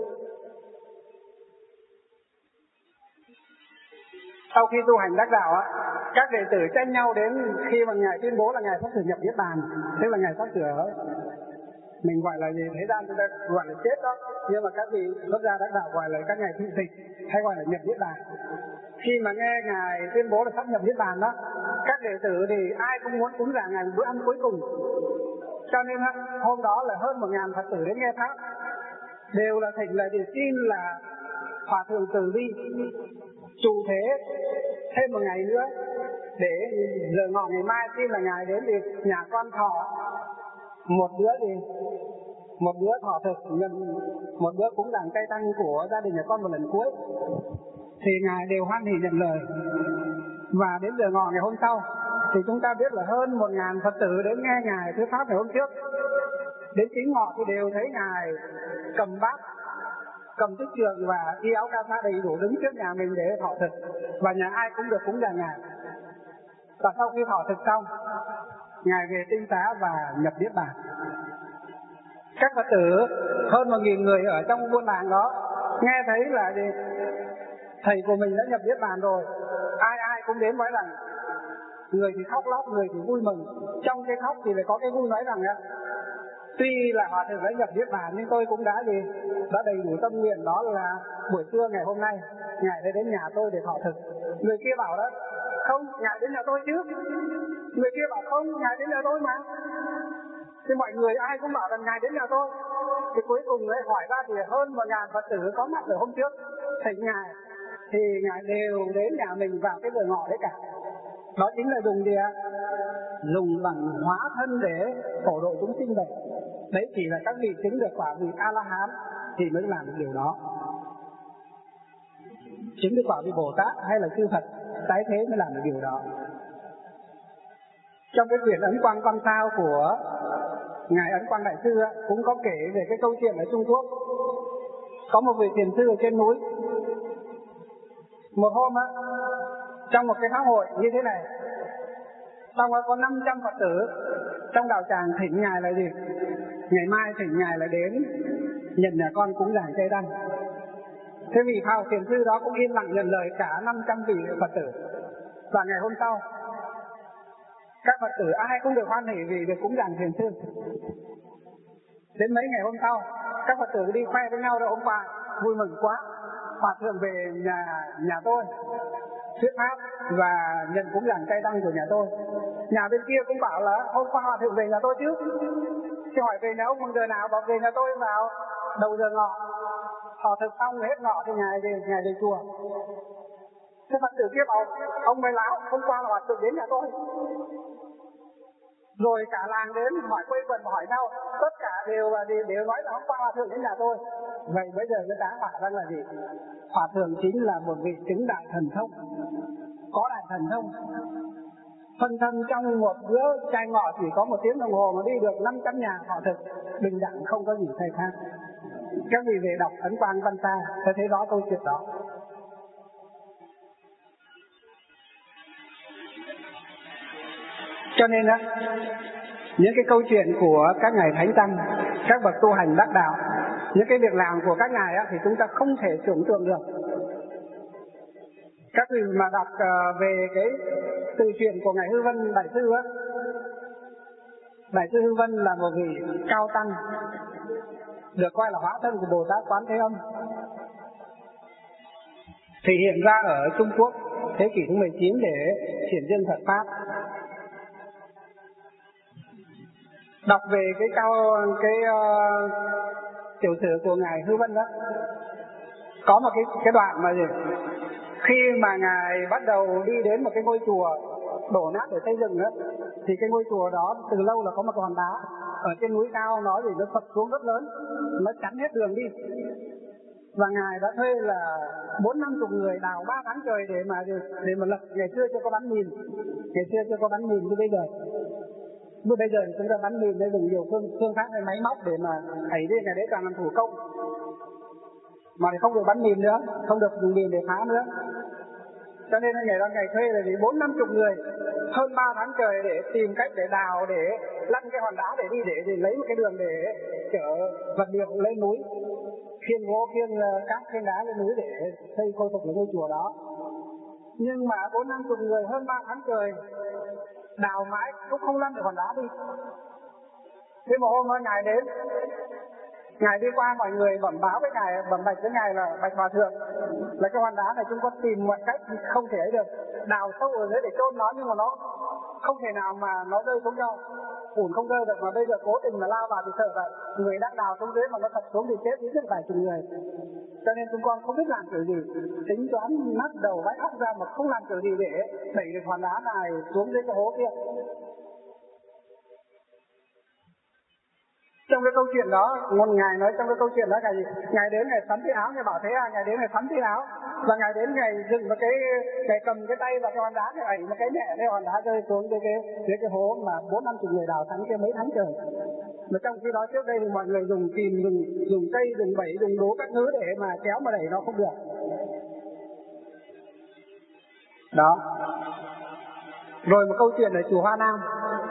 sau khi tu hành đắc đạo á, các đệ tử tranh nhau đến khi mà Ngài tuyên bố là Ngài sắp sửa nhập Niết Bàn, tức là Ngài sắp sửa, mình gọi là gì, thế gian chúng ta gọi là chết đó, nhưng mà các vị xuất gia đắc đạo gọi là các ngài thị tịch hay gọi là nhập Niết Bàn. Khi mà nghe Ngài tuyên bố là sắp nhập Niết Bàn đó, các đệ tử thì ai cũng muốn cúng dường Ngài bữa ăn cuối cùng. Cho nên hôm đó là hơn một ngàn Phật tử đến nghe pháp, đều là thỉnh là để xin là Hòa Thượng Từ Bi trụ thế thêm một ngày nữa, để giờ ngọ ngày mai xin là Ngài đến thì nhà con thọ một bữa thì một bữa thọ thực, một bữa cúng dường chay tăng của gia đình nhà con một lần cuối. Thì Ngài đều hoan hỉ nhận lời. Và đến giờ ngọ ngày hôm sau thì chúng ta biết là hơn một ngàn Phật tử đến nghe Ngài thuyết pháp ngày hôm trước. Đến chính ngọ thì đều thấy Ngài cầm bát, cầm tích trượng và y áo ca sa đầy đủ đứng trước nhà mình để thọ thực, và nhà ai cũng được cúng dường Ngài. Và sau khi thọ thực xong, Ngài về tinh xá và nhập Niết Bàn. Các Phật tử hơn một nghìn người ở trong buôn làng đó nghe thấy là gì? Thầy của mình đã nhập Niết Bàn rồi, ai ai cũng đến nói rằng, người thì khóc lóc, người thì vui mừng. Trong cái khóc thì lại có cái vui, nói rằng á, tuy là Hòa Thượng đã nhập Niết Bàn nhưng tôi cũng đã gì đã đầy đủ tâm nguyện, đó là buổi trưa ngày hôm nay Ngài sẽ đến nhà tôi để thọ thực. Người kia bảo đó, không, Ngài đến nhà tôi chứ. Người kia bảo không, Ngài đến nhà tôi mà. Thì mọi người ai cũng bảo rằng Ngài đến nhà tôi. Thì cuối cùng ấy hỏi ra thì hơn một ngàn Phật tử có mặt ở hôm trước thỉnh Ngài, thì Ngài đều đến nhà mình vào cái giờ ngọ đấy cả. Đó chính là dùng gì ạ? Dùng bằng hóa thân để phổ độ chúng sinh vậy. Đấy chỉ là các vị chứng được quả vị A-la-hán thì mới làm được điều đó. Chứng được quả vị Bồ Tát hay là chư Phật tái thế mới làm được điều đó. Trong cái quyển Ấn Quang Văn Sao của Ngài Ấn Quang Đại Sư cũng có kể về cái câu chuyện ở Trung Quốc. Có một vị thiền sư ở trên núi. Một hôm á, trong một cái pháp hội như thế này, xong rồi có năm trăm Phật tử trong đạo tràng thỉnh Ngài là gì? Ngày mai thỉnh Ngài là đến nhận nhà con cúng dường chay đăng. Thế vị Phao thiền sư đó cũng yên lặng nhận lời cả năm trăm vị Phật tử. Và ngày hôm sau, các Phật tử ai cũng được hoan hỉ vì được cúng dường thiền sư. Đến mấy ngày hôm sau, các Phật tử đi khoe với nhau rồi, hôm qua vui mừng quá, Hòa Thượng về nhà nhà tôi, thuyết pháp và nhận cúng dường chay đăng của nhà tôi. Nhà bên kia cũng bảo là hôm qua hòa thượng về nhà tôi chứ. Thì hỏi về nhà ông bằng giờ nào, bảo về nhà tôi vào đầu giờ ngọ. Họ thực xong hết ngọ thì ngày về, ngày về chùa. Thế Phật tử kia bảo ông mới láo, hôm qua là hòa thượng đến nhà tôi. Rồi cả làng đến hỏi quây quần hỏi nhau, tất cả đều đều, đều nói là hôm qua hòa thượng đến nhà tôi. Vậy bây giờ cái tá hỏa ra là gì? Hòa thượng chính là một vị chứng đại thần thông, có đại thần thông. Phân thân trong một bữa chay ngọ chỉ có một tiếng đồng hồ mà đi được năm trăm nhà họ thực bình đẳng, không có gì thay khác. Các vị về đọc Ấn Quang Văn Ta sẽ thấy rõ câu chuyện đó. Cho nên á, những cái câu chuyện của các ngài thánh tăng, các bậc tu hành đắc đạo, những cái việc làm của các ngài á, thì chúng ta không thể tưởng tượng được. Các vị mà đọc uh, về cái từ chuyện của ngài Hư Vân Đại sư á, Đại sư Hư Vân là một vị cao tăng, được coi là hóa thân của Bồ Tát Quán Thế Âm, thể hiện ra ở Trung Quốc thế kỷ thứ mười chín để triển dương Phật pháp. Đọc về cái cao cái uh, tiểu sử của ngài Hư Vân đó, có một cái cái đoạn mà gì? Khi mà ngài bắt đầu đi đến một cái ngôi chùa đổ nát để xây dựng đó, thì cái ngôi chùa đó từ lâu là có một hòn đá ở trên núi cao, nó thì nó sập xuống rất lớn, nó chắn hết đường đi. Và ngài đã thuê là bốn năm chục người đào ba tháng trời để mà để mà lật. Ngày xưa chưa có bắn mìn, ngày xưa chưa có bắn mìn như bây giờ. Như bây giờ thì chúng ta bắn mìn để dùng nhiều phương phương pháp hay máy móc để mà thảy đi, ngày đấy toàn làm thủ công. Mà thì không được bắn mìn nữa, không được dùng mìn để phá nữa. Cho nên ngày đó ngày thuê là vì bốn năm chục người hơn ba tháng trời để tìm cách để đào, để lăn cái hòn đá để đi, để, để lấy một cái đường để chở vật liệu lên núi, khiêng gỗ, khiêng cát, khiêng đá lên núi để xây khôi phục lại ngôi chùa đó. Nhưng mà bốn năm chục người hơn ba tháng trời đào mãi cũng không lăn được hòn đá đi. Thế một hôm ngài đến, ngài đi qua mọi người bẩm báo với ngài, bẩm bạch với ngài là bạch hòa thượng, là cái hòn đá này chúng con tìm mọi cách không thể ấy được, đào sâu ở dưới để chôn nó nhưng mà nó không thể nào mà nó rơi xuống đâu, ủn không rơi được, mà bây giờ cố tình mà lao vào thì sợ vậy, người đang đào xuống dưới mà nó thật xuống thì chết ít nhất vài chục người. Cho nên chúng con không biết làm kiểu gì, tính toán nát đầu vãi óc ra mà không làm kiểu gì để đẩy được hòn đá này xuống dưới cái hố kia. Trong cái câu chuyện đó, một ngài nói trong cái câu chuyện đó là gì? Ngài đến ngài sắm cái áo, ngài bảo thế à, ngài đến ngài sắm cái áo, và ngài đến ngài dừng một cái, ngài cầm cái tay vào cái hòn đá, ngài ẩy một cái nhẹ cái hòn đá rơi xuống dưới cái dưới cái hố mà bốn năm chục người đào sẵn kia mấy tháng trời. Mà trong khi đó trước đây thì mọi người dùng kìm, dùng dùng cây, dùng bẫy, dùng đố các thứ để mà kéo mà đẩy nó không được. Đó. Rồi một câu chuyện ở chùa Hoa Nam,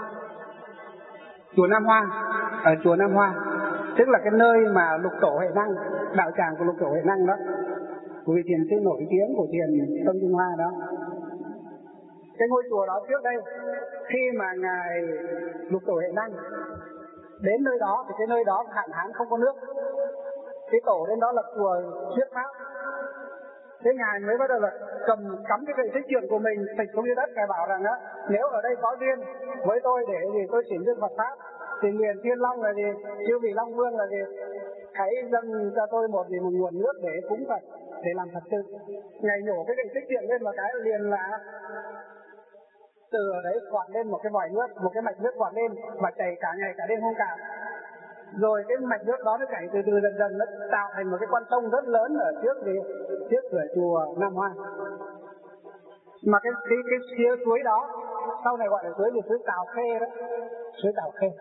chùa Nam Hoa, ở chùa Nam Hoa, tức là cái nơi mà Lục Tổ Huệ Năng, đạo tràng của Lục Tổ Huệ Năng đó, của vị thiền sư nổi tiếng của thiền Tông Trung Hoa đó. Cái ngôi chùa đó trước đây, khi mà ngài Lục Tổ Huệ Năng đến nơi đó thì cái nơi đó hạn hán không có nước, cái tổ đến đó lập chùa thuyết pháp. Thế ngài mới bắt đầu là cầm cắm cái gậy xích chuyện của mình thịch xuống dưới đất, ngài bảo rằng á, nếu ở đây có duyên với tôi để gì tôi triển dương Phật pháp, thì nguyện Thiên Long là gì, chư vị Long Vương là gì, hãy dâng cho tôi một gì một nguồn nước để cúng Phật, để làm Phật sự. Ngài nhổ cái gậy xích chuyện lên một cái liền là từ ở đấy quạt lên một cái vòi nước, một cái mạch nước quạt lên và chảy cả ngày cả đêm không cạn. Rồi cái mạch nước đó nó chảy từ từ dần dần nó tạo thành một cái con sông rất lớn ở trước thì trước cửa chùa Nam Hoa. Mà cái cái cái phía suối đó sau này gọi là suối là suối Tào Khê đó, suối Tào Khê,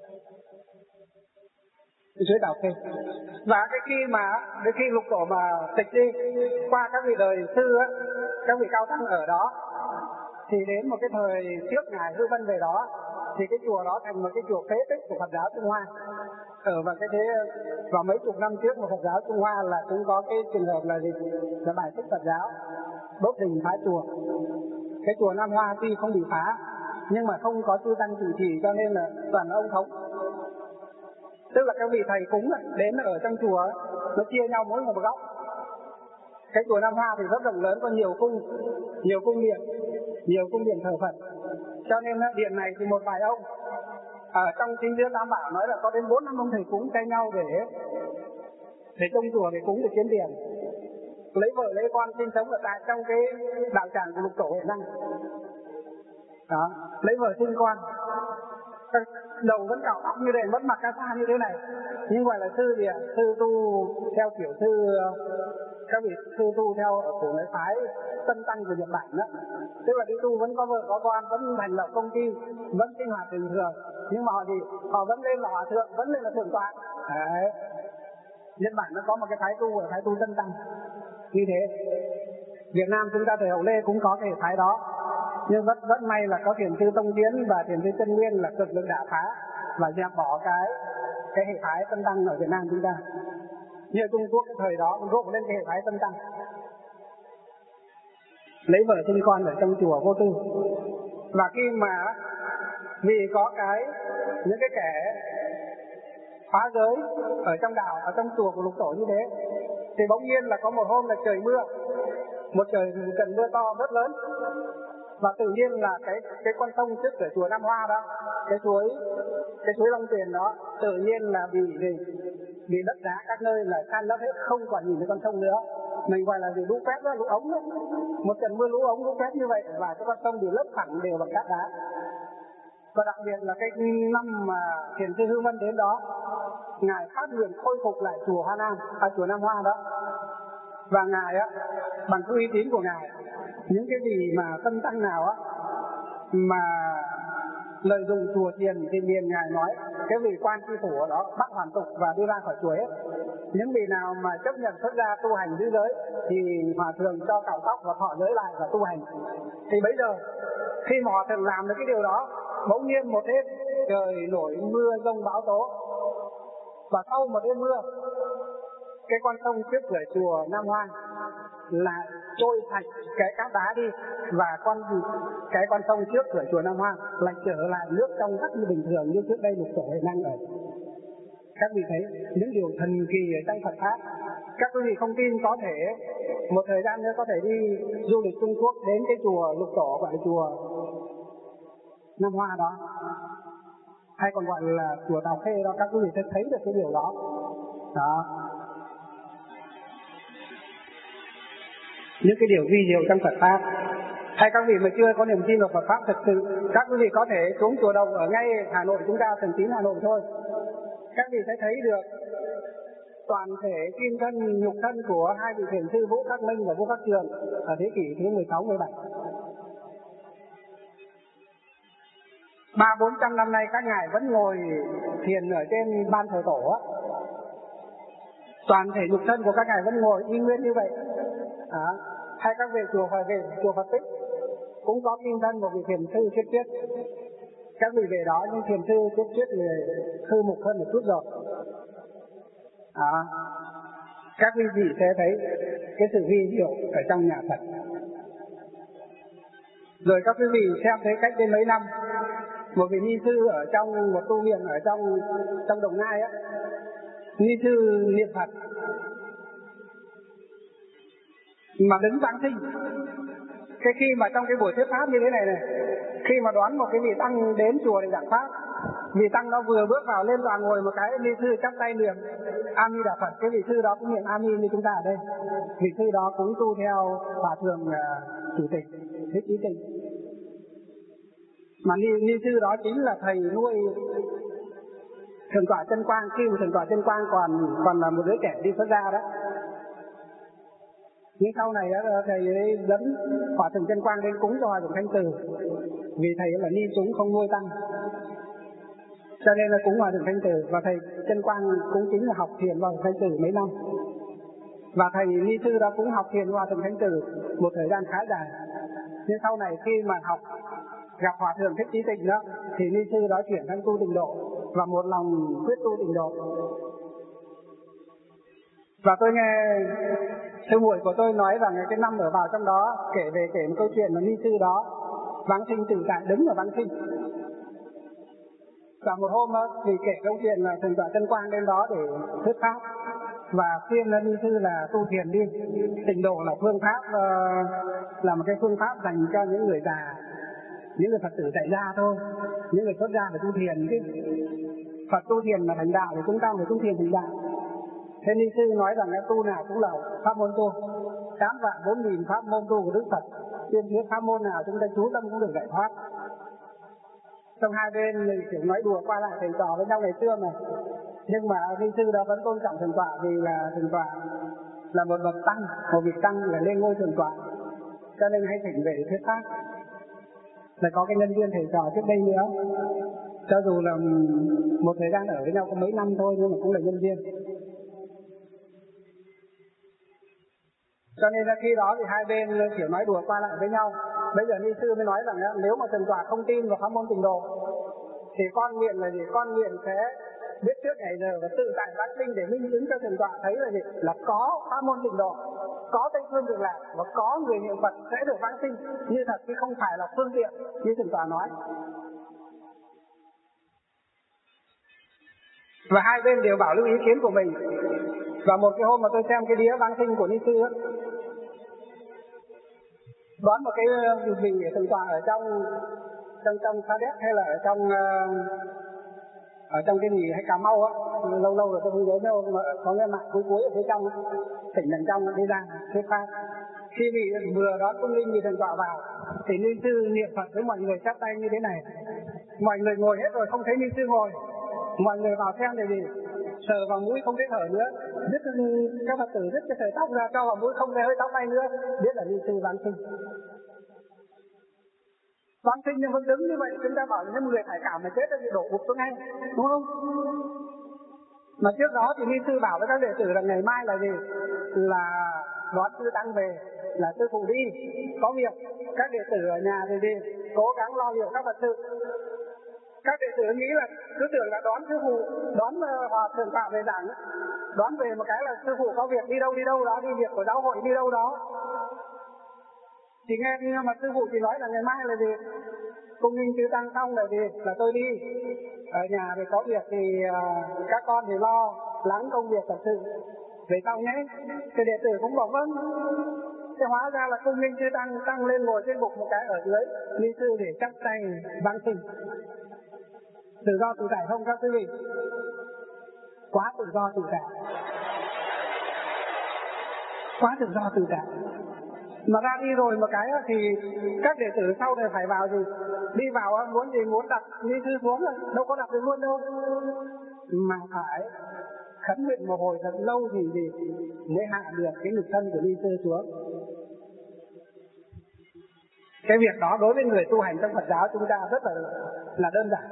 suối Tào Khê. Và cái khi mà cái khi Lục Tổ mà tịch đi qua các vị đời sư á, các vị cao tăng ở đó, thì đến một cái thời trước ngài Hư Vân về đó, thì cái chùa đó thành một cái chùa phế tích của Phật giáo Trung Hoa. Ở và cái thế vào mấy chục năm trước mà Phật giáo Trung Hoa là cũng có cái trường hợp là gì, là bài xích Phật giáo, đốt đình phá chùa. Cái chùa Nam Hoa tuy không bị phá nhưng mà không có chư tăng chủ trì, cho nên là toàn ông thống. Tức là các vị thầy cúng đến ở trong chùa nó chia nhau mỗi một góc. Cái chùa Nam Hoa thì rất rộng lớn, có nhiều cung, nhiều cung điện, nhiều cung điện thờ Phật. Cho nên điện này thì một vài ông ở trong chính giữa Tam Bảo nói là có đến bốn năm ông thầy cúng tay nhau để để trông chùa, để cúng, để kiếm tiền, lấy vợ lấy con sinh sống ở tại trong cái đạo tràng của Lục Tổ Huệ Năng. Đó, lấy vợ sinh con, đầu vẫn cạo tóc như thế, vẫn mặc ca sa như thế này, nhưng gọi là sư gì ạ? Sư tu theo kiểu sư, các vị sư tu theo của mấy phái Tân Tăng của Nhật Bản đó. Tức là đi tu vẫn có vợ có con, vẫn thành lập công ty, vẫn sinh hoạt bình thường, nhưng mà họ thì họ vẫn lên là hòa thượng, vẫn lên là thượng tọa. Đấy. Nhật Bản nó có một cái phái tu là phái tu Tân Tăng như thế. Việt Nam chúng ta thời Hậu Lê cũng có cái phái đó, nhưng rất rất may là có thiền sư Tông Tiến và thiền sư Chân Nguyên là cực lực đả phá và dẹp bỏ cái cái hệ phái Tân Tăng ở Việt Nam chúng ta. Như Trung Quốc thời đó cũng rộ lên cái hệ phái Tân Tăng, lấy vợ sinh con ở trong chùa vô tư. Và khi mà vì có cái những cái kẻ phá giới ở trong đạo, ở trong chùa của Lục Tổ như thế, thì bỗng nhiên là có một hôm là trời mưa, một trời một trận mưa to rất lớn, và tự nhiên là cái cái con sông trước cửa chùa Nam Hoa đó, cái suối cái suối Long Tuyền đó, tự nhiên là bị gì bị đất đá các nơi là san lấp hết, không còn nhìn thấy con sông nữa. Mình gọi là gì, lũ quét đó, lũ ống đó. Một trận mưa lũ ống lũ quét như vậy, và cái con sông bị lấp phẳng đều bằng cát đá. Và đặc biệt là cái năm mà thiền sư Hư Vân đến đó, ngài phát nguyện khôi phục lại chùa Hoa Nam, à, chùa Nam Hoa đó. Và ngài á, bằng cái uy tín của ngài, những cái gì mà Tân Tăng nào á mà lợi dụng chùa tiền thì liền ngài nói cái vị quan tri phủ ở đó bắt hoàn tục và đưa ra khỏi chùa hết. Những vị nào mà chấp nhận xuất gia tu hành giữ giới thì hòa thượng cho cạo tóc và thọ giới lại và tu hành. Thì bây giờ khi mà hòa thượng làm được cái điều đó, bỗng nhiên một đêm trời nổi mưa giông bão tố, và sau một đêm mưa, cái con sông trước cửa chùa Nam Hoa là trôi sạch cái cát đá đi, và con cái con sông trước cửa chùa Nam Hoa lại trở lại nước trong rất như bình thường như trước đây Lục Tổ Huệ Năng ở. Các vị thấy những điều thần kỳ ở trong Phật pháp. Các quý vị không tin có thể một thời gian nữa có thể đi du lịch Trung Quốc đến cái chùa Lục Tổ, gọi là chùa Nam Hoa đó, hay còn gọi là chùa Tào Khê đó, các quý vị sẽ thấy được cái điều đó. Đó, những cái điều vi diệu trong Phật pháp. Hay các vị mà chưa có niềm tin vào Phật pháp thật sự, các quý vị có thể xuống chùa Đồng ở ngay Hà Nội chúng ta, Thường Tín Hà Nội thôi, các vị sẽ thấy được toàn thể kim thân nhục thân của hai vị thiền sư Vũ Khắc Minh và Vũ Khắc Trường ở thế kỷ thứ mười sáu mười bảy. Ba bốn trăm năm nay các ngài vẫn ngồi thiền ở trên ban thờ tổ á, toàn thể nhục thân của các ngài vẫn ngồi y nguyên như vậy. À, hay các vị chùa phải về chùa Phật Tích cũng có kim thân một vị thiền sư Thuyết Thuyết. Các vị về đó nhưng thiền sư Thuyết Thuyết thì thư mục hơn một chút rồi. À, các quý vị sẽ thấy cái sự vi diệu ở trong nhà Phật. Rồi các quý vị xem thấy cách đến mấy năm, một vị ni sư ở trong một tu viện ở trong trong Đồng Nai á, ni sư niệm Phật mà đứng giảng sinh. Cái khi mà trong cái buổi thuyết pháp như thế này này, khi mà đoán một cái vị tăng đến chùa để giảng pháp, vị tăng đó vừa bước vào lên tòa ngồi một cái, ni sư chắp tay niệm A Di Đà Phật, cái vị sư đó cũng niệm A Di như chúng ta ở đây. Vị sư đó cũng tu theo hòa thượng uh, chủ tịch Thích Chí Tịnh, mà ni, ni sư đó chính là thầy nuôi Thượng tọa Chân Quang, khi mà Thượng tọa Chân Quang còn còn là một đứa trẻ đi xuất gia đó. Nhưng sau này đó, thầy ấy dẫn hòa thượng Chân Quang lên cúng cho hòa thượng Thanh Từ, vì thầy là ni chúng không nuôi tăng, cho nên là cúng hòa thượng Thanh Từ. Và thầy Chân Quang cũng chính là học thiền vào Thanh Từ mấy năm, và thầy ni sư đó cũng học thiền hòa thượng Thanh Từ một thời gian khá dài. Nhưng sau này khi mà học gặp hòa thượng Thích Chí Tịnh đó, thì ni sư đó chuyển sang tu tịnh độ và một lòng quyết tu tịnh độ. Và tôi nghe sư muội của tôi nói rằng cái năm ở vào trong đó kể về kể một câu chuyện là ni sư đó vãng sinh tự tại đứng ở vãng sinh. Và một hôm đó thì kể câu chuyện là Thượng tọa Chân Quang đến đó để thuyết pháp, và khuyên là ni sư là tu thiền đi. Tịnh độ là phương pháp uh, là một cái phương pháp dành cho những người già, những người Phật tử tại gia thôi, những người xuất gia phải tu thiền chứ. Phật tu thiền là thành đạo thì chúng ta phải tu thiền thành đạo. Thế ni sư nói rằng cái tu nào cũng là pháp môn tu, tám vạn bốn nghìn pháp môn tu của Đức Phật, tuyên thuyết pháp môn nào chúng ta chú tâm cũng được giải thoát. Trong hai bên kiểu nói đùa qua lại thầy trò với nhau ngày xưa mà, nhưng mà ni sư đó vẫn tôn trọng thượng tọa, vì là thượng tọa là một bậc tăng, một vị tăng là lên ngôi thượng tọa, cho nên hay thỉnh về để thuyết pháp. Lại có cái nhân viên thầy trò trước đây nữa, cho dù là một thời gian ở với nhau có mấy năm thôi nhưng mà cũng là nhân viên. Cho nên là khi đó thì hai bên kiểu nói đùa qua lại với nhau. Bây giờ ni sư mới nói rằng nếu mà thượng tọa không tin vào pháp môn tịnh độ thì con nguyện là gì? Con nguyện sẽ biết trước ngày giờ và tự tại vãng sinh để minh chứng cho thượng tọa thấy là gì? Là có pháp môn tịnh độ, có Tây Phương Cực Lạc và có người niệm Phật sẽ được vãng sinh như thật, chứ không phải là phương tiện như thượng tọa nói. Và hai bên đều bảo lưu ý kiến của mình. Và một cái hôm mà tôi xem cái đĩa vãng sinh của ni sư á, đoán một cái vị thượng tọa ở trong trong trong Sa Đéc hay là ở trong ở trong cái gì hay Cà Mau á, lâu lâu rồi tôi không nhớ đâu, mà có cái mạng cuối cuối ở phía trong, tỉnh đằng trong đi ra thuyết pháp. Khi vị vừa đón cung linh vị thượng tọa vào thì ni sư niệm Phật với mọi người chắp tay như thế này. Mọi người ngồi hết rồi không thấy ni sư ngồi, mọi người vào xem để gì? Sờ vào mũi không thấy thở nữa, biết các Phật tử biết cái sợi tóc ra cho vào mũi không thấy hơi tóc bay nữa, biết là ni sư vãng sinh. Vãng sinh nhưng vẫn đứng như vậy, chúng ta bảo những người phải cảm mà chết thì đổ gục xuống ngay, đúng không? Mà trước đó thì ni sư bảo với các đệ tử là ngày mai là gì? Là đón sư tăng về, là sư phụ đi có việc, các đệ tử ở nhà thì đi cố gắng lo việc các Phật sự. Các đệ tử nghĩ là cứ tưởng là đón sư phụ, đón hòa thượng tọa về giảng, đón về một cái là sư phụ có việc đi đâu đi đâu đó, đi việc của giáo hội đi đâu đó. Chỉ nghe nhưng mà sư phụ chỉ nói là ngày mai là gì? Cung nghinh chư tăng xong là gì? Là tôi đi. Ở nhà thì có việc thì uh, các con thì lo lắng công việc thật sự. Về sau nhé. Thì đệ tử cũng bảo vâng. Thế hóa ra là cung nghinh chư tăng tăng lên ngồi trên bục một cái ở dưới, ni sư để chắp tay vãng sinh. Tự do tự tại không các quý vị? Quá tự do tự tại, quá tự do tự tại. Mà ra đi rồi một cái thì các đệ tử sau này phải vào gì? Đi vào muốn gì? Muốn đặt ni sư xuống rồi, đâu có đặt được luôn đâu, mà phải khấn nguyện một hồi thật lâu thì gì mới hạ được cái nhục thân của ni sư xuống. Cái việc đó đối với người tu hành trong Phật giáo chúng ta rất là là đơn giản.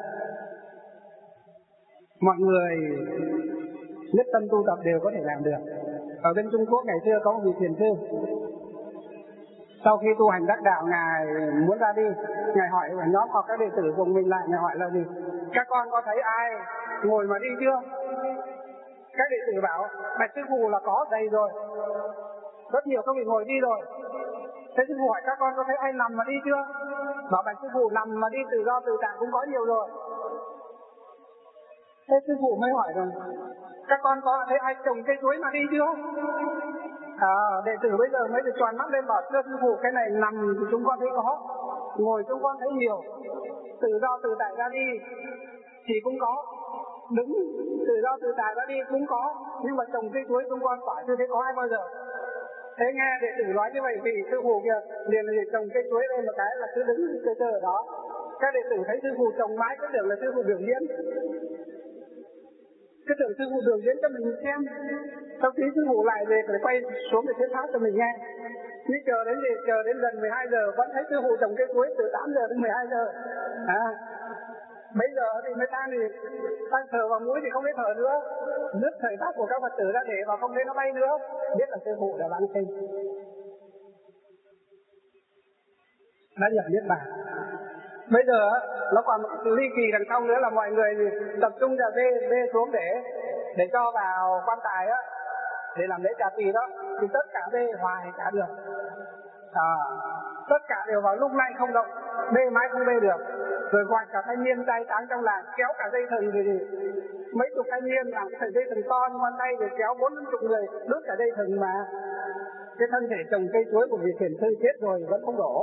Mọi người nhất tâm tu tập đều có thể làm được. Ở bên Trung Quốc ngày xưa có một vị thiền sư, sau khi tu hành đắc đạo, ngài muốn ra đi, ngài hỏi nhóm hoặc các đệ tử cùng mình lại, ngài hỏi là gì? Các con có thấy ai ngồi mà đi chưa? Các đệ tử bảo bạch sư phụ là có đầy rồi, rất nhiều các vị ngồi đi rồi. Thế sư phụ hỏi các con có thấy ai nằm mà đi chưa? Bảo bạch sư phụ nằm mà đi tự do tự tại cũng có nhiều rồi. Thế sư phụ mới hỏi rằng các con có thấy ai trồng cây chuối mà đi chưa? À, đệ tử bây giờ mới được tròn mắt lên bảo thưa sư phụ, cái này nằm thì chúng con thấy có, ngồi chúng con thấy nhiều, tự do tự tại ra đi thì cũng có, đứng tự do tự tại ra đi cũng có, nhưng mà trồng cây chuối chúng con phải chưa thấy có ai bao giờ. Thế nghe đệ tử nói như vậy thì sư phụ kia liền là trồng cây chuối lên một cái là cứ đứng cơ cơ ở đó. Các đệ tử thấy sư phụ trồng mãi cứ tưởng là sư phụ biểu diễn, cứ tưởng sư phụ biểu diễn cho mình xem. Sau khi sư phụ lại về phải quay xuống để thuyết pháp cho mình nghe. Nhưng chờ đến gì? Chờ đến gần mười hai giờ vẫn thấy sư phụ trồng cây chuối từ tám giờ đến mười hai giờ. À, bây giờ thì người ta thì đang thở vào mũi thì không thấy thở nữa, nước thời pháp của các Phật tử ra để vào không thấy nó bay nữa, biết là sư phụ đã vãng sinh, đã nhập niết bàn. Bây giờ nó còn một ly kỳ đằng sau nữa là mọi người tập trung ra bê bê xuống để để cho vào quan tài á, để làm lễ trà tỳ đó, thì tất cả bê hoài cả được. À, tất cả đều vào lúc này không động, bê mãi không bê được. Rồi gọi cả thanh niên trai táng trong làng kéo cả dây thừng gì mấy chục thanh niên làm cái sợi dây thừng to như ngón tay rồi kéo bốn năm chục người đứt cả dây thừng mà cái thân thể trồng cây chuối của vị thiền sư chết rồi vẫn không đổ.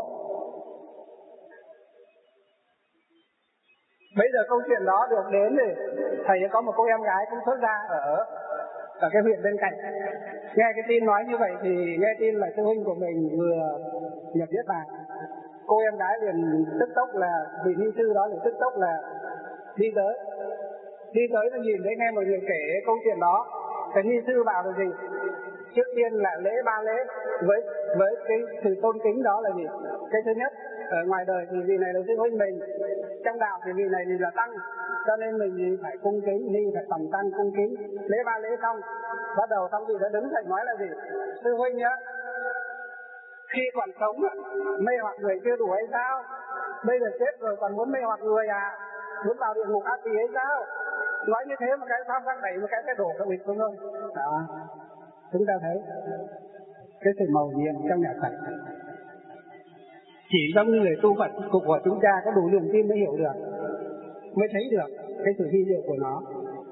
Bây giờ câu chuyện đó được đến thì thầy có một cô em gái cũng xuất gia ở ở cái huyện bên cạnh. Nghe cái tin nói như vậy thì nghe tin là sư huynh của mình vừa nhập Niết Bàn. Cô em gái liền tức tốc là vị ni sư đó liền tức tốc là đi tới. Đi tới thì nhìn thấy nghe mọi người kể câu chuyện đó. Cái ni sư bảo là gì? Trước tiên là lễ ba lễ với với cái sự tôn kính đó là gì? Cái thứ nhất, ở ngoài đời thì vị này là sư huynh mình, trong đạo thì vị này thì là tăng, cho nên mình phải cung kính, ni phải tầm tăng cung kính. Lễ ba lễ xong, bắt đầu xong vị đã đứng dậy nói là gì? Sư huynh nhá, khi còn sống mê hoặc người chưa đủ hay sao? Bây giờ chết rồi còn muốn mê hoặc người à? Muốn vào địa ngục ác quỷ hay sao? Nói như thế mà cái pháp răng đẩy một cái cái đổ cái bịch xuống thôi. Đó, chúng ta thấy cái sự màu nhiệm trong nhà Phật. Chỉ trong người tu Phật của chúng ta có đủ niềm tin mới hiểu được, mới thấy được cái sự vi diệu của nó.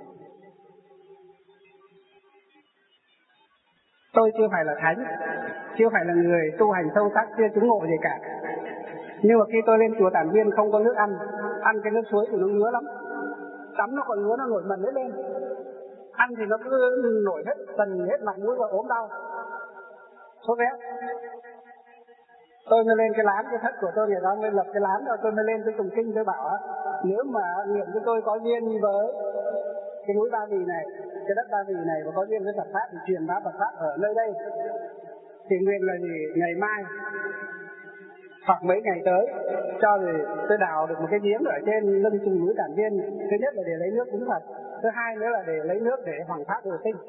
Tôi chưa phải là thánh, chưa phải là người tu hành sâu sắc, chưa chứng ngộ gì cả. Nhưng mà khi tôi lên chùa Tản Viên không có nước ăn, ăn cái nước suối thì nó ngứa lắm. Tắm nó còn ngứa, nó nổi mẩn hết lên. Ăn thì nó cứ nổi hết, dần hết mặt mũi và ốm đau, sốt rét. Tôi mới lên cái lán, cái thất của tôi người đó mới lập cái lán rồi tôi mới lên tôi tụng kinh, tôi bảo nếu mà nguyện của tôi có duyên với cái núi Ba Vì này, cái đất Ba Vì này và có duyên với Phật pháp thì truyền bá Phật pháp ở nơi đây, thì nguyện là gì? Ngày mai hoặc mấy ngày tới cho rồi tôi đào được một cái giếng ở trên lưng chừng núi Tản Viên. Thứ nhất là để lấy nước cúng Phật, thứ hai nữa là để lấy nước để hoằng pháp độ sinh.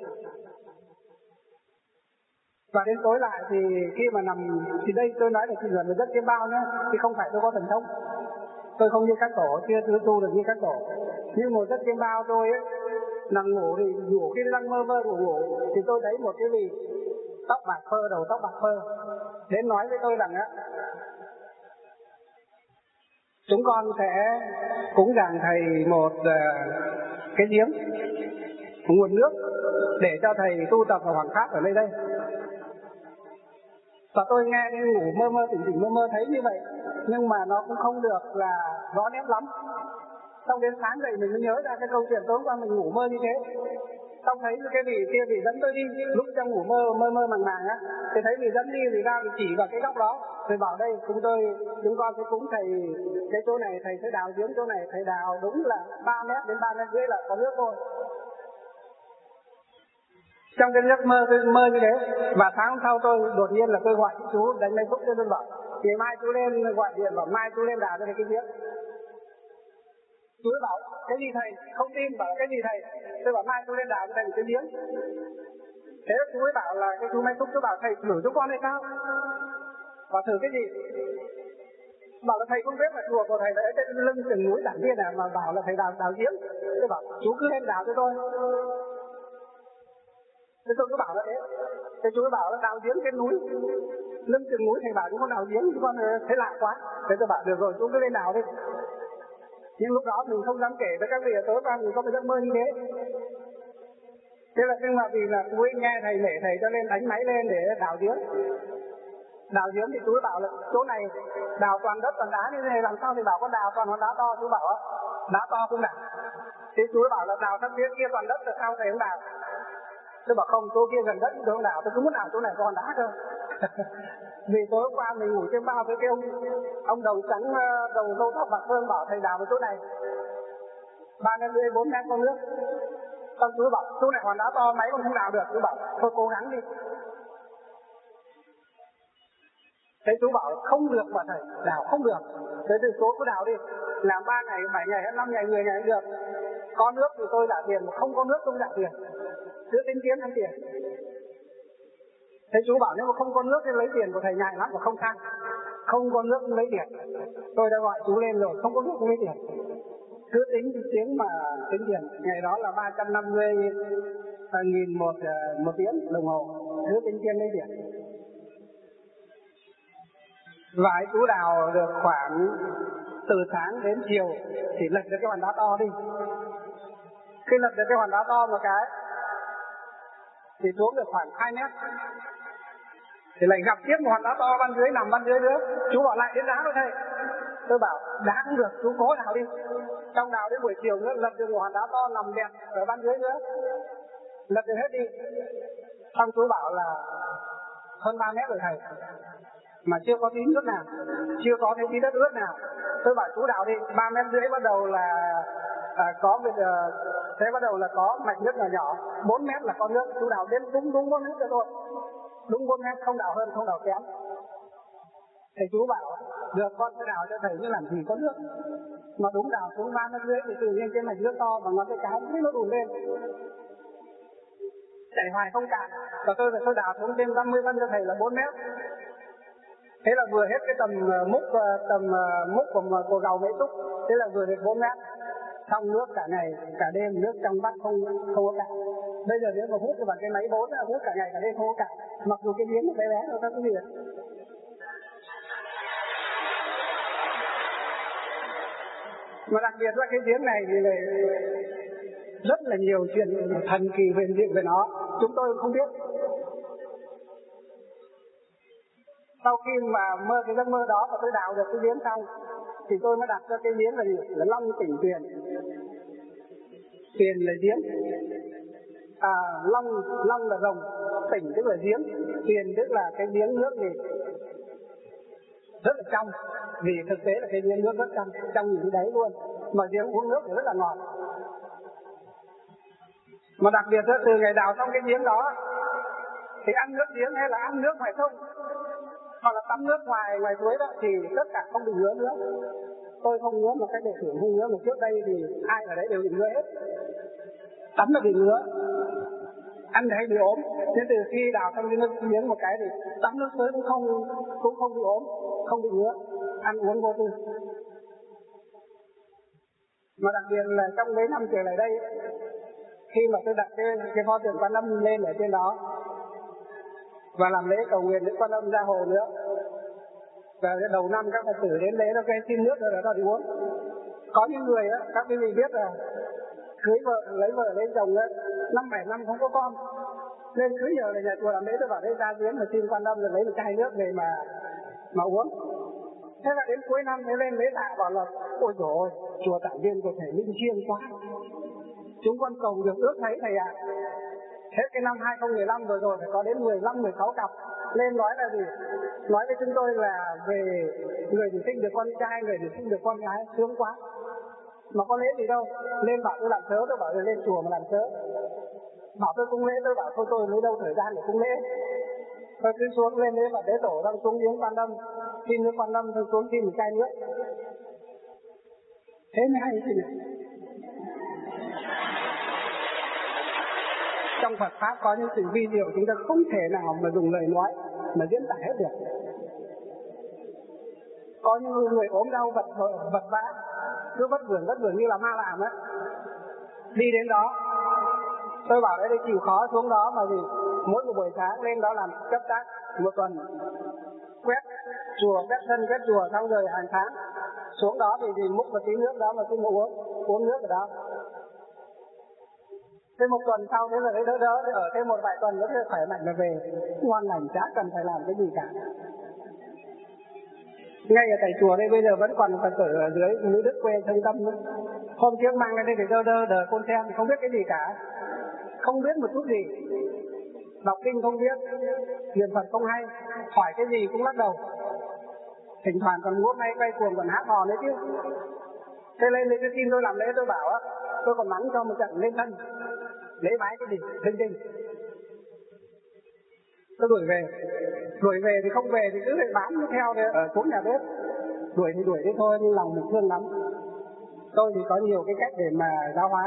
Và đến tối lại thì khi mà nằm thì đây tôi nói là chỉ là rất cái bao nhé, thì không phải tôi có thần thông, tôi không như các tổ, chưa chưa tu được như các tổ. Nhưng một rất cái bao tôi ấy, nằm ngủ thì ngủ khi đang mơ mơ ngủ ngủ thì tôi thấy một cái vị tóc bạc phơ, đầu tóc bạc phơ đến nói với tôi rằng á, chúng con sẽ cúng dường thầy một uh, cái giếng, một nguồn nước để cho thầy tu tập và hoằng pháp ở nơi đây. Và tôi nghe cái ngủ mơ mơ tỉnh tỉnh mơ mơ thấy như vậy, nhưng mà nó cũng không được là rõ nét lắm. Xong đến sáng dậy mình mới nhớ ra cái câu chuyện tối qua mình ngủ mơ như thế. Xong thấy cái vị kia vị dẫn tôi đi, lúc trong ngủ mơ mơ mơ màng màng á, thì thấy vị dẫn đi thì ra vị chỉ vào cái góc đó, rồi bảo đây chúng tôi chúng con sẽ cúng thầy cái chỗ này, thầy sẽ đào giếng chỗ này, thầy đào đúng là ba mét đến ba mét rưỡi là có nước thôi. Trong cái giấc mơ tôi mơ như thế, và sáng sau tôi đột nhiên là tôi gọi chú đánh máy phúc cho tôi bảo ngày mai chú lên gọi điện bảo mai chú lên đào cho cái giếng. Chú bảo cái gì thầy? Không tin. Bảo cái gì thầy? Tôi bảo mai chú lên đào cho thầy cái giếng. Thế chú ấy bảo là cái chú máy phúc, chú bảo thầy thử giúp con hay sao? Bảo thử cái gì? Bảo là thầy không biết là chùa của thầy ở trên lưng chừng núi Tản Viên à, mà bảo là thầy đào đào giếng. Tôi bảo chú cứ lên đào cho tôi. Thế tôi cứ bảo là thế. Thế chú ấy bảo là đào giếng trên núi, lưng chừng núi, thầy bảo chú con đào giếng, chú con thấy lạ quá. Thế tôi bảo được rồi, chú cứ lên đào đi. Nhưng lúc đó mình không dám kể với các vị ở tối qua mình có cái giấc mơ như thế. Thế là nhưng mà vì là chú ấy nghe thầy nể thầy cho nên đánh máy lên để đào giếng. Đào giếng thì chú ấy bảo là chỗ này đào toàn đất toàn đá như thế này làm sao thì bảo con đào toàn hòn đá to. Chú bảo đá to cũng đào. Thế chú ấy bảo là đào thấp phía kia toàn đất là sao thầy không đào? Tôi bảo không, chỗ kia gần đất tôi không đào, tôi cứ muốn đào chỗ này có hòn đá cơ. Vì tối qua mình ngủ trên bao với cái ông ông đầu trắng đầu râu tóc bạc phơ bảo thầy đào vào chỗ này ba mét rưỡi bốn mét con nước. Xong chú bảo chỗ này hòn đá to máy còn không đào được. Chú bảo thôi cố gắng đi. Thế chú bảo không được mà thầy đào không được. Thế thì số cứ đào đi, làm ba ngày bảy ngày hết năm ngày mười ngày được. Có nước thì tôi trả tiền, mà không có nước tôi trả tiền. Cứ tính kiếm ăn tiền. Thế chú bảo nếu mà không có nước thì lấy tiền của thầy nhại lắm và không sang. Không có nước cũng lấy tiền. Tôi đã gọi chú lên rồi, không có nước cũng lấy tiền. Cứ tính tiếng mà tính tiền. Ngày đó là ba trăm năm mươi nghìn một, một tiếng đồng hồ. Cứ tính tiền lấy tiền. Vài chú đào được khoảng từ sáng đến chiều thì lật được cái hòn đá to đi. Khi lật được cái hòn đá to một cái thì xuống được khoảng hai mét, thì lại gặp tiếp một hòn đá to ban dưới, nằm ban dưới nữa. Chú bảo lại đến đá thôi thầy. Tôi bảo đá cũng được, chú cố đào đi. Trong đào đến buổi chiều nữa lật được một hòn đá to nằm đẹp ở ban dưới nữa, lật được hết đi. Xong chú bảo là hơn ba mét rồi thầy, mà chưa có tí nước nào, chưa có thấy tí đất ướt nào. Tôi bảo chú đào đi, ba mét rưỡi bắt đầu là à, có bây giờ thế bắt đầu là có mạch nước nhỏ nhỏ, bốn mét là có nước. Chú đào đến đúng đúng bốn mét rồi thôi, đúng bốn mét, không đào hơn không đào kém. Thầy chú bảo được, con sẽ đào cho thầy chứ làm gì có nước. Mà đúng đào xuống ba mét rưỡi thì tự nhiên cái mạch nước to và ngón tay cái nó đùn lên, chảy hoài không cạn. Và tôi tôi đào xuống thêm năm mươi phân cho thầy là bốn mét. Thế là vừa hết cái tầm múc tầm múc của của gầu mấy túc, thế là vừa được bốn mét. Xong nước cả ngày cả đêm, nước trong vắt không không có cạn. Bây giờ nếu mà hút bằng cái máy bốn hút cả ngày cả đêm không có cạn, mặc dù cái giếng nó bé bé thôi, các quý vị ạ. Mà đặc biệt là cái giếng này thì này rất là nhiều chuyện thần kỳ huyền diệu về nó, chúng tôi không biết. Sau khi mà mơ cái giấc mơ đó và tôi đào được cái giếng xong thì tôi mới đặt cho cái giếng là gì? Là Long Tỉnh Tuyền. Tuyền là giếng, à, Long Long là rồng, Tỉnh tức là giếng, Tuyền tức là cái giếng nước gì rất là trong. Vì thực tế là cái giếng nước rất trong, trong những cái đấy luôn. Mà giếng uống nước thì rất là ngọt. Mà đặc biệt đó, từ ngày đào xong cái giếng đó thì ăn nước giếng hay là ăn nước ngoài sông hoặc là tắm nước ngoài ngoài suối đó thì tất cả không bị ngứa nữa. Tôi không ngứa mà cách để thưởng không ngứa, mà trước đây thì ai ở đấy đều bị ngứa hết. Tắm là bị ngứa, ăn thì hay bị ốm. Thế từ khi đào xong cái nước giếng một cái thì tắm nước suối cũng không cũng không bị ốm, không bị ngứa, ăn uống vô tư. Mà đặc biệt là trong mấy năm trở lại đây, khi mà tôi đặt cái, cái pho tượng Quan Âm lên ở trên đó và làm lễ cầu nguyện đến Quan Âm ra hồ nữa, và đầu năm các Phật tử đến lễ nó cái xin nước rồi đó đi uống. Có những người á, các quý vị biết là cưới vợ lấy vợ lấy chồng á, năm bảy năm không có con, nên cứ giờ là nhà chùa làm lễ tôi bảo đây ra giếng mà xin Quan Âm rồi lấy một chai nước về mà mà uống. Thế là đến cuối năm thế lên lễ tạ bảo là ôi dồi ôi, chùa Tản Viên của thầy linh thiêng quá, chúng con cầu được ước thấy thầy ạ. À. Hết cái năm hai không một năm vừa rồi phải có đến mười lăm mười sáu cặp lên nói là gì? Nói với chúng tôi là về người thì sinh được con trai, người thì sinh được con gái, sướng quá. Mà có lễ gì đâu, lên bảo tôi làm sớ, tôi bảo tôi lên chùa mà làm sớ. Bảo tôi cúng lễ, tôi bảo thôi tôi lấy đâu thời gian để cúng lễ. Tôi cứ xuống lên lễ và tế tổ đang xuống giếng Quan Âm, xin nước Quan Âm, tôi xuống xin một chai nước. Thế mới hay chứ này. Trong Phật Pháp có những sự vi diệu chúng ta không thể nào mà dùng lời nói mà diễn tả hết được. Có những người ốm đau vật vật vã, cứ vất vưởng vất vưởng như là ma làm ấy. Đi đến đó, tôi bảo đấy để chịu khó xuống đó mà gì, mỗi một buổi sáng lên đó làm cấp tác một tuần, quét chùa, quét sân, quét chùa, xong rồi hàng tháng xuống đó thì thì múc một tí nước đó mà xin uống, uống nước ở đó. Thế một tuần sau thế là thấy đỡ đỡ, thì ở thêm một vài tuần nữa thì khỏe mạnh là về, ngoan lành chả cần phải làm cái gì cả. Ngay ở tại chùa đây bây giờ vẫn còn Phật tử ở dưới núi Đức quê Thanh Tâm nữa. Hôm trước mang lên đây thì đơ đơ đờ con xem, không biết cái gì cả, không biết một chút gì, đọc kinh không biết, niệm Phật không hay, hỏi cái gì cũng lắc đầu, thỉnh thoảng còn múa may quay cuồng còn hát hò nữa chứ. Thế lên đây tôi xin tôi làm lễ tôi bảo á, tôi còn mắng cho một trận lên thân, lễ bái cái gì, linh tinh. Tôi đuổi về, đuổi về thì không về thì cứ phải bám theo ở xuống nhà bếp, đuổi thì đuổi thế thôi nhưng lòng mình thương lắm. Tôi thì có nhiều cái cách để mà giáo hóa.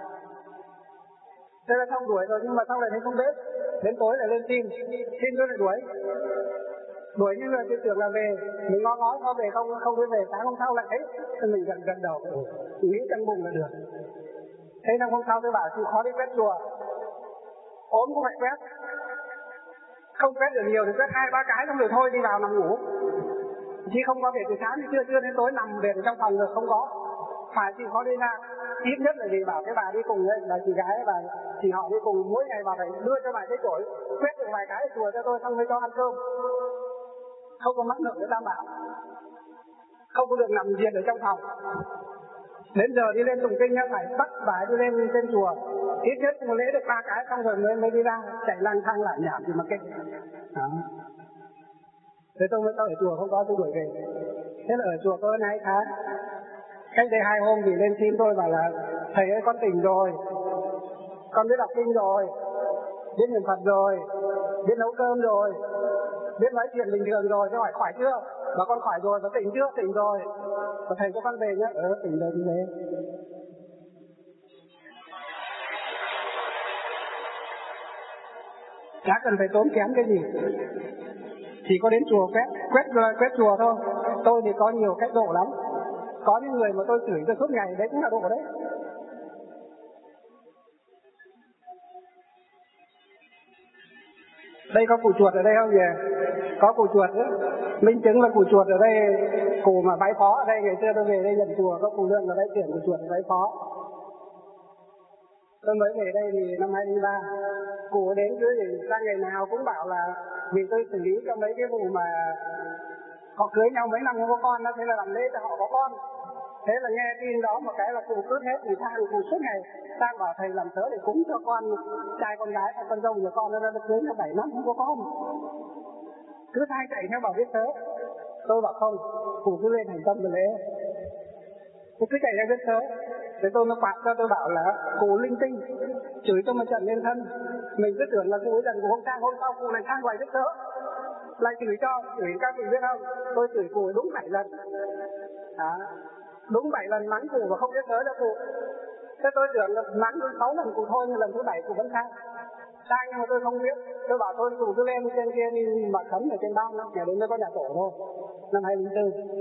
Thế là xong đuổi rồi nhưng mà sau này thấy không biết, đến tối lại lên xin, xin tôi lại đuổi, đuổi như người tôi tưởng là về, mình ngó ngó có về không, không biết về, sáng hôm sau lại thấy, thì mình gần gần đầu, nghĩ trong bụng là được. Thế năm hôm sau tôi bảo chịu khó đi quét chùa, ốm cũng phải quét, không quét được nhiều thì quét hai ba cái xong rồi thôi đi vào nằm ngủ, chứ không có việc từ sáng đến trưa, trưa đến tối nằm về trong phòng rồi không có, mà chị khó đi ra, ít nhất là gì bảo cái bà đi cùng ấy, là chị gái bà, chị họ đi cùng, mỗi ngày bà phải đưa cho bà cái chổi, quét được vài cái chùa cho tôi, xong mới cho ăn cơm, không có mắc nợ để đảm bảo, không có được nằm viện ở trong phòng. Đến giờ đi lên tụng kinh nhá, phải bắt bà đi lên trên chùa, ít nhất một lễ được ba cái, xong rồi mới mới đi ra, chạy lang thang lại nhảm gì mà kinh. Đó. Thế tôi mới ở chùa không có, tôi đuổi về. Thế là ở chùa tôi hai tháng. Cách đây hai hôm thì lên xin tôi bảo là thầy ơi con tỉnh rồi, con biết đọc kinh rồi, biết niệm Phật rồi, biết nấu cơm rồi, biết nói chuyện bình thường rồi, tôi hỏi khỏi chưa? Và con khỏi rồi, và tỉnh chưa? Tỉnh rồi. Và thầy cho con về nhé. Ừ, tỉnh rồi thì về. Chả cần phải tốn kém cái gì, chỉ có đến chùa quét quét quét chùa thôi. Tôi thì có nhiều cách độ lắm, có những người mà tôi chửi tôi suốt ngày, đấy cũng là độ đấy. Đây có cụ chuột ở đây không nhỉ? Có cụ chuột đấy, minh chứng là cụ chuột ở đây, cụ mà bái phó ở đây, ngày xưa tôi về đây nhận chùa có cụ Lượng là bái trưởng cụ chuột bái phó. Tôi mới về đây thì năm hai không không ba, cụ đến dưới thì sang ngày nào cũng bảo là vì tôi xử lý cho mấy cái vụ mà họ cưới nhau mấy năm không có con đó, thế là làm lễ cho họ có con. Thế là nghe tin đó một cái là cụ cứ hết thì sang cụ suốt ngày sang bảo thầy làm sớ để cúng cho con trai con gái con dâu nhà con, nó đã cưới nhau bảy năm không có con, cứ thay chạy theo bảo viết sớ. Tôi bảo không, cụ cứ lên thành tâm rồi lễ, tôi cứ chạy theo viết sớ. Thế tôi mới quạt cho, tôi bảo là cụ linh tinh, chửi tôi một trận lên thân. Mình cứ tưởng là cụ ấy dần cụ không sang, hôm sau cụ lại sang quầy viết sớ, lại chửi cho, chửi các vị biết không? Tôi chửi cụ đúng bảy lần. Đó. Đúng bảy lần mắng cụ và không biết sớ cho cụ. Thế tôi tưởng là mắng đến sáu lần cụ thôi, nhưng lần thứ bảy cụ vẫn sang. Sang nhưng mà tôi không biết. Tôi bảo tôi cụ cứ lên trên kia đi mà khấn ở trên bao năm, nhà đến mới có nhà tổ thôi, năm hai không không bốn.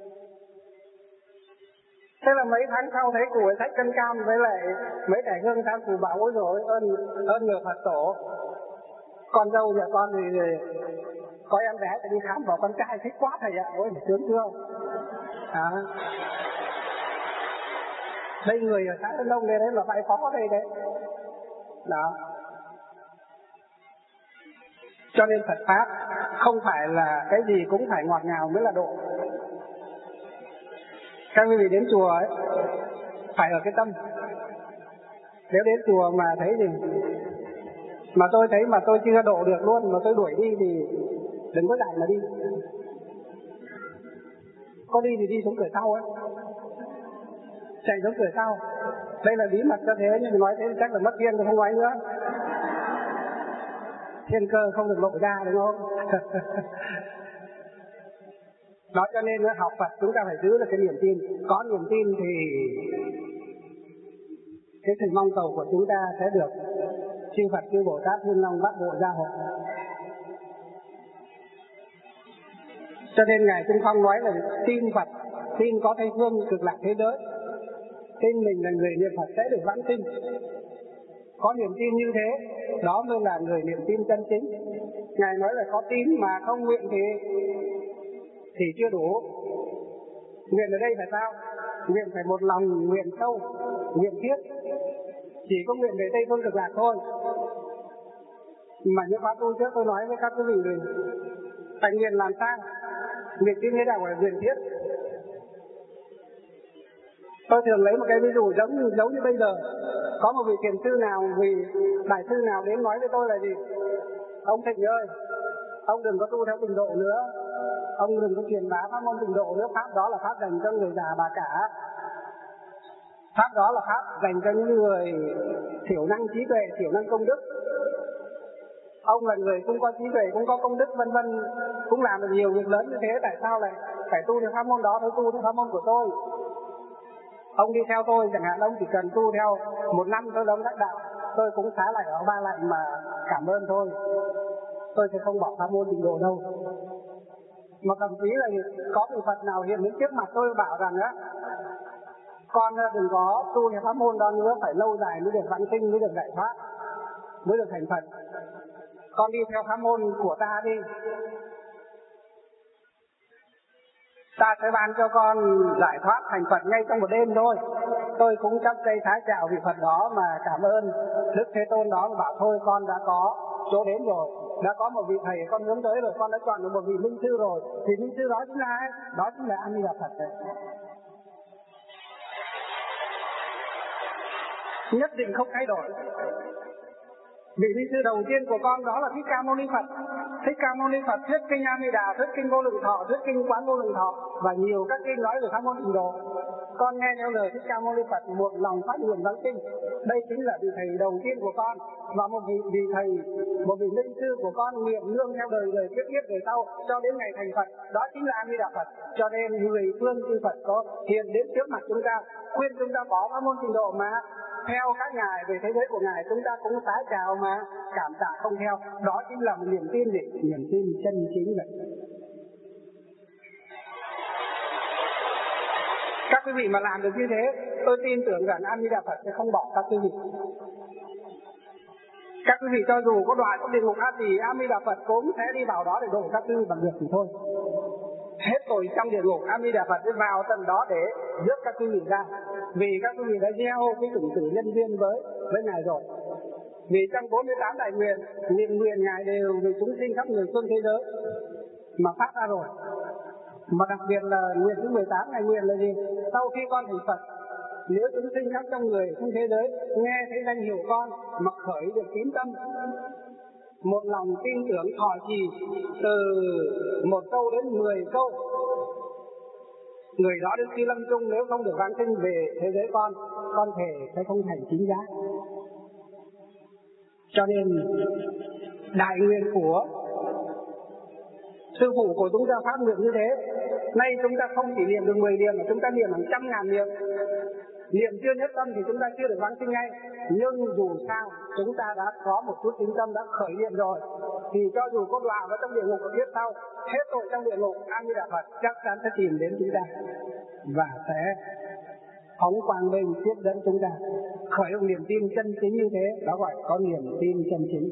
Thế là mấy tháng sau thấy cụ ấy xách cân cam với lại mấy kẻ hương sang, cụ bảo ôi rồi ơn ơn nhờ Phật tổ, con dâu nhà con thì có em bé thì đi khám bảo con trai thích quá thầy ạ. Ôi sướng chưa? À. Đây người ở xã Tân Đông đây đấy là bái phó ở đây đấy. Đó. Cho nên Phật Pháp không phải là cái gì cũng phải ngọt ngào mới là độ. Các quý vị đến chùa ấy phải ở cái tâm. Nếu đến chùa mà thấy gì mà tôi thấy mà tôi chưa độ được luôn mà tôi đuổi đi thì đừng có dạy mà đi. Có đi thì đi xuống cửa sau ấy, chạy xuống cửa sau. Đây là bí mật cho thế, nhưng mà nói thế thì chắc là mất duyên, tôi không nói nữa. Thiên cơ không được lộ ra đúng không? Đó cho nên học Phật chúng ta phải giữ được cái niềm tin. Có niềm tin thì cái sự mong cầu của chúng ta sẽ được chư Phật, chư Bồ Tát, Thiên Long, Bát Bộ gia hộ. Cho nên Ngài Trung Phong nói là tin Phật, tin có Tây Phương cực lạc thế giới, tin mình là người niệm Phật sẽ được vãng sinh. Có niềm tin như thế, đó mới là người niệm tin chân chính. Ngài nói là có tin mà không nguyện thì thì chưa đủ. Nguyện ở đây phải sao? Nguyện phải một lòng, nguyện sâu, nguyện thiết. Chỉ có nguyện về Tây Phương cực lạc thôi. Mà như khóa tu trước tôi nói với các quý vị rồi, phải nguyện làm sao? Nguyện tin thế nào là nguyện thiết? Tôi thường lấy một cái ví dụ giống như, giống như bây giờ có một vị thiền sư nào, vị đại sư nào đến nói với tôi là gì? Ông Thịnh ơi, ông đừng có tu theo tịnh độ nữa, ông đừng có truyền bá pháp môn tịnh độ nữa, pháp đó là pháp dành cho người già bà cả, pháp đó là pháp dành cho những người thiểu năng trí tuệ, thiểu năng công đức. Ông là người cũng có trí tuệ, cũng có công đức vân vân, cũng làm được nhiều việc lớn như thế, tại sao lại phải tu theo pháp môn đó? Tôi tu theo pháp môn của tôi. Ông đi theo tôi chẳng hạn, ông chỉ cần tu theo một năm tôi đóng đắc đạo, tôi cũng xá lại ở ba lại mà cảm ơn thôi. Tôi sẽ không bỏ pháp môn tịnh độ đâu. Mà thậm chí là có vị Phật nào hiện đến trước mặt tôi bảo rằng á, con đừng có tu theo pháp môn đó nữa, phải lâu dài mới được vãng sinh, mới được giải thoát, mới được thành Phật. Con đi theo pháp môn của ta đi. Ta sẽ ban cho con giải thoát thành Phật ngay trong một đêm thôi. Tôi cũng chắp tay thái chào vị Phật đó mà cảm ơn Đức Thế Tôn đó, mà bảo thôi con đã có chỗ đến rồi, đã có một vị thầy con hướng tới rồi, con đã chọn được một vị minh sư rồi. Thì minh sư đó chính là ai? Đó chính là A Di Đà Phật đấy. Nhất định không thay đổi. Vị minh sư đầu tiên của con đó là Thích Ca Mâu Ni Phật. Thích Ca Mâu Ni Phật thuyết kinh A Di Đà, thuyết kinh Vô Lượng Thọ, thuyết kinh Quán Vô Lượng Thọ và nhiều các kinh nói về pháp môn tịnh độ. Con nghe theo lời Thích Ca Mâu Ni Phật, một lòng phát nguyện giảng kinh. Đây chính là vị thầy đầu tiên của con, và một vị, vị thầy, một vị minh sư của con nguyện nương theo đời đời tiếp tiếp về sau cho đến ngày thành Phật. Đó chính là A Di Đà Phật. Cho nên người phương chư Phật có hiện đến trước mặt chúng ta, khuyên chúng ta bỏ pháp môn tịnh độ mà theo các ngài về thế giới của ngài, chúng ta cũng tái chào mà cảm tạ không theo. Đó chính là một niềm tin gì? Niềm tin chân chính vậy. Các quý vị mà làm được như thế, tôi tin tưởng rằng A Di Đà Phật sẽ không bỏ các quý vị. Các quý vị cho dù có đọa trong địa ngục A Tỳ, A Di Đà Phật cũng sẽ đi vào đó để độ các quý vị bằng việc thì thôi. Hết tội trong địa ngục, A Di Đà Phật sẽ vào tận đó để giúp các quý vị ra. Vì các quý vị đã gieo cái chủng tử nhân duyên với với ngài rồi. Vì trong bốn mươi tám đại nguyện, niệm nguyện ngài đều vì chúng sinh khắp người phương thế giới mà phát ra rồi. Mà đặc biệt là nguyện thứ mười tám, ngài nguyện là gì? Sau khi con thành Phật, nếu chúng sinh khắp trong người trong thế giới nghe thấy danh hiệu con mà khởi được tín tâm, một lòng tin tưởng thọ trì từ một câu đến mười câu, người đó đến khi lâm chung nếu không được vãng sinh về thế giới con, con thể sẽ không thành chính giác. Cho nên đại nguyện của sư phụ của chúng ta phát nguyện như thế. Nay chúng ta không chỉ niệm được mười niệm mà chúng ta niệm hàng trăm ngàn niệm. Niệm chưa nhất tâm thì chúng ta chưa được vãng sinh ngay. Nhưng dù sao chúng ta đã có một chút tín tâm, đã khởi niệm rồi, thì cho dù có đọa vào trong địa ngục ở phía sau, hết tội trong địa ngục, A Di Đà Phật chắc chắn sẽ tìm đến chúng ta và sẽ phóng quang minh tiếp dẫn chúng ta. Khởi một niềm tin chân chính như thế, đó gọi có niềm tin chân chính.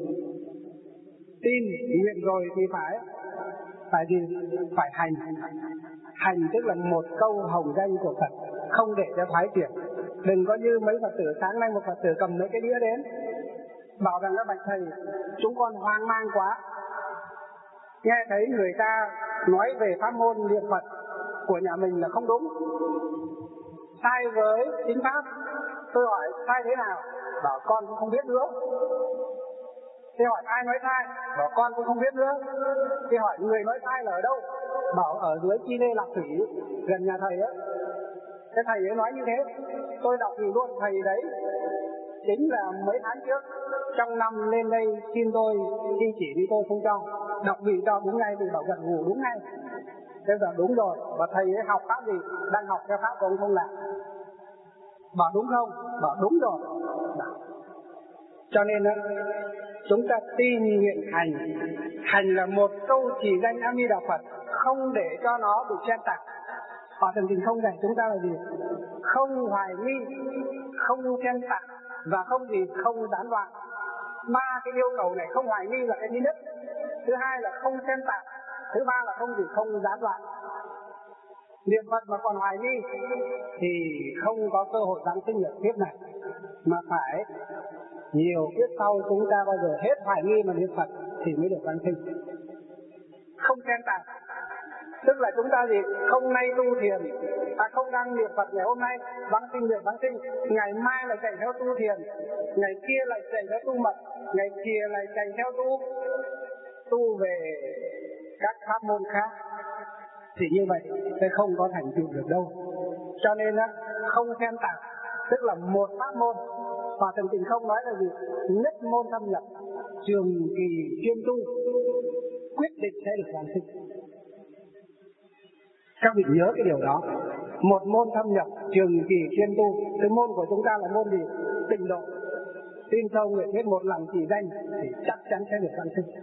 Tin nguyện rồi thì phải phải gì? Phải hành. Hành tức là một câu hồng danh của Phật, không để cho thoái chuyển. Đừng có như mấy Phật tử, sáng nay một Phật tử cầm mấy cái đĩa đến bảo rằng các bạch thầy, chúng con hoang mang quá, nghe thấy người ta nói về pháp môn niệm Phật của nhà mình là không đúng, sai với chính pháp. Tôi hỏi sai thế nào? Bảo con cũng không biết nữa. Thế hỏi ai nói sai? Bảo con cũng không biết nữa. Thế hỏi người nói sai là ở đâu? Bảo ở dưới Chi Lê Lạc Thủy gần nhà thầy ấy. Cái thầy ấy nói như thế. Tôi đọc thì luôn, thầy đấy chính là mấy tháng trước trong năm lên đây xin tôi đi chỉ đi, tôi không cho. Đọc vị cho đúng ngay, thì bảo gật gù đúng ngay. Thế giờ đúng rồi. Và thầy ấy học pháp gì? Đang học theo pháp của ông không làm. Bảo đúng không? Bảo đúng rồi. Bảo. Cho nên đó, chúng ta tin nguyện hành. Hành là một câu chỉ danh A Di Đà Phật, không để cho nó bị xen tạp. Họ thần tình không dạy chúng ta là gì? Không hoài nghi, không xen tạp và không gì không gián đoạn. Ba cái yêu cầu này, không hoài nghi là cái thứ nhất, thứ hai là không xen tạp, thứ ba là không gì không gián đoạn. Niệm Phật mà còn hoài nghi thì không có cơ hội giáng sinh ở kiếp này, mà phải nhiều kiếp sau chúng ta bao giờ hết hoài nghi mà niệm Phật thì mới được giáng sinh. Không xen tạp tức là chúng ta gì? Không nay tu thiền, à không đang niệm Phật ngày hôm nay vãng sinh được vãng sinh, ngày mai lại chạy theo tu thiền, ngày kia lại chạy theo tu mật, ngày kia lại chạy theo tu tu về các pháp môn khác, thì như vậy sẽ không có thành tựu được đâu. Cho nên á, không xen tạp tức là một pháp môn. Hòa Thượng Tịnh Không nói là gì? Nhất môn thâm nhập, trường kỳ chuyên tu, quyết định sẽ được giáng sinh. Các vị nhớ cái điều đó. Một môn thâm nhập, trường kỳ chuyên tu. Cái môn của chúng ta là môn gì? Tịnh độ. Tin sâu nguyện thiết một lòng chỉ danh thì chắc chắn sẽ được giáng sinh.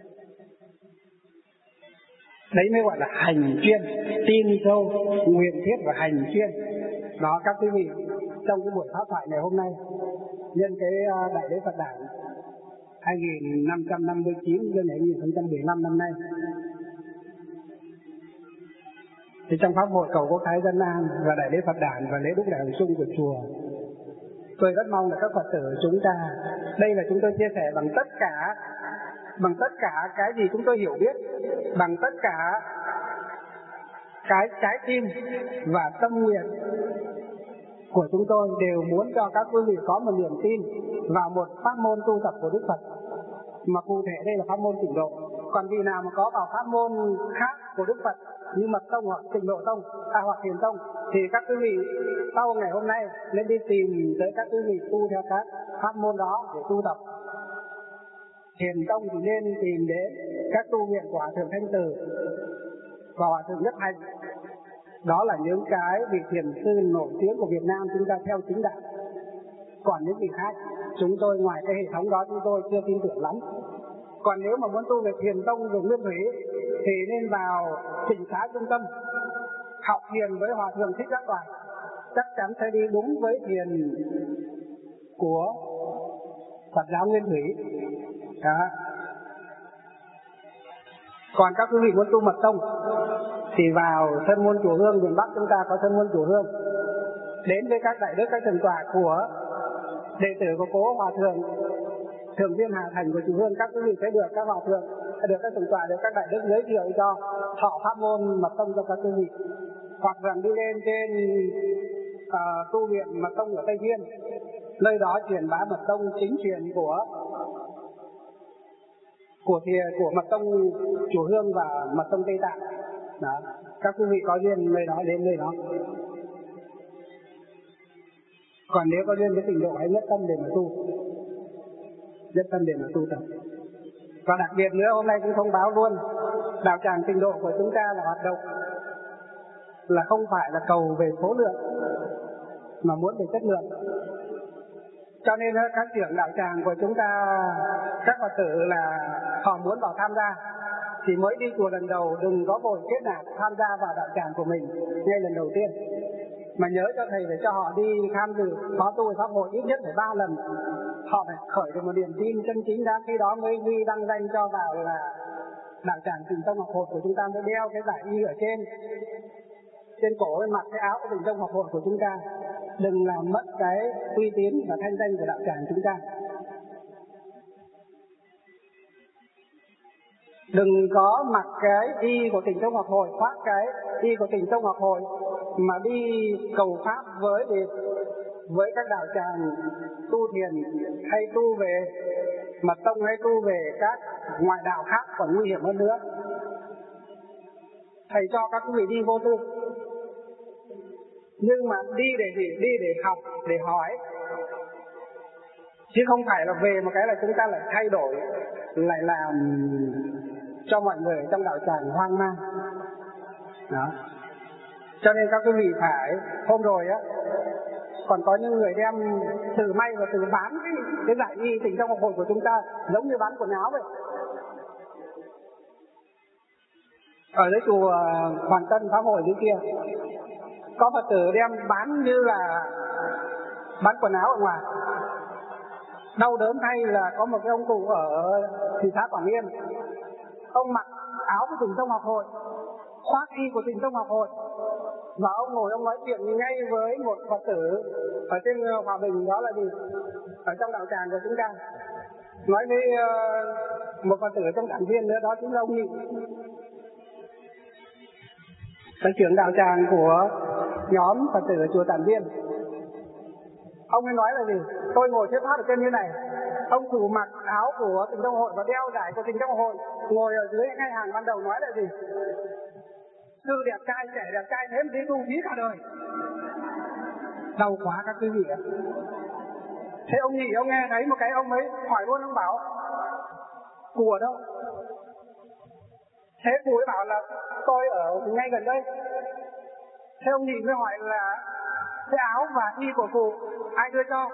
Đấy mới gọi là hành chuyên. Tin sâu, nguyện thiết và hành chuyên. Đó các quý vị, trong cái buổi pháp thoại ngày hôm nay, nhân cái Đại lễ Phật đản hai nghìn năm trăm năm mươi chín, nhân hai nghìn không trăm mười lăm năm nay, Thì trong pháp hội cầu quốc thái dân an và đại lễ Phật đản và lễ đúc đại hồng chung của chùa, tôi rất mong là các Phật tử chúng ta, đây là chúng tôi chia sẻ bằng tất cả, bằng tất cả cái gì chúng tôi hiểu biết, bằng tất cả cái trái tim và tâm nguyện của chúng tôi đều muốn cho các quý vị có một niềm tin vào một pháp môn tu tập của Đức Phật, mà cụ thể đây là pháp môn Tịnh Độ. Còn vì nào mà có vào pháp môn khác của Đức Phật như Mật Tông hoặc Tịnh Độ Tông, à, hoặc Thiền Tông, thì các quý vị sau ngày hôm nay nên đi tìm tới các quý vị tu theo các pháp môn đó để tu tập. Thiền Tông thì nên tìm đến các tu viện của Hòa Thượng Thanh Từ và Hòa Thượng Nhất Hạnh. Đó là những cái vị thiền sư nổi tiếng của Việt Nam chúng ta theo chính đạo. Còn những vị khác, chúng tôi ngoài cái hệ thống đó chúng tôi chưa tin tưởng lắm. Còn nếu mà muốn tu về Thiền Tông, về Nguyên Thủy thì nên vào Tịnh Xá Trung Tâm học thiền với Hòa Thượng Thích Giác Toàn, chắc chắn sẽ đi đúng với thiền của Phật giáo Nguyên Thủy. Đó. Còn các quý vị muốn tu Mật Tông thì vào Sơn Môn Chùa Hương, miền Bắc chúng ta có Sơn Môn Chùa Hương, đến với các đại đức, các thượng tọa của đệ tử của cố Hòa Thượng Thường Viên Hà Thành của Chùa Hương, các quý vị sẽ được các hòa thượng, được các thượng tọa, được các đại đức giới thiệu cho thọ pháp môn Mật Tông cho các quý vị. Hoặc rằng đi lên trên uh, tu viện Mật Tông ở Tây Thiên, nơi đó truyền bá Mật Tông chính truyền của của thiền của Mật Tông Chùa Hương và Mật Tông Tây Tạng. Đó, các quý vị có duyên nơi đó đến nơi đó. Còn nếu có duyên với Tịnh Độ hãy nhất tâm để mà tu, nhất tâm để mà tu tập. Và đặc biệt nữa hôm nay cũng thông báo luôn, đạo tràng Tịnh Độ của chúng ta là hoạt động là không phải là cầu về số lượng mà muốn về chất lượng. Cho nên các trưởng đạo tràng của chúng ta, các Phật tử là họ muốn vào tham gia thì mới đi chùa lần đầu đừng có vội kết nạp tham gia vào đạo tràng của mình ngay lần đầu tiên, mà nhớ cho thầy để cho họ đi tham dự khóa tu pháp hội ít nhất phải ba lần. Họ phải khởi được một niềm tin chân chính, đã khi đó mới ghi đăng danh cho vào là đạo tràng Tịnh Tông Học Hội của chúng ta, mới đeo cái giải y ở trên trên cổ, bên mặt cái áo của Tịnh Tông Học Hội của chúng ta. Đừng làm mất cái uy tín và thanh danh của đạo tràng chúng ta. Đừng có mặc cái y của Tịnh Tông Học Hội, khoác cái y của Tịnh Tông Học Hội mà đi cầu pháp với với các đạo tràng tu thiền hay tu về Mật Tông hay tu về các ngoại đạo khác còn nguy hiểm hơn nữa. Thầy cho các quý vị đi vô tư, nhưng mà đi để gì? Đi để học, để hỏi, chứ không phải là về một cái là chúng ta lại thay đổi, lại làm cho mọi người trong đạo tràng hoang mang. Đó. Cho nên các quý vị phải, hôm rồi á, còn có những người đem từ may và từ bán cái, cái giải y Tịnh Tông Học Hội của chúng ta giống như bán quần áo vậy. Ở dưới chùa Hoàng Tân Pháp Hội dưới kia có Phật tử đem bán như là bán quần áo ở ngoài. Đau đớn thay là có một cái ông cụ ở thị xã Quảng Yên, ông mặc áo của Tịnh Tông Học Hội, khoác y của Tịnh Tông Học Hội, và ông ngồi ông nói chuyện ngay với một Phật tử ở trên Hòa Bình, đó là gì? Ở trong đạo tràng của chúng ta. Nói với uh, một Phật tử trong đảng viên nữa, đó chính là ông Nhị, là trưởng đạo tràng của nhóm Phật tử ở chùa Tản Viên. Ông ấy nói là gì? Tôi ngồi thuyết pháp ở trên như này, ông chủ mặc áo của Tịnh Tông Hội và đeo giải của Tịnh Tông Hội, ngồi ở dưới ngay hàng ban đầu nói là gì? Sư đẹp trai, trẻ đẹp trai thế mà đi tu phí cả đời. Đau quá các quý vị ạ. Thế ông Nhị ông nghe thấy một cái ông ấy hỏi luôn, ông bảo của đâu? Thế cụ ấy bảo là tôi ở ngay gần đây. Thế ông Nhị mới hỏi là cái áo và y của cụ ai đưa cho?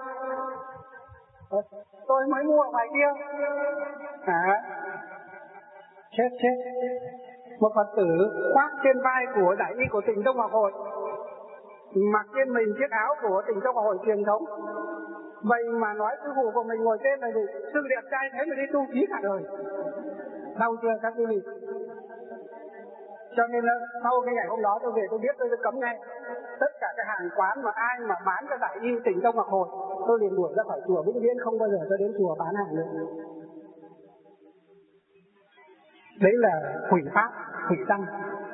Tôi mới mua ở ngoài kia. À, chết chết. Một Phật tử khoác trên vai của đại y của Tịnh Tông Học Hội, mặc trên mình chiếc áo của Tịnh Tông Học Hội truyền thống, vậy mà nói sư phụ của mình ngồi trên là gì? Sư đẹp trai thế mà đi tu phí cả đời. Đau chưa các quý vị? Cho nên sau cái ngày hôm đó tôi về tôi biết tôi cấm ngay tất cả các hàng quán mà ai mà bán cái giải y Tịnh Tông Ngọc Hồi, tôi liền đuổi ra khỏi chùa vĩnh viễn, không bao giờ tôi đến chùa bán hàng nữa. Đấy là hủy pháp, hủy tăng.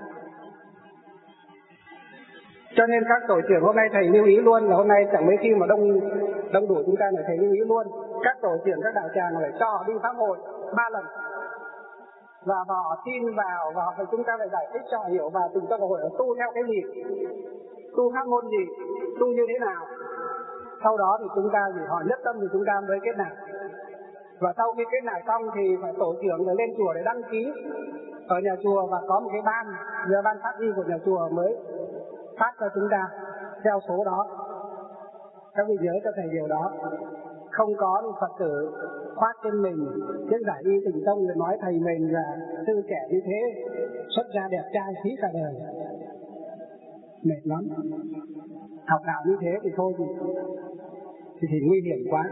Cho nên các tổ trưởng hôm nay thầy lưu ý luôn là hôm nay chẳng mấy khi mà đông đông đủ chúng ta này, thầy lưu ý luôn các tổ trưởng các đạo tràng phải cho đi pháp hội ba lần, và họ tin vào và họ chúng ta phải giải thích cho hiểu và Tịnh Tông Ngọc Hồi tu theo cái gì, tu pháp môn gì, tu như thế nào. Sau đó thì chúng ta thì họ nhất tâm thì chúng ta mới kết nạp. Và sau khi kết nạp xong thì phải tổ trưởng phải lên chùa để đăng ký ở nhà chùa và có một cái ban, giờ ban pháp y của nhà chùa mới phát cho chúng ta theo số đó. Các vị nhớ cho thầy điều đó. Không có Phật tử khoác trên mình chiếc giải y Tịnh Tông để nói thầy mình là sư trẻ như thế, xuất ra đẹp trai phí cả đời. Mệt lắm. Học đạo như thế thì thôi thì, thì, thì nguy hiểm quá.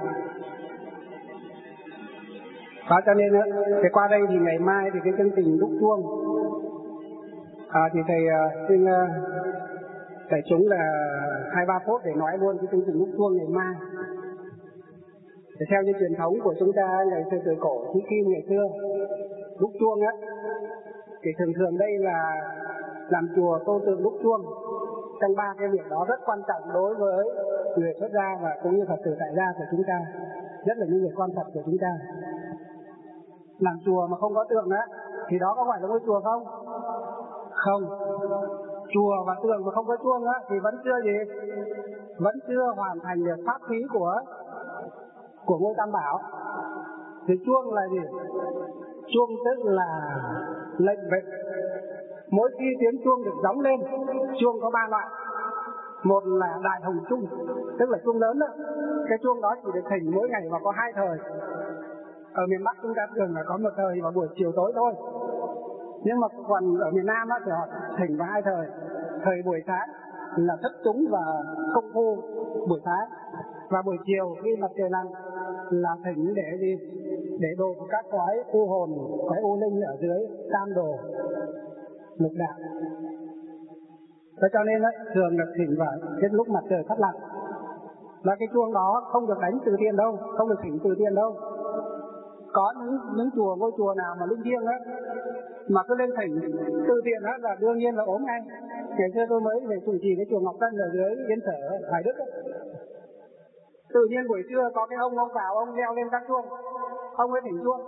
Đó cho nên thì qua đây thì ngày mai thì cái chương trình đúc chuông à, thì thầy uh, xin uh, thầy chúng là hai ba phút để nói luôn cái chương trình đúc chuông ngày mai. Thì theo như truyền thống của chúng ta ngày xưa từ cổ chí kim ngày xưa đúc chuông á, thì thường thường đây là làm chùa tô tượng đúc chuông. Trong ba cái việc đó rất quan trọng đối với người xuất gia và cũng như Phật tử tại gia của chúng ta, nhất là những người con Phật của chúng ta. Làm chùa mà không có tượng á thì đó có phải là ngôi chùa không? Không. Chùa và tượng mà không có chuông á thì vẫn chưa gì? Vẫn chưa hoàn thành được pháp khí của của ngôi Tam Bảo. Thì chuông là gì? Chuông tức là lệnh vệ. Mỗi khi tiếng chuông được gióng lên, chuông có ba loại. Một là đại hồng chuông, tức là chuông lớn đó. Cái chuông đó chỉ được thỉnh mỗi ngày và có hai thời. Ở miền Bắc chúng ta thường là có một thời vào buổi chiều tối thôi. Nhưng mà còn ở miền Nam á, thì họ thỉnh vào hai thời. Thời buổi sáng là thất chúng và công phu buổi sáng. Và buổi chiều khi mặt trời lặn là thỉnh để gì? Để độ các quái u hồn, quái u linh ở dưới tam đồ lục đạo. Thế cho nên ấy, thường được thỉnh vào cái lúc mặt trời sắp lặn. Là cái chuông đó không được đánh từ thiện đâu, không được thỉnh từ thiện đâu. Có những, những chùa, ngôi chùa nào mà linh thiêng á mà cứ lên thỉnh từ thiện á là đương nhiên là ốm ngay. Ngày xưa tôi mới về chủ trì cái chùa Ngọc Tân ở dưới Yên Sở, Hoài Đức ấy. Tự nhiên buổi trưa có cái ông ông vào, ông leo lên các chuông, ông ấy thỉnh chuông.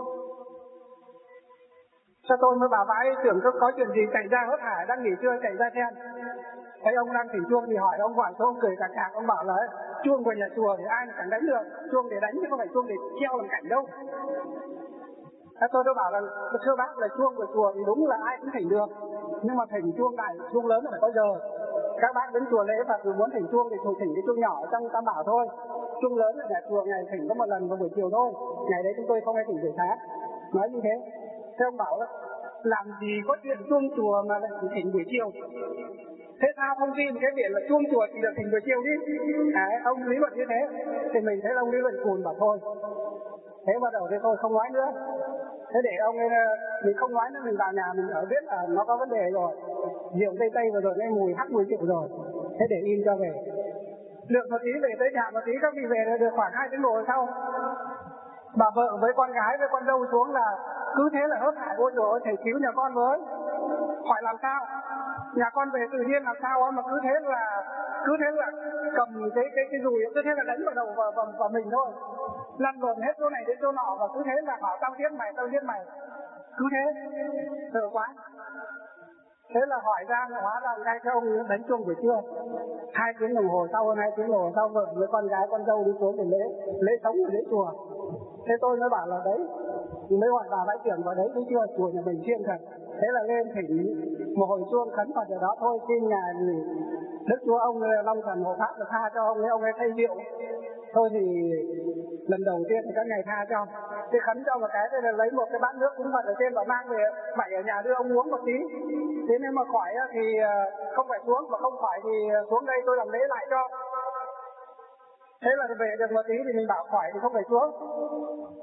Sao tôi mới bảo vãi tưởng có chuyện gì chạy ra hớt hải, đang nghỉ trưa chạy ra xem. Thấy ông đang thỉnh chuông thì hỏi ông, gọi số ông cười cạc cạc, ông bảo là chuông của nhà chùa thì ai chẳng đánh được, chuông để đánh chứ không phải chuông để treo làm cảnh đâu. Thế tôi tôi bảo là thưa bác là chuông của chùa thì đúng là ai cũng thỉnh được, nhưng mà thỉnh chuông đại, chuông lớn là phải có giờ. Các bác đến chùa lễ Phật muốn thỉnh chuông thì thỉnh cái chuông nhỏ trong Tam Bảo thôi. Chuông lớn là nhà chùa ngày thỉnh có một lần vào buổi chiều thôi, ngày đấy chúng tôi không hay thỉnh buổi sáng. Nói như thế. Thế ông bảo là làm gì có chuyện chuông chùa mà lại thỉnh buổi chiều. Thế sao thông tin cái việc là chuông chùa chỉ được thỉnh buổi chiều đi? À, ông lý luận như thế thì mình thấy ông lý luận cùn bảo thôi. Thế bắt đầu thế thôi không nói nữa. Thế để ông ấy, mình không nói nữa, mình vào nhà mình ở biết là nó có vấn đề rồi. Rượu tây tây vừa rồi nghe mùi hắc mùi rượu rồi. Thế để in cho về. Lượng một tí về tới nhà một tí, các vị về được khoảng hai tiếng đồng hồ sau. Bà vợ với con gái với con dâu xuống là cứ thế là hớt hải, ôi dồi ôi thầy cứu nhà con với. Hỏi làm sao? Nhà con về tự nhiên làm sao mà cứ thế là cứ thế là cầm cái cái cái dùi cứ thế là đánh vào đầu vào, vào, vào mình thôi. Lăn lộn hết chỗ này đến chỗ nọ và cứ thế là bảo tao giết mày, tao giết mày. Cứ thế, sợ quá. Thế là hỏi ra, hóa ra ngay cái ông đánh chuông buổi trưa. Hai tiếng đồng hồ sau, hơn hai tiếng đồng hồ sau vợ với con gái, con dâu đi xuống để lễ, lễ sống ở lễ chùa. Thế tôi mới bảo là đấy, mới gọi bà bãi trưởng vào đấy, thấy chưa, chùa nhà mình chuyên thật. Thế là lên thỉnh một hồi chuông khấn Phật ở đó thôi, xin nhà thì Đức Chúa ông Long Thần Hộ Pháp là tha cho ông ấy, ông ấy thay rượu. Thôi thì lần đầu tiên thì các ngày tha cho. Thế khấn cho một cái, thế là lấy một cái bát nước cúng Phật ở trên và mang về, mày ở nhà đưa ông uống một tí. Thế nếu mà khỏi thì không phải xuống, mà không khỏi thì xuống đây tôi làm lễ lại cho. Thế là về được một tí thì mình bảo khỏi thì không phải xuống.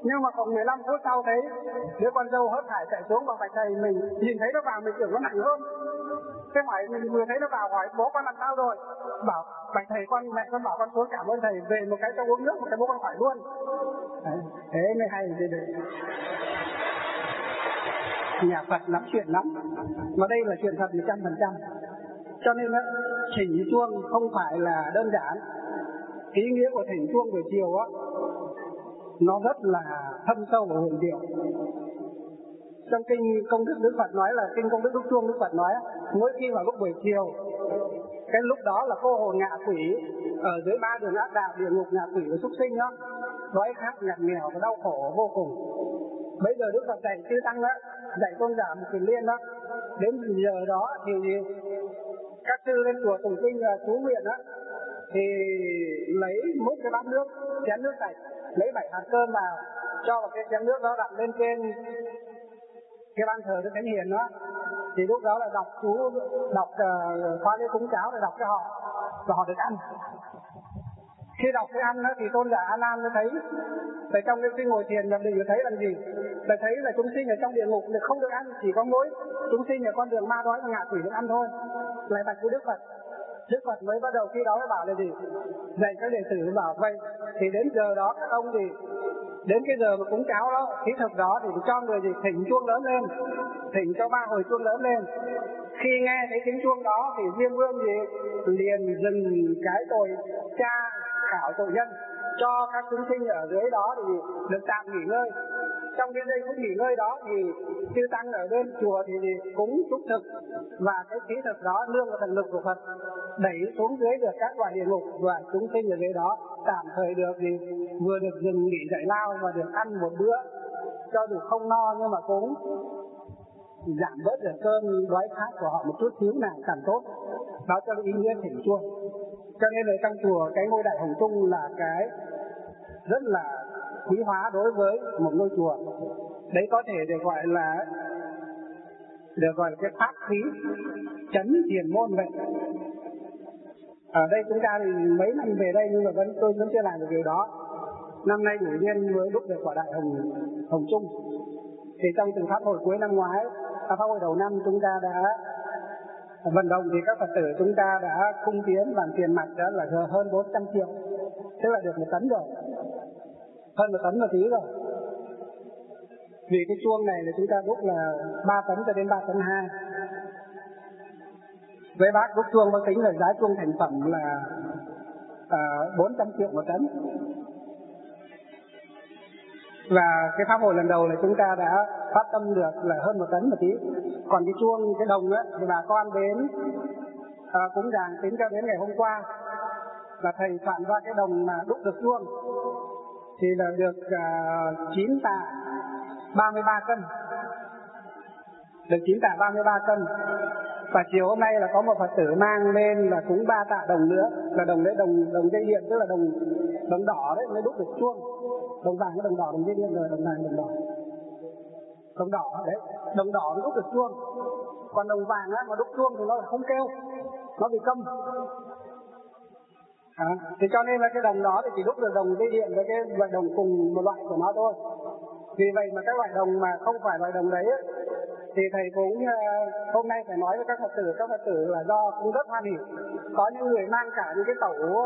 Nhưng mà còn mười lăm phút sau thấy đứa con dâu hớt hải chạy xuống và bạch thầy, mình nhìn thấy nó vào mình tưởng nó nặng hơn. Thế hỏi mình vừa thấy nó vào hỏi bố con làm sao rồi, bảo bạch thầy con mẹ con bảo con xuống cảm ơn thầy, về một cái cho uống nước, một cái bố con khỏi luôn. Đấy, thế mới hay thế đấy. Nhà Phật lắm chuyện lắm, mà đây là chuyện thật một trăm phần trăm. Cho nên đó, thỉnh chuông không phải là đơn giản. Ý nghĩa của thỉnh chuông buổi chiều á, nó rất là thâm sâu và huyền diệu. Trong kinh Công Đức Đức Phật nói là kinh Công Đức Đức Chuông, Đức Phật nói mỗi khi vào lúc buổi chiều, cái lúc đó là cô hồn ngạ quỷ ở dưới ba đường ác đạo, địa ngục, ngạ quỷ và súc sinh đó, đói khát ngặt nghèo và đau khổ vô cùng. Bây giờ Đức Phật dạy chư tăng đó, dạy tôn giả một kiền liên đó, đến giờ đó thì các sư lên chùa tụng kinh chú nguyện đó, thì lấy một cái bát nước, chén nước sạch, lấy bảy hạt cơm vào, cho vào cái chén nước đó, đặt lên trên cái ban thờ Đức Thánh Hiền đó, thì lúc đó là đọc chú, đọc uh, khóa lễ cúng cháo để đọc cho họ, và họ được ăn. Khi đọc cái ăn đó thì tôn giả A Nan mới thấy, tại trong cái khi ngồi thiền nhập định thấy làm gì? Thầy thấy là chúng sinh ở trong địa ngục thì không được ăn, chỉ có mỗi chúng sinh ở con đường ma đói và ngạ quỷ được ăn thôi. Lại bạch với Đức Phật. Đức Phật mới bắt đầu khi đó mới bảo là gì? Dạy các đệ tử bảo vậy, thì đến giờ đó các ông thì đến cái giờ mà cúng cháo đó, kỹ thuật đó thì cho người gì thỉnh chuông lớn lên, thỉnh cho ba hồi chuông lớn lên. Khi nghe thấy tiếng chuông đó thì Diêm Vương gì liền dừng cái tội cha khảo tội nhân, cho các chúng sinh ở dưới đó thì được tạm nghỉ ngơi. Trong cái giây phút nghỉ ngơi đó thì chư tăng ở bên chùa thì cúng chúc thực, và cái khí thực đó nương vào thần lực của Phật đẩy xuống dưới được các loại địa ngục, và chúng sinh ở dưới đó tạm thời được thì vừa được dừng nghỉ giải lao và được ăn một bữa, cho dù không no nhưng mà cũng giảm bớt được cơn đói khát của họ một chút xíu nào càng tốt. Đó cho ý nghĩa thỉnh chuông. Cho nên ở trong chùa cái ngôi Đại Hồng Trung là cái rất là quý hóa đối với một ngôi chùa. Đấy có thể được gọi là được gọi là cái pháp khí chấn thiền môn vậy. Ở đây chúng ta thì mấy năm về đây nhưng mà vẫn tôi vẫn chưa làm được điều đó. Năm nay đủ nhiên mới đúc được quả Đại Hồng Hồng Trung. Thì trong từ pháp hội cuối năm ngoái, pháp hội đầu năm chúng ta đã vận động thì các Phật tử chúng ta đã cung tiến bằng tiền mặt đó là hơn bốn trăm triệu, tức là được một tấn rồi, hơn một tấn một tí rồi. Vì cái chuông này là chúng ta đúc là ba tấn cho đến ba tấn hai. Với bác đúc chuông bác tính là giá chuông thành phẩm là uh, bốn trăm triệu một tấn. Và cái pháp hội lần đầu là chúng ta đã phát tâm được là hơn một tấn một tí. Còn cái chuông, cái đồng á, thì bà con đến à, cúng dường tính cho đến ngày hôm qua là thầy soạn ra cái đồng mà đúc được chuông thì là được uh, chín tạ ba mươi ba cân, được chín tạ ba mươi ba cân. Và chiều hôm nay là có một Phật tử mang lên là cúng ba tạ đồng nữa, là đồng đấy, đồng đồng dây điện, tức là đồng đồng đỏ đấy mới đúc được chuông. Đồng vàng cái đồng đỏ, đồng dây điện rồi, đồng vàng đồng đỏ, đồng đỏ đấy, đồng đỏ mới đúc được chuông. Còn đồng vàng á mà đúc chuông thì nó là không kêu, nó bị câm. À, thì cho nên là cái đồng đó thì chỉ đúc được đồng dây điện với cái loại đồng cùng một loại của nó thôi. Vì vậy mà các loại đồng mà không phải loại đồng đấy ấy, thì thầy cũng uh, hôm nay phải nói với các Phật tử, các Phật tử là do cũng rất hoan hỉ. Có những người mang cả những cái tẩu uh,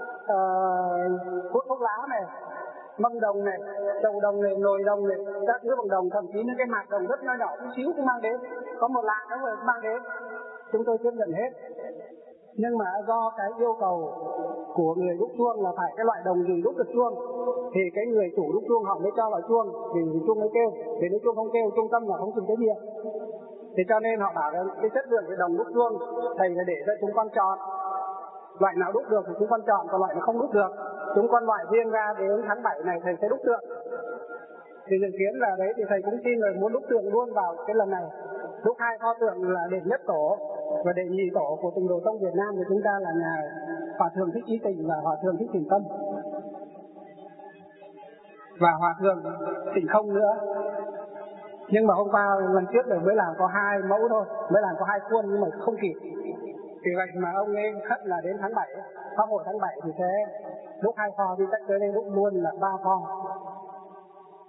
hút thuốc lá này, mâm đồng này, chậu đồng này, nồi đồng này, các thứ bằng đồng, thậm chí những cái mặt đồng rất nhỏ nhỏ chút xíu cũng mang đến, có một lạng các người cũng mang đến, chúng tôi tiếp nhận hết. Nhưng mà do cái yêu cầu của người đúc chuông là phải cái loại đồng gì đúc được chuông thì cái người chủ đúc chuông họ mới cho vào chuông thì chuông mới kêu. Thì nếu chuông không kêu, trung tâm là không chịu trách nhiệm. Thì cho nên họ bảo là cái chất lượng cái đồng đúc chuông thầy phải để cho chúng con chọn, loại nào đúc được thì chúng con chọn, còn loại nào không đúc được chúng con loại riêng ra đến tháng bảy này thầy sẽ đúc tượng. Thì dự kiến là đấy thì thầy cũng xin rồi muốn đúc tượng luôn vào cái lần này. Đúc hai pho tượng là đệ nhất tổ và đệ nhị tổ của Tịnh Độ Tông Việt Nam của chúng ta là nhà Hòa thượng Thích Trí Tịnh và Hòa thượng Thích Thiền Tâm, và Hòa thượng Tịnh Không nữa. Nhưng mà hôm qua lần trước rồi mới làm có hai mẫu thôi, mới làm có hai khuôn nhưng mà không kịp. Vì vậy mà ông ấy khất là đến tháng bảy, pháp hội tháng bảy thì sẽ đúc hai pho, thì chắc tới đây đúc luôn là ba pho.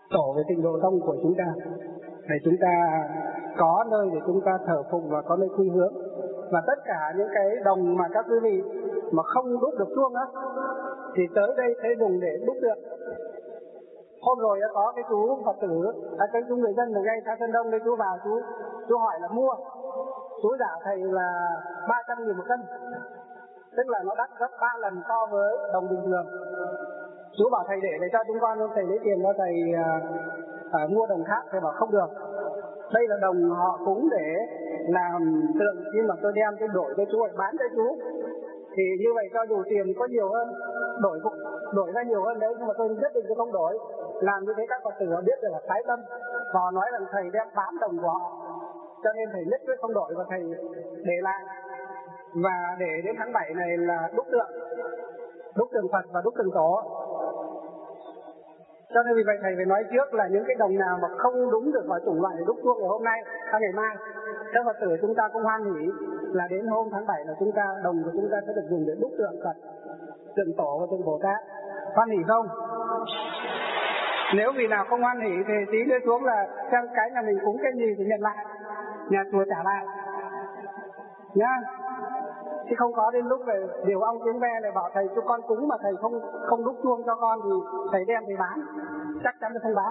tổ về tịnh độ tông của chúng ta, để chúng ta có nơi để chúng ta thờ phụng và có nơi quy hướng. Và tất cả những cái đồng mà các quý vị mà không đúc được chuông á thì tới đây sẽ dùng để đúc được. Hôm rồi đã có cái chú Phật tử, à, cái chú người dân ở ngay xã Sơn Đông đây, chú vào chú chú hỏi là mua, chú giả thầy là ba trăm nghìn một cân, tức là nó đắt gấp ba lần so với đồng bình thường. Chú bảo thầy để để cho chúng con, thầy lấy tiền cho thầy à, à, mua đồng khác, thầy bảo không được. Đây là đồng họ cúng để làm tượng, nhưng mà tôi đem tôi đổi cho chú, bán cho chú. Thì như vậy cho dù tiền có nhiều hơn, đổi đổi ra nhiều hơn đấy, nhưng mà tôi nhất định tôi không đổi. Làm như thế các Phật tử họ biết được là thái tâm, và họ nói rằng thầy đem bán đồng của họ, cho nên thầy nhất quyết không đổi và thầy để lại. Và để đến tháng bảy này là đúc tượng, đúc tượng Phật và đúc tượng Tổ. Cho nên vì vậy thầy phải nói trước là những cái đồng nào mà không đúng được vào chủng loại để đúc chuông ngày hôm nay hay ngày mai, các Phật tử chúng ta cũng hoan hỉ là đến hôm tháng bảy là chúng ta đồng của chúng ta sẽ được dùng để đúc tượng Phật, tượng Tổ và tượng Bồ Tát. Hoan hỉ không? Nếu vì nào không hoan hỉ thì tí nữa xuống là xem cái nhà mình cúng cái gì thì nhận lại, nhà chùa trả lại nhá. Chứ không có đến lúc về điều ông tiếng ve này bảo thầy cho con cúng mà thầy không không đúc chuông cho con thì thầy đem thầy bán, chắc chắn là không bán.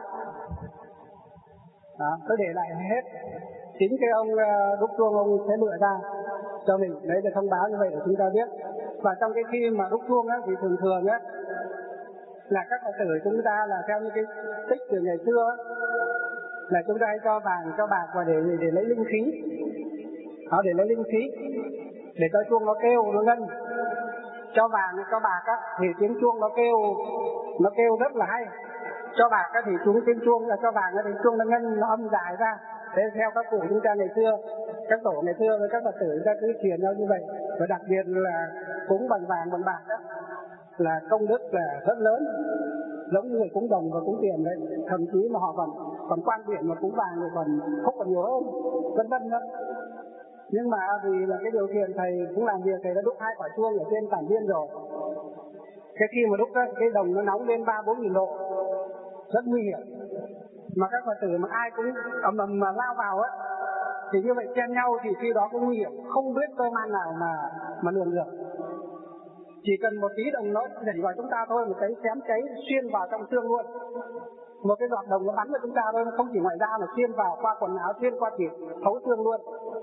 Đó, tôi để lại hết. Chính cái ông đúc chuông ông sẽ lựa ra cho mình, đấy là thông báo như vậy để chúng ta biết. Và trong cái khi mà đúc chuông á thì thường thường á là các Phật tử chúng ta là theo như cái tích từ ngày xưa á, là chúng ta hay cho vàng cho bạc và để để lấy linh khí. Đó, để lấy linh khí, để cho chuông nó kêu nó ngân. Cho vàng cho bạc á thì tiếng chuông nó kêu nó kêu rất là hay. Cho bạc á thì chúng tiếng chuông, là cho vàng á thì chuông nó ngân, nó âm dài ra. Thế theo các cụ chúng ta ngày xưa, các tổ ngày xưa với các Phật tử chúng ta cứ truyền nhau như vậy. Và đặc biệt là cúng bằng vàng bằng bạc đó là công đức là rất lớn, giống như người cúng đồng và cúng tiền đấy. Thậm chí mà họ còn còn quan điểm mà cúng vàng thì còn phúc còn nhiều hơn, vân vân đó. Nhưng mà vì là cái điều kiện thầy cũng làm việc, thầy đã đúc hai quả chuông ở trên tản viên rồi. Cái khi mà đúc đó, cái đồng nó nóng lên ba bốn nghìn độ, rất nguy hiểm. Mà các Phật tử mà ai cũng ầm ầm mà lao vào á, thì như vậy chen nhau thì khi đó cũng nguy hiểm, không biết cơ man nào mà mà lường được. Chỉ cần một tí đồng nó đẩy vào chúng ta thôi, một cái xém cháy xuyên vào trong xương luôn. Một cái giọt đồng nó bắn vào chúng ta thôi, không chỉ ngoài da mà xuyên vào qua quần áo, xuyên qua thịt, thấu xương luôn.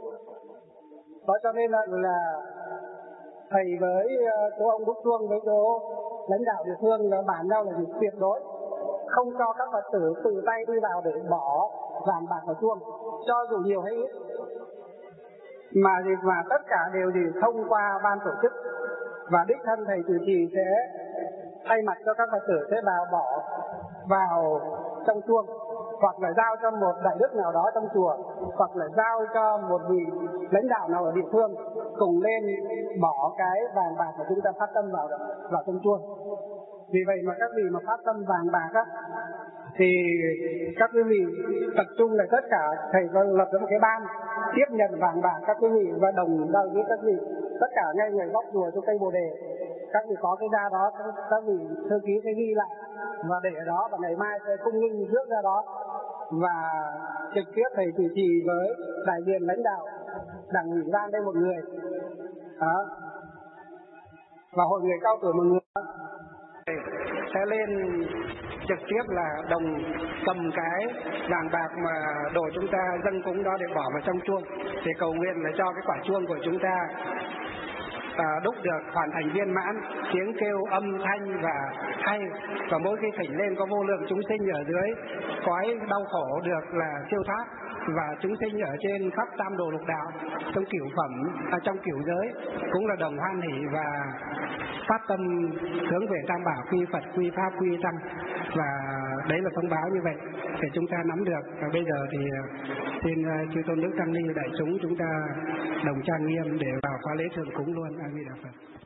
Đó cho nên là, là thầy với cô ông đúc chuông với cô lãnh đạo địa phương là bàn nhau là tuyệt đối không cho các Phật tử tự tay đi vào để bỏ vàng bạc vào chuông, cho dù nhiều hay ít, mà gì mà tất cả đều gì thông qua ban tổ chức, và đích thân thầy trụ trì sẽ thay mặt cho các Phật tử sẽ vào bỏ vào trong chuông, hoặc là giao cho một đại đức nào đó trong chùa, hoặc là giao cho một vị lãnh đạo nào ở địa phương cùng lên bỏ cái vàng bạc mà chúng ta phát tâm vào vào trong chuông. Vì vậy mà các vị mà phát tâm vàng bạc á thì các quý vị tập trung là tất cả, thầy có lập ra một cái ban tiếp nhận vàng bạc các quý vị và đồng giao với các vị, tất cả ngay người góc chùa cho cây bồ đề, các vị có cái ra đó, các, các vị thư ký sẽ ghi lại và để ở đó, và ngày mai sẽ cung nghinh rước ra đó và trực tiếp thầy chủ trì với đại diện lãnh đạo đảng ủy ban đây một người đó, và hội người cao tuổi một người sẽ lên trực tiếp là đồng cầm cái vàng bạc mà đồ chúng ta dâng cúng đó để bỏ vào trong chuông, để cầu nguyện là cho cái quả chuông của chúng ta à, đúc được hoàn thành viên mãn, tiếng kêu âm thanh và hay, và mỗi khi thỉnh lên có vô lượng chúng sinh ở dưới cõi đau khổ được là siêu thoát, và chúng sinh ở trên khắp tam đồ lục đạo trong cửu phẩm à, trong cửu giới cũng là đồng hoan hỷ và phát tâm hướng về tam bảo, quy Phật, quy Pháp, quy Tăng. Và đấy là thông báo như vậy để chúng ta nắm được. Và bây giờ thì xin chư tôn đức tăng ni đại chúng chúng ta đồng trang nghiêm để vào khóa lễ thượng cúng luôn. A Di Đà Phật.